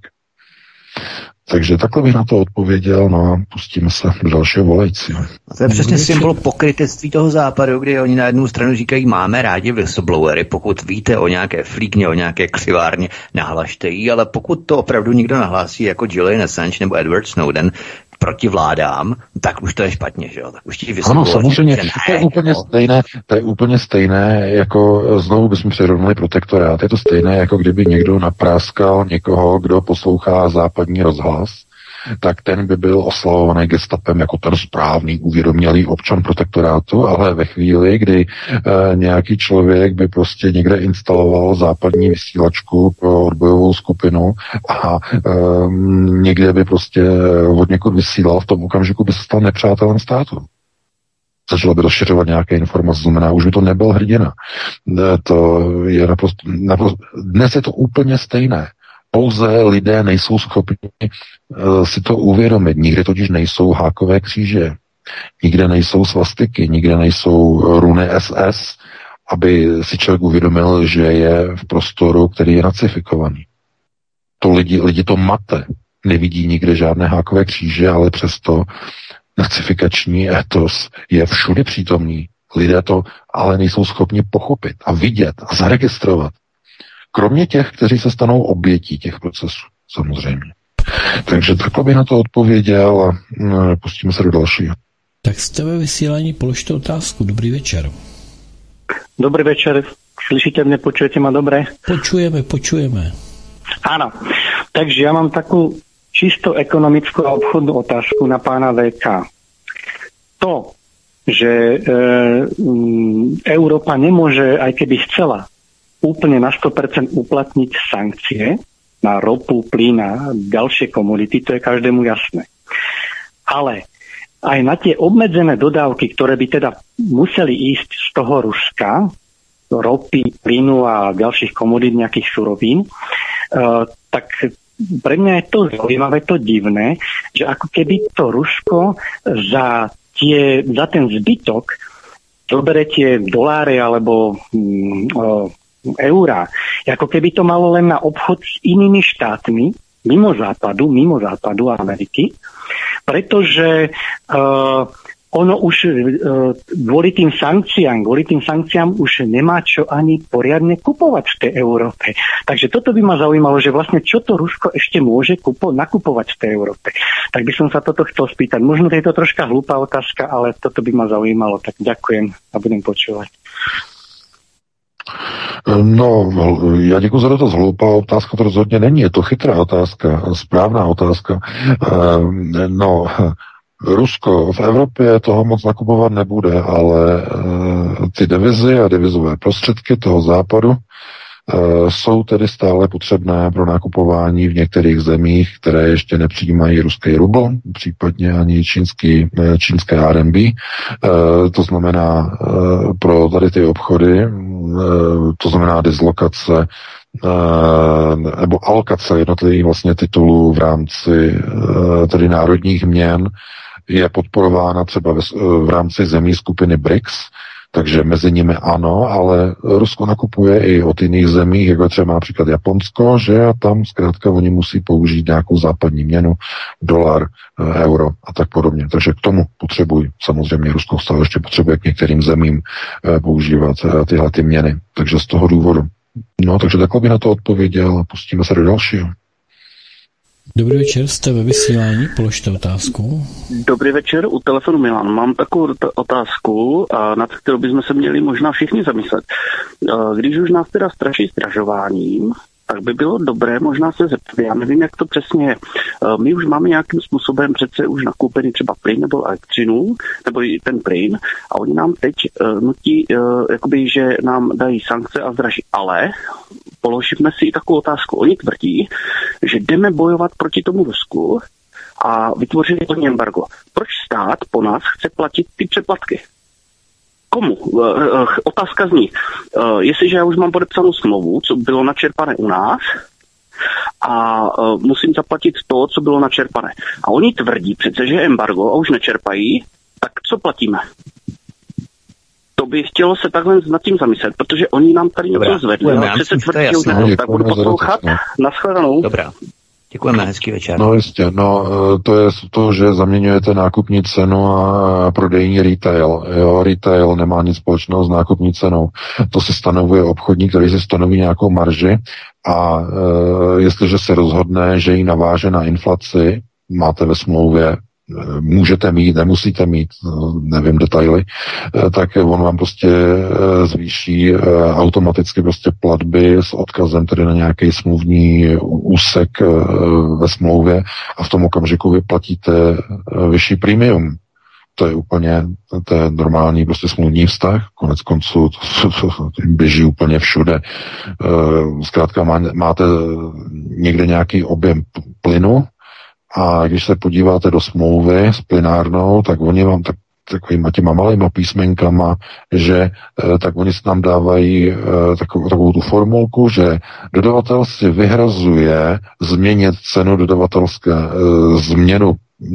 Takže takhle bych na to odpověděl, no a pustíme se do dalšího volajícího.
To je přesně symbol pokrytectví toho západu, kdy oni na jednu stranu říkají, máme rádi whistleblowery, pokud víte o nějaké flíkně, o nějaké křivárně, nahlašte ji, ale pokud to opravdu někdo nahlásí jako Julian Assange nebo Edward Snowden proti vládám, tak už to je špatně, že jo? Tak už ti
ano, samozřejmě, to je úplně stejné, jako znovu bychom přirovnali protektorát, je to stejné, jako kdyby někdo napráskal někoho, kdo poslouchá západní rozhlas, tak ten by byl oslavovaný gestapem jako ten správný, uvědomělý občan protektorátu, ale ve chvíli, kdy nějaký člověk by prostě někde instaloval západní vysílačku pro odbojovou skupinu a někde by prostě od někud vysílal, v tom okamžiku by se stal nepřátelem státu. Začalo by rozšiřovat nějaké informace, znamená, už by to nebyl hrdina. To je naprosto, dnes je to úplně stejné. Pouze lidé nejsou schopni si to uvědomit. Nikde totiž nejsou hákové kříže, nikde nejsou svastiky, nikde nejsou runy SS, aby si člověk uvědomil, že je v prostoru, který je nacifikovaný. To lidi to mate. Nevidí nikde žádné hákové kříže, ale přesto nacifikační etos je všude přítomný. Lidé to ale nejsou schopni pochopit a vidět a zaregistrovat. Kromě těch, kteří se stanou obětí těch procesů, samozřejmě. Takže takhle bych na to odpověděl a pustíme se do dalšího.
Tak jste ve vysílání, položte otázku. Dobrý večer.
Dobrý večer. Slyšíte mě, počujete ma dobre?
Počujeme.
Áno. Takže ja mám takú čisto ekonomickú a obchodnú otázku na pána VK. To, že Európa nemôže, aj keby chcela, úplne na 100% uplatniť sankcie na ropu, plyn a ďalšie komodity, to je každému jasné. Ale aj na tie obmedzené dodávky, ktoré by teda museli ísť z toho Ruska, ropy, plynu a ďalších komodít, nejakých surovín, tak pre mňa je to zaujímavé, to divné, že ako keby to Rusko za ten zbytok zobere tie doláre alebo eurá, ako keby to malo len na obchod s inými štátmi mimo západu Ameriky, pretože ono už kvôli tým sankciám už nemá čo ani poriadne kupovať v tej Európe. Takže toto by ma zaujímalo, že vlastne čo to Rusko ešte môže nakupovať v tej Európe. Tak by som sa toto chcel spýtať. Možno je to troška hlúpa otázka, ale toto by ma zaujímalo. Tak ďakujem a budem počúvať.
No, já děkuji za dotaz. Hloupá otázka to rozhodně není, je to chytrá otázka, správná otázka. Rusko v Evropě toho moc nakupovat nebude, ale ty devizy a devizové prostředky toho západu jsou tedy stále potřebné pro nakupování v některých zemích, které ještě nepřijímají ruský rubl, případně ani čínské RMB. To znamená pro tady ty obchody, to znamená dislokace nebo alokace jednotlivých vlastně titulů v rámci tedy národních měn je podporována třeba v rámci zemí skupiny BRICS, takže mezi nimi ano, ale Rusko nakupuje i od jiných zemí, jako třeba například Japonsko, že a tam zkrátka oni musí použít nějakou západní měnu, dolar, euro a tak podobně. Takže k tomu potřebují. Samozřejmě Rusko stále ještě potřebuje k některým zemím používat tyhle ty měny. Takže z toho důvodu. No, takže takhle by na to odpověděl a pustíme se do dalšího.
Dobrý večer, jste ve vysílání, položte otázku.
Dobrý večer, u telefonu Milan. Mám takovou otázku, nad kterou bychom se měli možná všichni zamyslet. Když už nás teda straší zdražováním, tak by bylo dobré možná se zeptat, já nevím, jak to přesně je. My už máme nějakým způsobem přece už nakoupený třeba plyn nebo elektřinu, nebo i ten plyn, a oni nám teď nutí, jakoby, že nám dají sankce a zdraží. Ale položíme si i takovou otázku. Oni tvrdí, že jdeme bojovat proti tomu Rusku a vytvořili to embargo. Proč stát po nás chce platit ty přeplatky? Komu? Otázka zní, jestliže já už mám podepsanou smlouvu, co bylo načerpané u nás, a musím zaplatit to, co bylo načerpané. A oni tvrdí přece, že je embargo a už nečerpají, tak co platíme? To by chtělo se takhle nad tím zamyslet, protože oni nám tady něco zvedli, ale přece tvrdí, že už ne, tak budu poslouchat. Naschledanou.
Dobrá. Děkujeme, hezký večer.
No jistě, to je to, že zaměňujete nákupní cenu a prodejní retail. Jo, retail nemá nic společného s nákupní cenou. To si stanovuje obchodník, který si stanoví nějakou marži a jestliže se rozhodne, že ji naváže na inflaci, máte ve smlouvě, můžete mít, nemusíte mít, nevím detaily, tak on vám prostě zvýší automaticky prostě platby s odkazem tedy na nějaký smluvní úsek ve smlouvě a v tom okamžiku vy platíte vyšší premium. To je úplně, to je normální prostě smluvní vztah, konec konců to běží úplně všude. Zkrátka máte někde nějaký objem plynu, a když se podíváte do smlouvy s plynárnou, tak oni vám takovýma těma malýma písmenkama, že tak oni nám dávají takovou tu formulku, že dodavatel si vyhrazuje změnit cenu změnu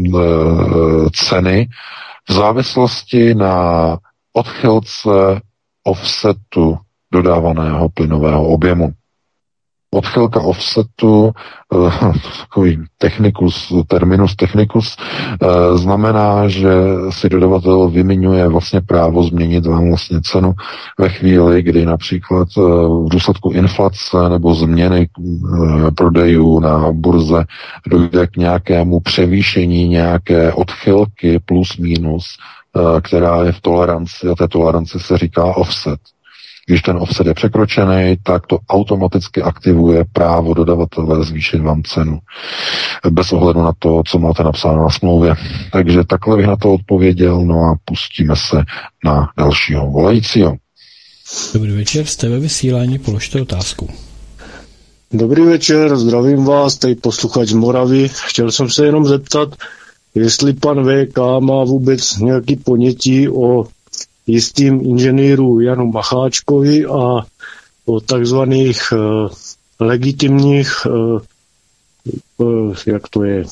ceny v závislosti na odchylce offsetu dodávaného plynového objemu. Odchylka offsetu, takový terminus technicus, znamená, že si dodavatel vyměňuje vlastně právo změnit vám vlastně cenu ve chvíli, kdy například v důsledku inflace nebo změny prodejů na burze dojde k nějakému převýšení nějaké odchylky plus minus, která je v toleranci, a té toleranci se říká offset. Když ten offset je překročený, tak to automaticky aktivuje právo dodavatele zvýšit vám cenu. Bez ohledu na to, co máte napsáno na smlouvě. Takže takhle bych na to odpověděl, no a pustíme se na dalšího volajícího.
Dobrý večer, jste ve vysílání, položte otázku.
Dobrý večer, zdravím vás, tady posluchač z Moravy. Chtěl jsem se jenom zeptat, jestli pan VK má vůbec nějaký ponětí o jistým inženýru Janu Macháčkovi a o takzvaných legitimních, jak to je,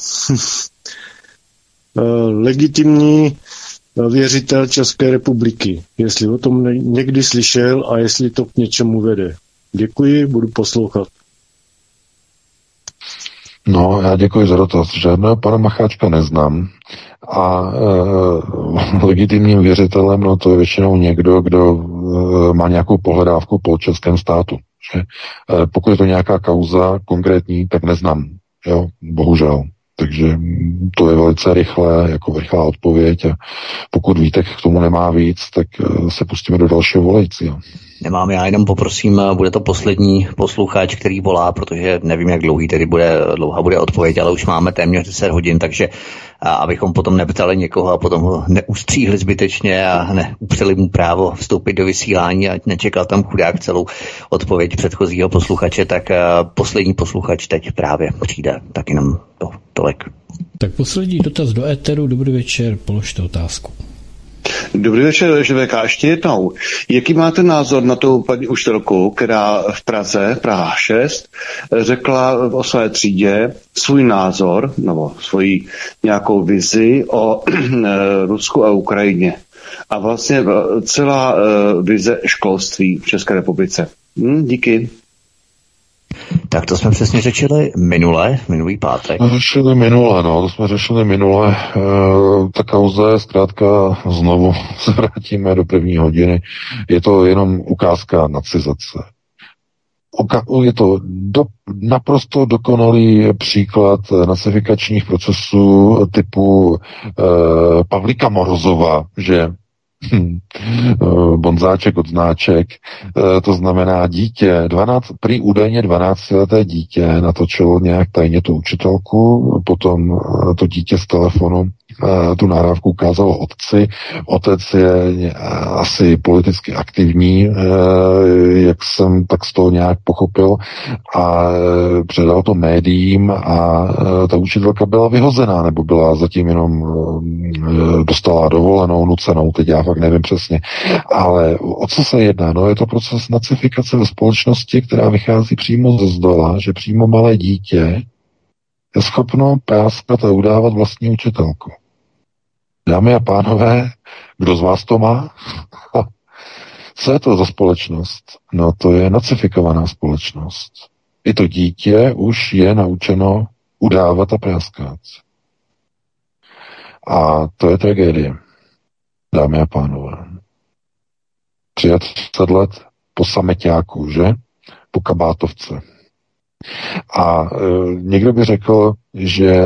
legitimní věřitel České republiky. Jestli o tom někdy slyšel a jestli to k něčemu vede. Děkuji, budu poslouchat.
No, já děkuji za dotaz. Žádného pana Macháčka neznám. A legitimním věřitelem, no to je většinou někdo, kdo má nějakou pohledávku po českém státu. Že? Pokud je to nějaká kauza konkrétní, tak neznám. Jo? Bohužel. Takže to je velice rychlá odpověď a pokud Vítek k tomu nemá víc, tak se pustíme do dalšího volajícího.
Nemám, já jenom poprosím, bude to poslední posluchač, který volá, protože nevím, jak dlouhá bude odpověď, ale už máme téměř 10 hodin, takže abychom potom neptali někoho a potom ho neustříhli zbytečně a neupřeli mu právo vstoupit do vysílání a nečekal tam chudák celou odpověď předchozího posluchače, tak poslední posluchač teď právě přijde, tak jenom tolik.
Tak poslední dotaz do éteru, dobrý večer, položte otázku.
Dobrý večer, ŽVK, ještě jednou. Jaký máte názor na tu paní učitelku, která v Praze, Praha 6, řekla o své třídě svůj názor, nebo svoji nějakou vizi o Rusku a Ukrajině. A vlastně celá vize školství v České republice. Díky.
Tak to jsme přesně řečili minulý pátek.
To jsme řešili minule. Ta kauza je zkrátka, znovu se vrátíme do první hodiny. Je to jenom ukázka nacizace. Je to naprosto dokonalý příklad nacifikačních procesů typu Pavlíka Morozova, že bonzáček od znáček, to znamená dítě, prý údajně 12leté dítě natočilo nějak tajně tu učitelku, potom to dítě z telefonu tu nahrávku ukázalo otci. Otec je asi politicky aktivní, jak jsem tak z toho nějak pochopil, a předal to médiím a ta učitelka byla vyhozená, nebo byla zatím jenom dostala dovolenou, nucenou, teď já fakt nevím přesně. Ale o co se jedná? No, je to proces nacifikace ve společnosti, která vychází přímo ze zdola, že přímo malé dítě je schopno práskat a udávat vlastní učitelku. Dámy a pánové, kdo z vás to má? Co je to za společnost? No, to je nacifikovaná společnost. I to dítě už je naučeno udávat a práskat. A to je tragédie, dámy a pánové. 33 let po sameťáku, že? Po kabátovce. A někdo by řekl, že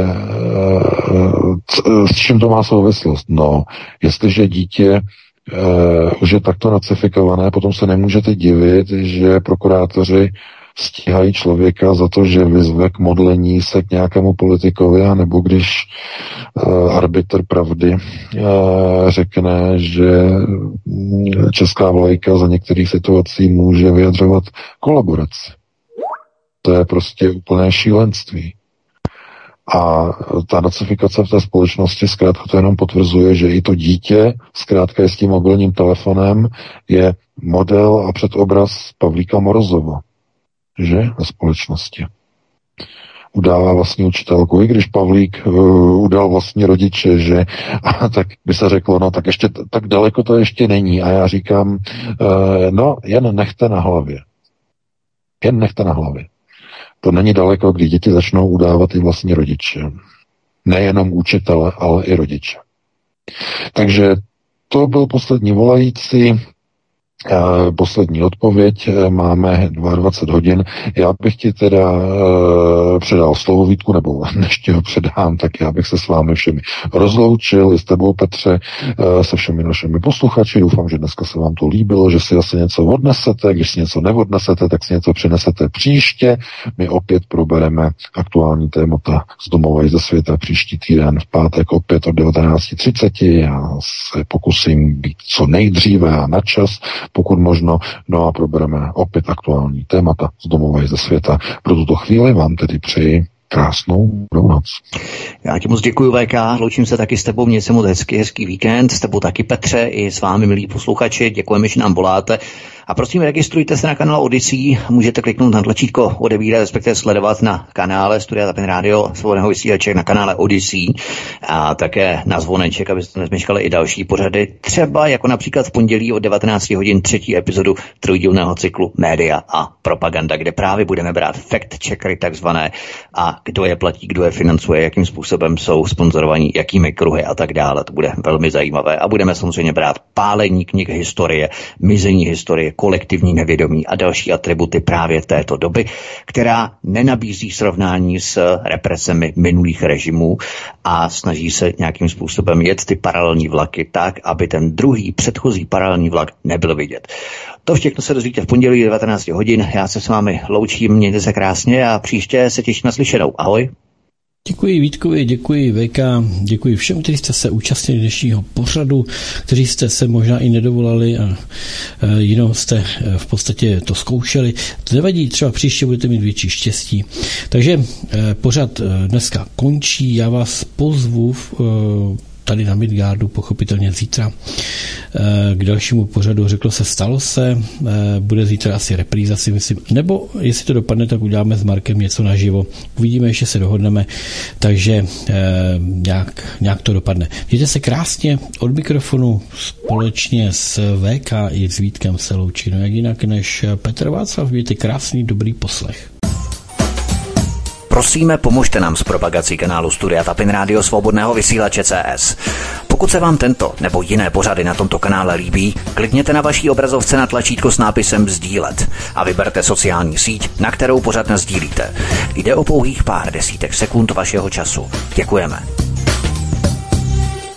s čím to má souvislost? No, jestliže dítě už je takto nacifikované, potom se nemůžete divit, že prokurátoři stíhají člověka za to, že vyzve k modlení se k nějakému politikovi, anebo když arbitr pravdy řekne, že česká vlajka za některých situací může vyjadřovat kolaboraci. To je prostě úplné šílenství. A ta nacifikace v té společnosti zkrátka to jenom potvrzuje, že i to dítě zkrátka je s tím mobilním telefonem, je model a předobraz Pavlíka Morozova, že? Ve společnosti. Udává vlastní učitelku, i když Pavlík udal vlastní rodiče, že? A tak by se řeklo, no tak ještě tak daleko to ještě není. A já říkám, no jen nechte na hlavě. Jen nechte na hlavě. To není daleko, kdy děti začnou udávat i vlastní rodiče. Nejenom učitele, ale i rodiče. Takže to byl poslední volající. Poslední odpověď, máme 22 hodin. Já bych ti teda předal slovo, Vítku, nebo než ti ho předám, tak já bych se s vámi všemi rozloučil, i s tebou, Petře, se všemi našimi posluchači. Doufám, že dneska se vám to líbilo, že si asi něco odnesete, když si něco neodnesete, tak si něco přinesete příště. My opět probereme aktuální témata z domova i ze světa příští týden v pátek opět od 19:30. Já se pokusím být co nejdříve a na čas, pokud možno, no a probereme opět aktuální témata z domova i ze světa. Pro tuto chvíli vám tedy přeji krásnou noc.
Já ti moc děkuji, VK, loučím se taky s tebou, měj se moc hezký víkend, s tebou taky, Petře, i s vámi, milí posluchači, děkujeme, že nám voláte. A prosím, registrujte se na kanál Odyssey, můžete kliknout na tlačítko odebírat, respektive sledovat na kanále Studia Tapin Radio, svobodného vysílače na kanále Odyssey a také na zvoneček, abyste nezmeškali i další pořady, třeba jako například v pondělí od 19 hodin 3. epizodu trojdílného cyklu Média a propaganda, kde právě budeme brát fact-checkery takzvané a kdo je platí, kdo je financuje, jakým způsobem jsou sponzorovaní, jakými kruhy a tak dále. To bude velmi zajímavé a budeme samozřejmě brát pálení knih historie, mizení historie, kolektivní nevědomí a další atributy právě této doby, která nenabízí srovnání s represemi minulých režimů a snaží se nějakým způsobem jet ty paralelní vlaky tak, aby ten druhý předchozí paralelní vlak nebyl vidět. To všechno se dozvíte v pondělí 19 hodin. Já se s vámi loučím, mějte se krásně a příště se těším na slyšenou. Ahoj.
Děkuji Vítkovi, děkuji VK, děkuji všem, kteří jste se účastnili dnešního pořadu, kteří jste se možná i nedovolali a jinou jste v podstatě to zkoušeli. To nevadí, třeba příště budete mít větší štěstí. Takže pořad dneska končí, já vás pozvu tady na Midgardu, pochopitelně zítra k dalšímu pořadu. Řeklo se, stalo se, bude zítra asi repríza, si myslím, nebo jestli to dopadne, tak uděláme s Markem něco naživo. Uvidíme, ještě se dohodneme, takže nějak to dopadne. Mějte se krásně, od mikrofonu společně s VK i s Vítkem se loučí, no jak jinak než Petr Václav. Mějte krásný, dobrý poslech.
Prosíme, pomožte nám s propagací kanálu Studia Tapin Radio Svobodného vysílače CS. Pokud se vám tento nebo jiné pořady na tomto kanále líbí, klikněte na vaší obrazovce na tlačítko s nápisem sdílet a vyberte sociální síť, na kterou pořad nasdílíte. Jde o pouhých pár desítek sekund vašeho času. Děkujeme.